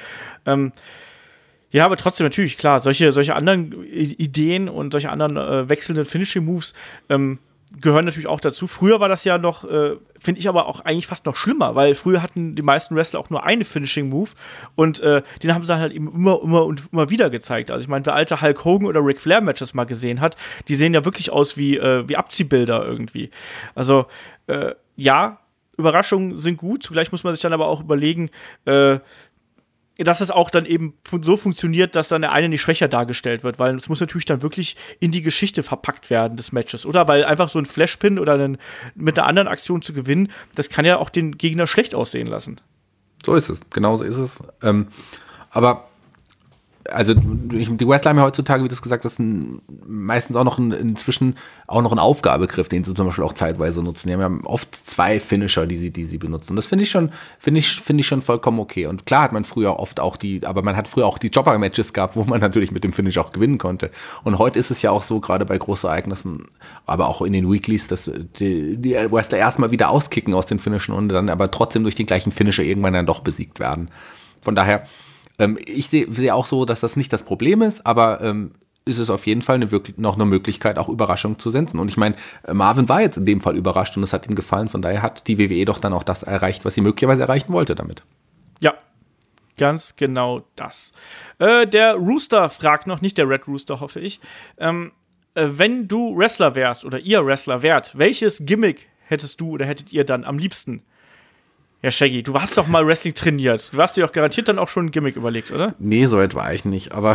Speaker 2: Ja, aber trotzdem natürlich, klar, solche anderen Ideen und solche anderen wechselnden Finishing-Moves, gehören natürlich auch dazu. Früher war das ja noch, finde ich aber auch eigentlich fast noch schlimmer, weil früher hatten die meisten Wrestler auch nur einen Finishing-Move und den haben sie halt eben immer wieder gezeigt. Also ich meine, wer alte Hulk Hogan oder Ric Flair-Matches mal gesehen hat, die sehen ja wirklich aus wie Abziehbilder irgendwie. Also ja, Überraschungen sind gut, zugleich muss man sich dann aber auch überlegen, dass es auch dann eben so funktioniert, dass dann der eine nicht schwächer dargestellt wird, weil es muss natürlich dann wirklich in die Geschichte verpackt werden des Matches, oder? Weil einfach so ein Flashpin oder mit einer anderen Aktion zu gewinnen, das kann ja auch den Gegner schlecht aussehen lassen.
Speaker 3: So ist es, genau so ist es. Aber also die Wrestler haben ja heutzutage, wie du es gesagt hast, meistens auch noch inzwischen auch noch einen Aufgabegriff, den sie zum Beispiel auch zeitweise nutzen. Die haben ja oft 2 Finisher, die sie benutzen. Das finde ich schon vollkommen okay. Und klar hat man früher oft auch aber man hat früher auch die Jobber-Matches gehabt, wo man natürlich mit dem Finish auch gewinnen konnte. Und heute ist es ja auch so, gerade bei großen Ereignissen, aber auch in den Weeklies, dass die Wrestler erstmal wieder auskicken aus den Finishern und dann aber trotzdem durch den gleichen Finisher irgendwann dann doch besiegt werden. Von daher, ich sehe auch so, dass das nicht das Problem ist, aber ist es auf jeden Fall noch eine Möglichkeit, auch Überraschungen zu senden. Und ich meine, Marvin war jetzt in dem Fall überrascht und es hat ihm gefallen. Von daher hat die WWE doch dann auch das erreicht, was sie möglicherweise erreichen wollte damit.
Speaker 2: Ja, ganz genau das. Der Rooster fragt noch, nicht der Red Rooster, hoffe ich. Wenn du Wrestler wärst oder ihr Wrestler wärt, welches Gimmick hättest du oder hättet ihr dann am liebsten? Ja, Shaggy, du hast doch mal Wrestling trainiert. Du hast dir doch garantiert dann auch schon ein Gimmick überlegt, oder?
Speaker 3: Nee, so weit war ich nicht, aber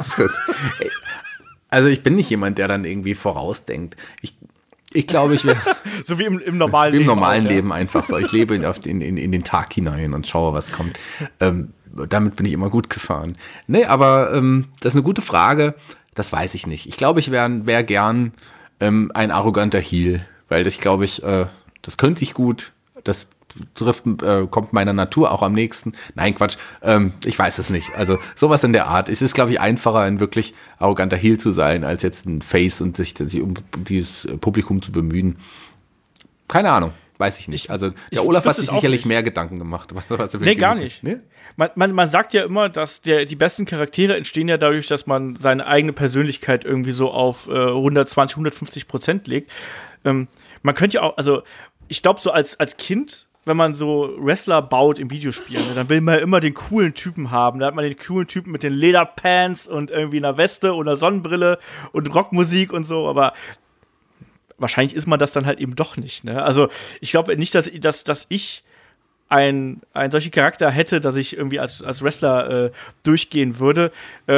Speaker 3: also ich bin nicht jemand, der dann irgendwie vorausdenkt. Ich glaube, ich wäre
Speaker 2: so wie im normalen
Speaker 3: Leben. Wie im
Speaker 2: normalen
Speaker 3: Leben einfach so. Ich lebe in den Tag hinein und schaue, was kommt. Damit bin ich immer gut gefahren. Nee, aber das ist eine gute Frage. Das weiß ich nicht. Ich glaube, ich wäre gern ein arroganter Heel, weil das glaube ich, das könnte ich gut. Das kommt meiner Natur auch am nächsten. Nein, Quatsch. Ich weiß es nicht. Also sowas in der Art. Es ist, glaube ich, einfacher, ein wirklich arroganter Heel zu sein, als jetzt ein Face und sich um dieses Publikum zu bemühen. Keine Ahnung. Weiß ich nicht. Also der Olaf hat sich sicherlich mehr Gedanken gemacht.
Speaker 2: Nee, gar nicht. Nee? Man sagt ja immer, dass die besten Charaktere entstehen ja dadurch, dass man seine eigene Persönlichkeit irgendwie so auf 120, 150% legt. Man könnte ja auch, also ich glaube so als Kind, wenn man so Wrestler baut im Videospiel, ne, dann will man ja immer den coolen Typen haben. Da hat man den coolen Typen mit den Lederpants und irgendwie einer Weste oder Sonnenbrille und Rockmusik und so, aber wahrscheinlich ist man das dann halt eben doch nicht. Ne? Also ich glaube nicht, dass ich einen solchen Charakter hätte, dass ich irgendwie als Wrestler durchgehen würde.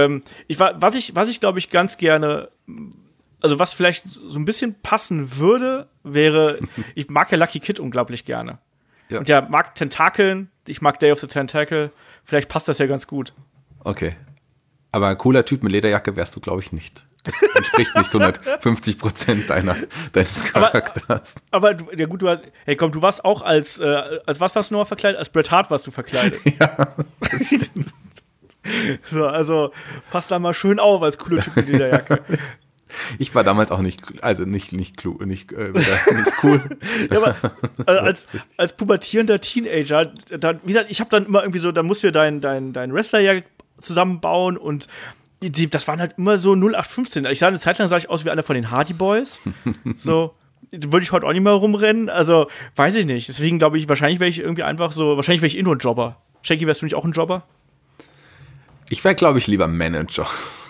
Speaker 2: Was ich glaube ich ganz gerne, also was vielleicht so ein bisschen passen würde, wäre, ich mag ja Lucky Kid unglaublich gerne. Ja. Und der mag Tentakeln, ich mag Day of the Tentacle, vielleicht passt das ja ganz gut.
Speaker 3: Okay. Aber ein cooler Typ mit Lederjacke wärst du, glaube ich, nicht. Das entspricht nicht 150% deines Charakters.
Speaker 2: Aber ja gut, du warst auch als was warst du nochmal verkleidet? Als Bret Hart warst du verkleidet.
Speaker 3: Ja, das stimmt.
Speaker 2: So, also passt da mal schön auf als cooler Typ mit Lederjacke.
Speaker 3: Ich war damals auch nicht cool.
Speaker 2: Ja, aber als pubertierender Teenager, dann, wie gesagt, ich habe dann immer irgendwie so, da musst du dein Wrestler ja zusammenbauen und das waren halt immer so 0815. Ich sah eine Zeit lang sah ich aus wie einer von den Hardy Boys. So, würde ich heute auch nicht mehr rumrennen. Also, weiß ich nicht. Deswegen glaube ich, wahrscheinlich wäre ich irgendwie einfach so, wahrscheinlich wäre ich nur ein Jobber. Shaggy, wärst du nicht auch ein Jobber?
Speaker 3: Ich wäre, glaube ich, lieber Manager.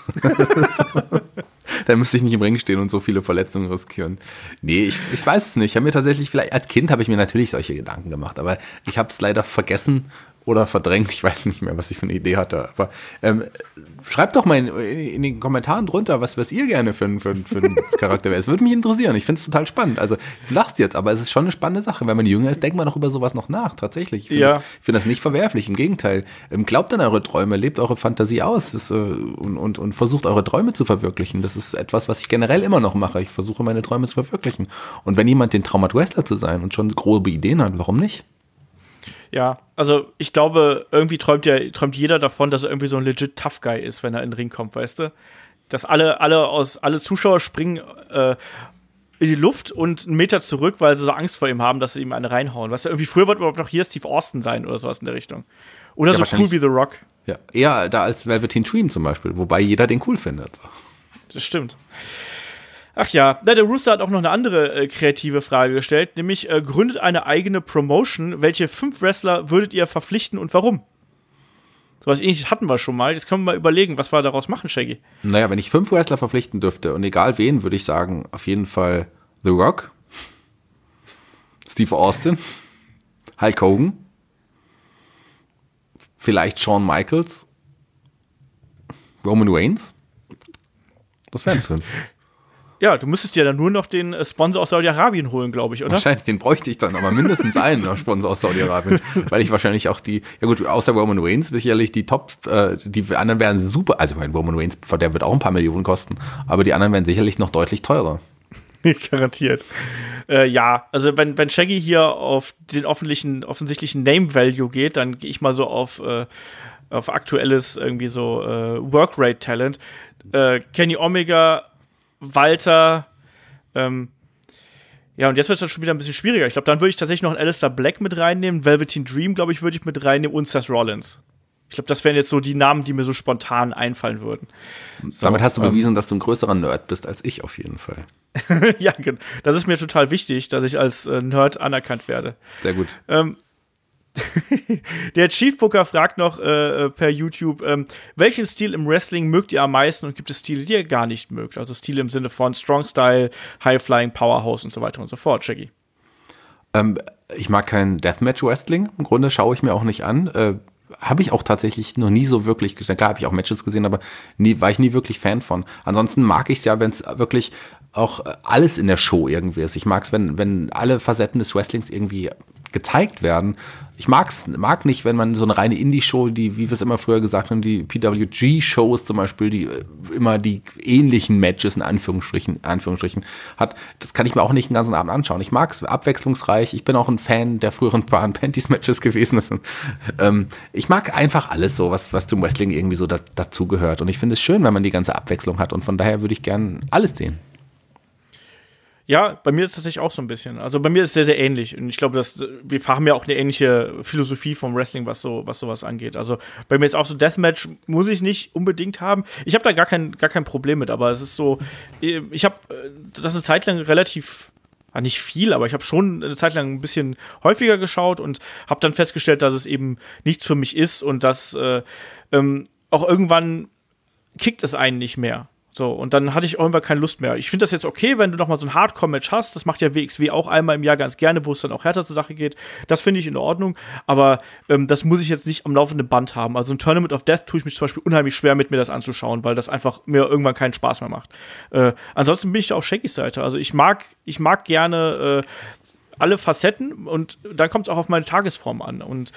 Speaker 3: Da müsste ich nicht im Ring stehen und so viele Verletzungen riskieren. Nee, ich weiß es nicht. Ich habe mir tatsächlich, vielleicht als Kind habe ich mir natürlich solche Gedanken gemacht, aber ich habe es leider vergessen oder verdrängt. Ich weiß nicht mehr, was ich für eine Idee hatte. Aber schreibt doch mal in den Kommentaren drunter, was ihr gerne für einen Charakter wäre. Es würde mich interessieren. Ich finde es total spannend. Also, du lachst jetzt, aber es ist schon eine spannende Sache. Wenn man jünger ist, denkt man doch über sowas noch nach. Tatsächlich. Ich finde das nicht verwerflich. Im Gegenteil. Glaubt an eure Träume, lebt eure Fantasie aus und versucht eure Träume zu verwirklichen. Das ist etwas, was ich generell immer noch mache. Ich versuche, meine Träume zu verwirklichen. Und wenn jemand den Traum hat, Wrestler zu sein und schon grobe Ideen hat, warum nicht?
Speaker 2: Ja, also ich glaube, irgendwie träumt jeder davon, dass er irgendwie so ein legit Tough Guy ist, wenn er in den Ring kommt, weißt du? Dass alle Zuschauer springen in die Luft und einen Meter zurück, weil sie so Angst vor ihm haben, dass sie ihm eine reinhauen. Weißt du, irgendwie früher wollte überhaupt noch hier Steve Austin sein oder sowas in der Richtung. Oder ja, so cool wie The Rock.
Speaker 3: Ja, eher da als Velveteen Dream zum Beispiel, wobei jeder den cool findet.
Speaker 2: Das stimmt. Ach ja, der Rooster hat auch noch eine andere kreative Frage gestellt, nämlich gründet eine eigene Promotion. Welche 5 Wrestler würdet ihr verpflichten und warum? So was Ähnliches hatten wir schon mal. Jetzt können wir mal überlegen, was wir daraus machen, Shaggy.
Speaker 3: Naja, wenn ich 5 Wrestler verpflichten dürfte und egal wen, würde ich sagen, auf jeden Fall The Rock, Steve Austin, Hulk Hogan, vielleicht Shawn Michaels, Roman Reigns. Das wären 5.
Speaker 2: Ja, du müsstest dir dann nur noch den Sponsor aus Saudi-Arabien holen, glaube ich, oder?
Speaker 3: Wahrscheinlich, den bräuchte ich dann, aber mindestens einen Sponsor aus Saudi-Arabien, weil ich wahrscheinlich auch ja gut, außer Roman Reigns sicherlich die Top, die anderen wären super, also mein Roman Reigns, der wird auch ein paar Millionen kosten, aber die anderen wären sicherlich noch deutlich teurer.
Speaker 2: Garantiert. Ja, also wenn Shaggy hier auf den offensichtlichen Name-Value geht, dann gehe ich mal so auf aktuelles irgendwie so Workrate-Talent. Kenny Omega, Walter, ja, und jetzt wird es dann schon wieder ein bisschen schwieriger. Ich glaube, dann würde ich tatsächlich noch einen Aleister Black mit reinnehmen. Velveteen Dream, glaube ich, würde ich mit reinnehmen und Seth Rollins. Ich glaube, das wären jetzt so die Namen, die mir so spontan einfallen würden. So,
Speaker 3: damit hast du bewiesen, dass du ein größerer Nerd bist als ich auf jeden Fall.
Speaker 2: Ja, das ist mir total wichtig, dass ich als Nerd anerkannt werde.
Speaker 3: Sehr gut.
Speaker 2: Der Chiefbooker fragt noch per YouTube, welchen Stil im Wrestling mögt ihr am meisten und gibt es Stile, die ihr gar nicht mögt? Also Stile im Sinne von Strong Style, High Flying, Powerhouse und so weiter und so fort, Shaggy.
Speaker 3: Ich mag kein Deathmatch-Wrestling. Im Grunde schaue ich mir auch nicht an. Habe ich auch tatsächlich noch nie so wirklich gesehen. Klar habe ich auch Matches gesehen, aber war ich nie wirklich Fan von. Ansonsten mag ich es ja, wenn es wirklich auch alles in der Show irgendwie ist. Ich mag es, wenn alle Facetten des Wrestlings irgendwie gezeigt werden. Ich mag nicht, wenn man so eine reine Indie-Show, wie wir es immer früher gesagt haben, die PWG-Shows zum Beispiel, die immer die ähnlichen Matches in Anführungsstrichen hat. Das kann ich mir auch nicht den ganzen Abend anschauen. Ich mag es abwechslungsreich. Ich bin auch ein Fan der früheren Bra and Panties Matches gewesen. Ich mag einfach alles so, was zum Wrestling irgendwie so dazugehört. Und ich finde es schön, wenn man die ganze Abwechslung hat. Und von daher würde ich gern alles sehen.
Speaker 2: Ja, bei mir ist es tatsächlich auch so ein bisschen. Also bei mir ist es sehr, sehr ähnlich. Und ich glaube, wir haben ja auch eine ähnliche Philosophie vom Wrestling, was sowas angeht. Also bei mir ist auch so, Deathmatch muss ich nicht unbedingt haben. Ich habe da gar kein Problem mit, aber es ist so, ich habe das eine Zeit lang relativ, nicht viel, aber ich habe schon eine Zeit lang ein bisschen häufiger geschaut und habe dann festgestellt, dass es eben nichts für mich ist und dass auch irgendwann kickt es einen nicht mehr. So, und dann hatte ich irgendwann keine Lust mehr. Ich finde das jetzt okay, wenn du noch mal so ein Hardcore-Match hast. Das macht ja WXW auch einmal im Jahr ganz gerne, wo es dann auch härter zur Sache geht. Das finde ich in Ordnung. Aber das muss ich jetzt nicht am laufenden Band haben. Also ein Tournament of Death tue ich mich zum Beispiel unheimlich schwer mit, mir das anzuschauen, weil das einfach mir irgendwann keinen Spaß mehr macht. Ansonsten bin ich da auf Shaggys Seite. Also ich mag gerne alle Facetten und dann kommt es auch auf meine Tagesform an. Und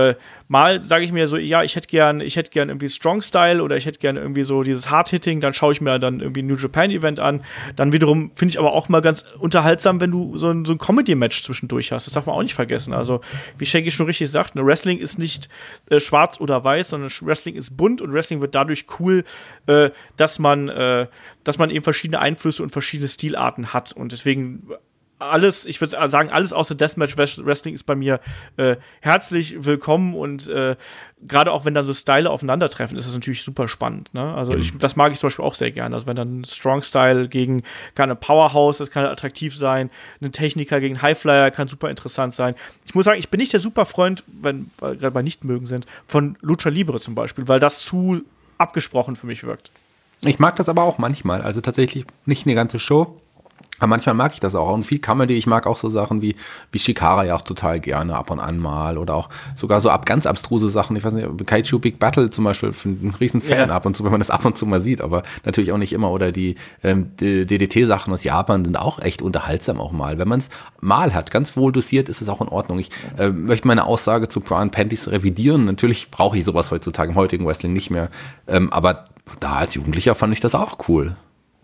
Speaker 2: mal sage ich mir so, ja, ich hätte gern irgendwie Strong Style oder ich hätte gern irgendwie so dieses Hard-Hitting, dann schaue ich mir dann irgendwie ein New Japan-Event an. Dann wiederum finde ich aber auch mal ganz unterhaltsam, wenn du so ein Comedy-Match zwischendurch hast. Das darf man auch nicht vergessen. Also, wie Shaggy schon richtig sagt, Wrestling ist nicht schwarz oder weiß, sondern Wrestling ist bunt und Wrestling wird dadurch cool, dass man eben verschiedene Einflüsse und verschiedene Stilarten hat. Und deswegen ich würde sagen, alles außer Deathmatch Wrestling ist bei mir herzlich willkommen und gerade auch wenn dann so Style aufeinandertreffen, ist das natürlich super spannend. Ne? Also das mag ich zum Beispiel auch sehr gerne. Also wenn dann Strong Style gegen keine Powerhouse, das kann attraktiv sein, ein Techniker gegen Highflyer kann super interessant sein. Ich muss sagen, ich bin nicht der super Freund, wenn wir gerade bei Nichtmögen sind, von Lucha Libre zum Beispiel, weil das zu abgesprochen für mich wirkt.
Speaker 3: Ich mag das aber auch manchmal, also tatsächlich nicht eine ganze Show. Aber manchmal mag ich das auch. Und viel Comedy, ich mag auch so Sachen wie Shikara ja auch total gerne ab und an mal. Oder auch sogar so ganz abstruse Sachen. Ich weiß nicht, Kaiju Big Battle zum Beispiel, bin ein riesen Fan ab und zu, wenn man das ab und zu mal sieht. Aber natürlich auch nicht immer. Oder die DDT-Sachen aus Japan sind auch echt unterhaltsam auch mal. Wenn man es mal hat, ganz wohl dosiert, ist es auch in Ordnung. Ich möchte meine Aussage zu Bra and Panties revidieren. Natürlich brauche ich sowas heutzutage im heutigen Wrestling nicht mehr. Aber da als Jugendlicher fand ich das auch cool.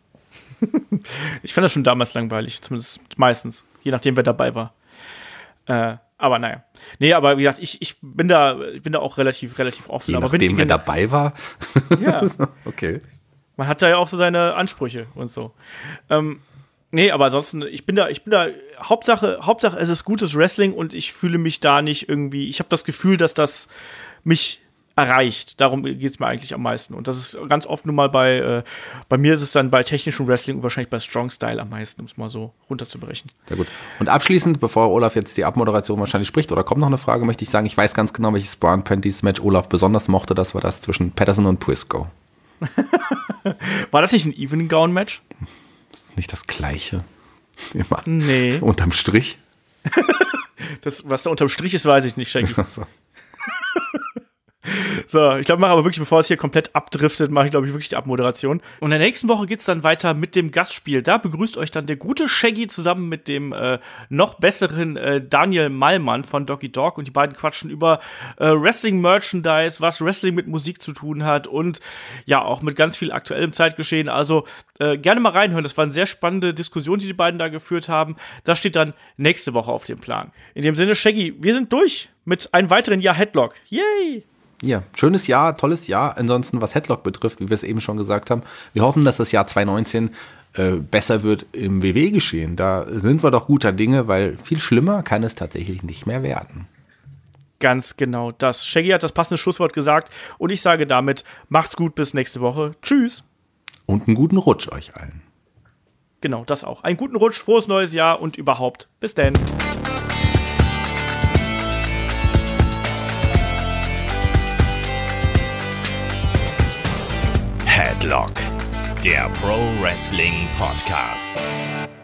Speaker 2: Ich fand das schon damals langweilig, zumindest meistens, je nachdem, wer dabei war. Aber naja. Nee, aber wie gesagt, ich bin da auch relativ offen.
Speaker 3: Je nachdem, wer dabei war?
Speaker 2: Ja.
Speaker 3: Okay.
Speaker 2: Man hat da ja auch so seine Ansprüche und so. Nee, aber ansonsten, ich bin da, Hauptsache, es ist gutes Wrestling und ich fühle mich da nicht irgendwie, ich habe das Gefühl, dass das mich erreicht. Darum geht es mir eigentlich am meisten. Und das ist ganz oft nun mal bei mir ist es dann bei technischem Wrestling und wahrscheinlich bei Strong Style am meisten, um es mal so runterzubrechen.
Speaker 3: Sehr gut. Und abschließend, bevor Olaf jetzt die Abmoderation wahrscheinlich spricht, oder kommt noch eine Frage, möchte ich sagen, ich weiß ganz genau, welches Brian Prentice Match Olaf besonders mochte. Das war das zwischen Patterson und Briscoe.
Speaker 2: War das nicht ein Evening Gown Match?
Speaker 3: Das ist nicht das Gleiche. Immer.
Speaker 2: Nee.
Speaker 3: Unterm Strich.
Speaker 2: Das, was da unterm Strich ist, weiß ich nicht, Shaggy.
Speaker 3: So.
Speaker 2: So, ich glaube, mache aber wirklich, bevor es hier komplett abdriftet, mache ich, glaube ich, wirklich die Abmoderation. Und in der nächsten Woche geht es dann weiter mit dem Gastspiel. Da begrüßt euch dann der gute Shaggy zusammen mit dem noch besseren Daniel Mallmann von Doggy Dog. Und die beiden quatschen über Wrestling-Merchandise, was Wrestling mit Musik zu tun hat und ja, auch mit ganz viel aktuellem Zeitgeschehen. Also gerne mal reinhören. Das war eine sehr spannende Diskussion, die beiden da geführt haben. Das steht dann nächste Woche auf dem Plan. In dem Sinne, Shaggy, wir sind durch mit einem weiteren Jahr Headlock. Yay!
Speaker 3: Ja, schönes Jahr, tolles Jahr. Ansonsten, was Headlock betrifft, wie wir es eben schon gesagt haben, wir hoffen, dass das Jahr 2019 besser wird im WWE-Geschehen. Da sind wir doch guter Dinge, weil viel schlimmer kann es tatsächlich nicht mehr werden.
Speaker 2: Ganz genau das. Shaggy hat das passende Schlusswort gesagt und ich sage damit, macht's gut, bis nächste Woche. Tschüss.
Speaker 3: Und einen guten Rutsch euch allen.
Speaker 2: Genau, das auch. Einen guten Rutsch, frohes neues Jahr und überhaupt. Bis dann.
Speaker 1: Headlock, der Pro Wrestling Podcast.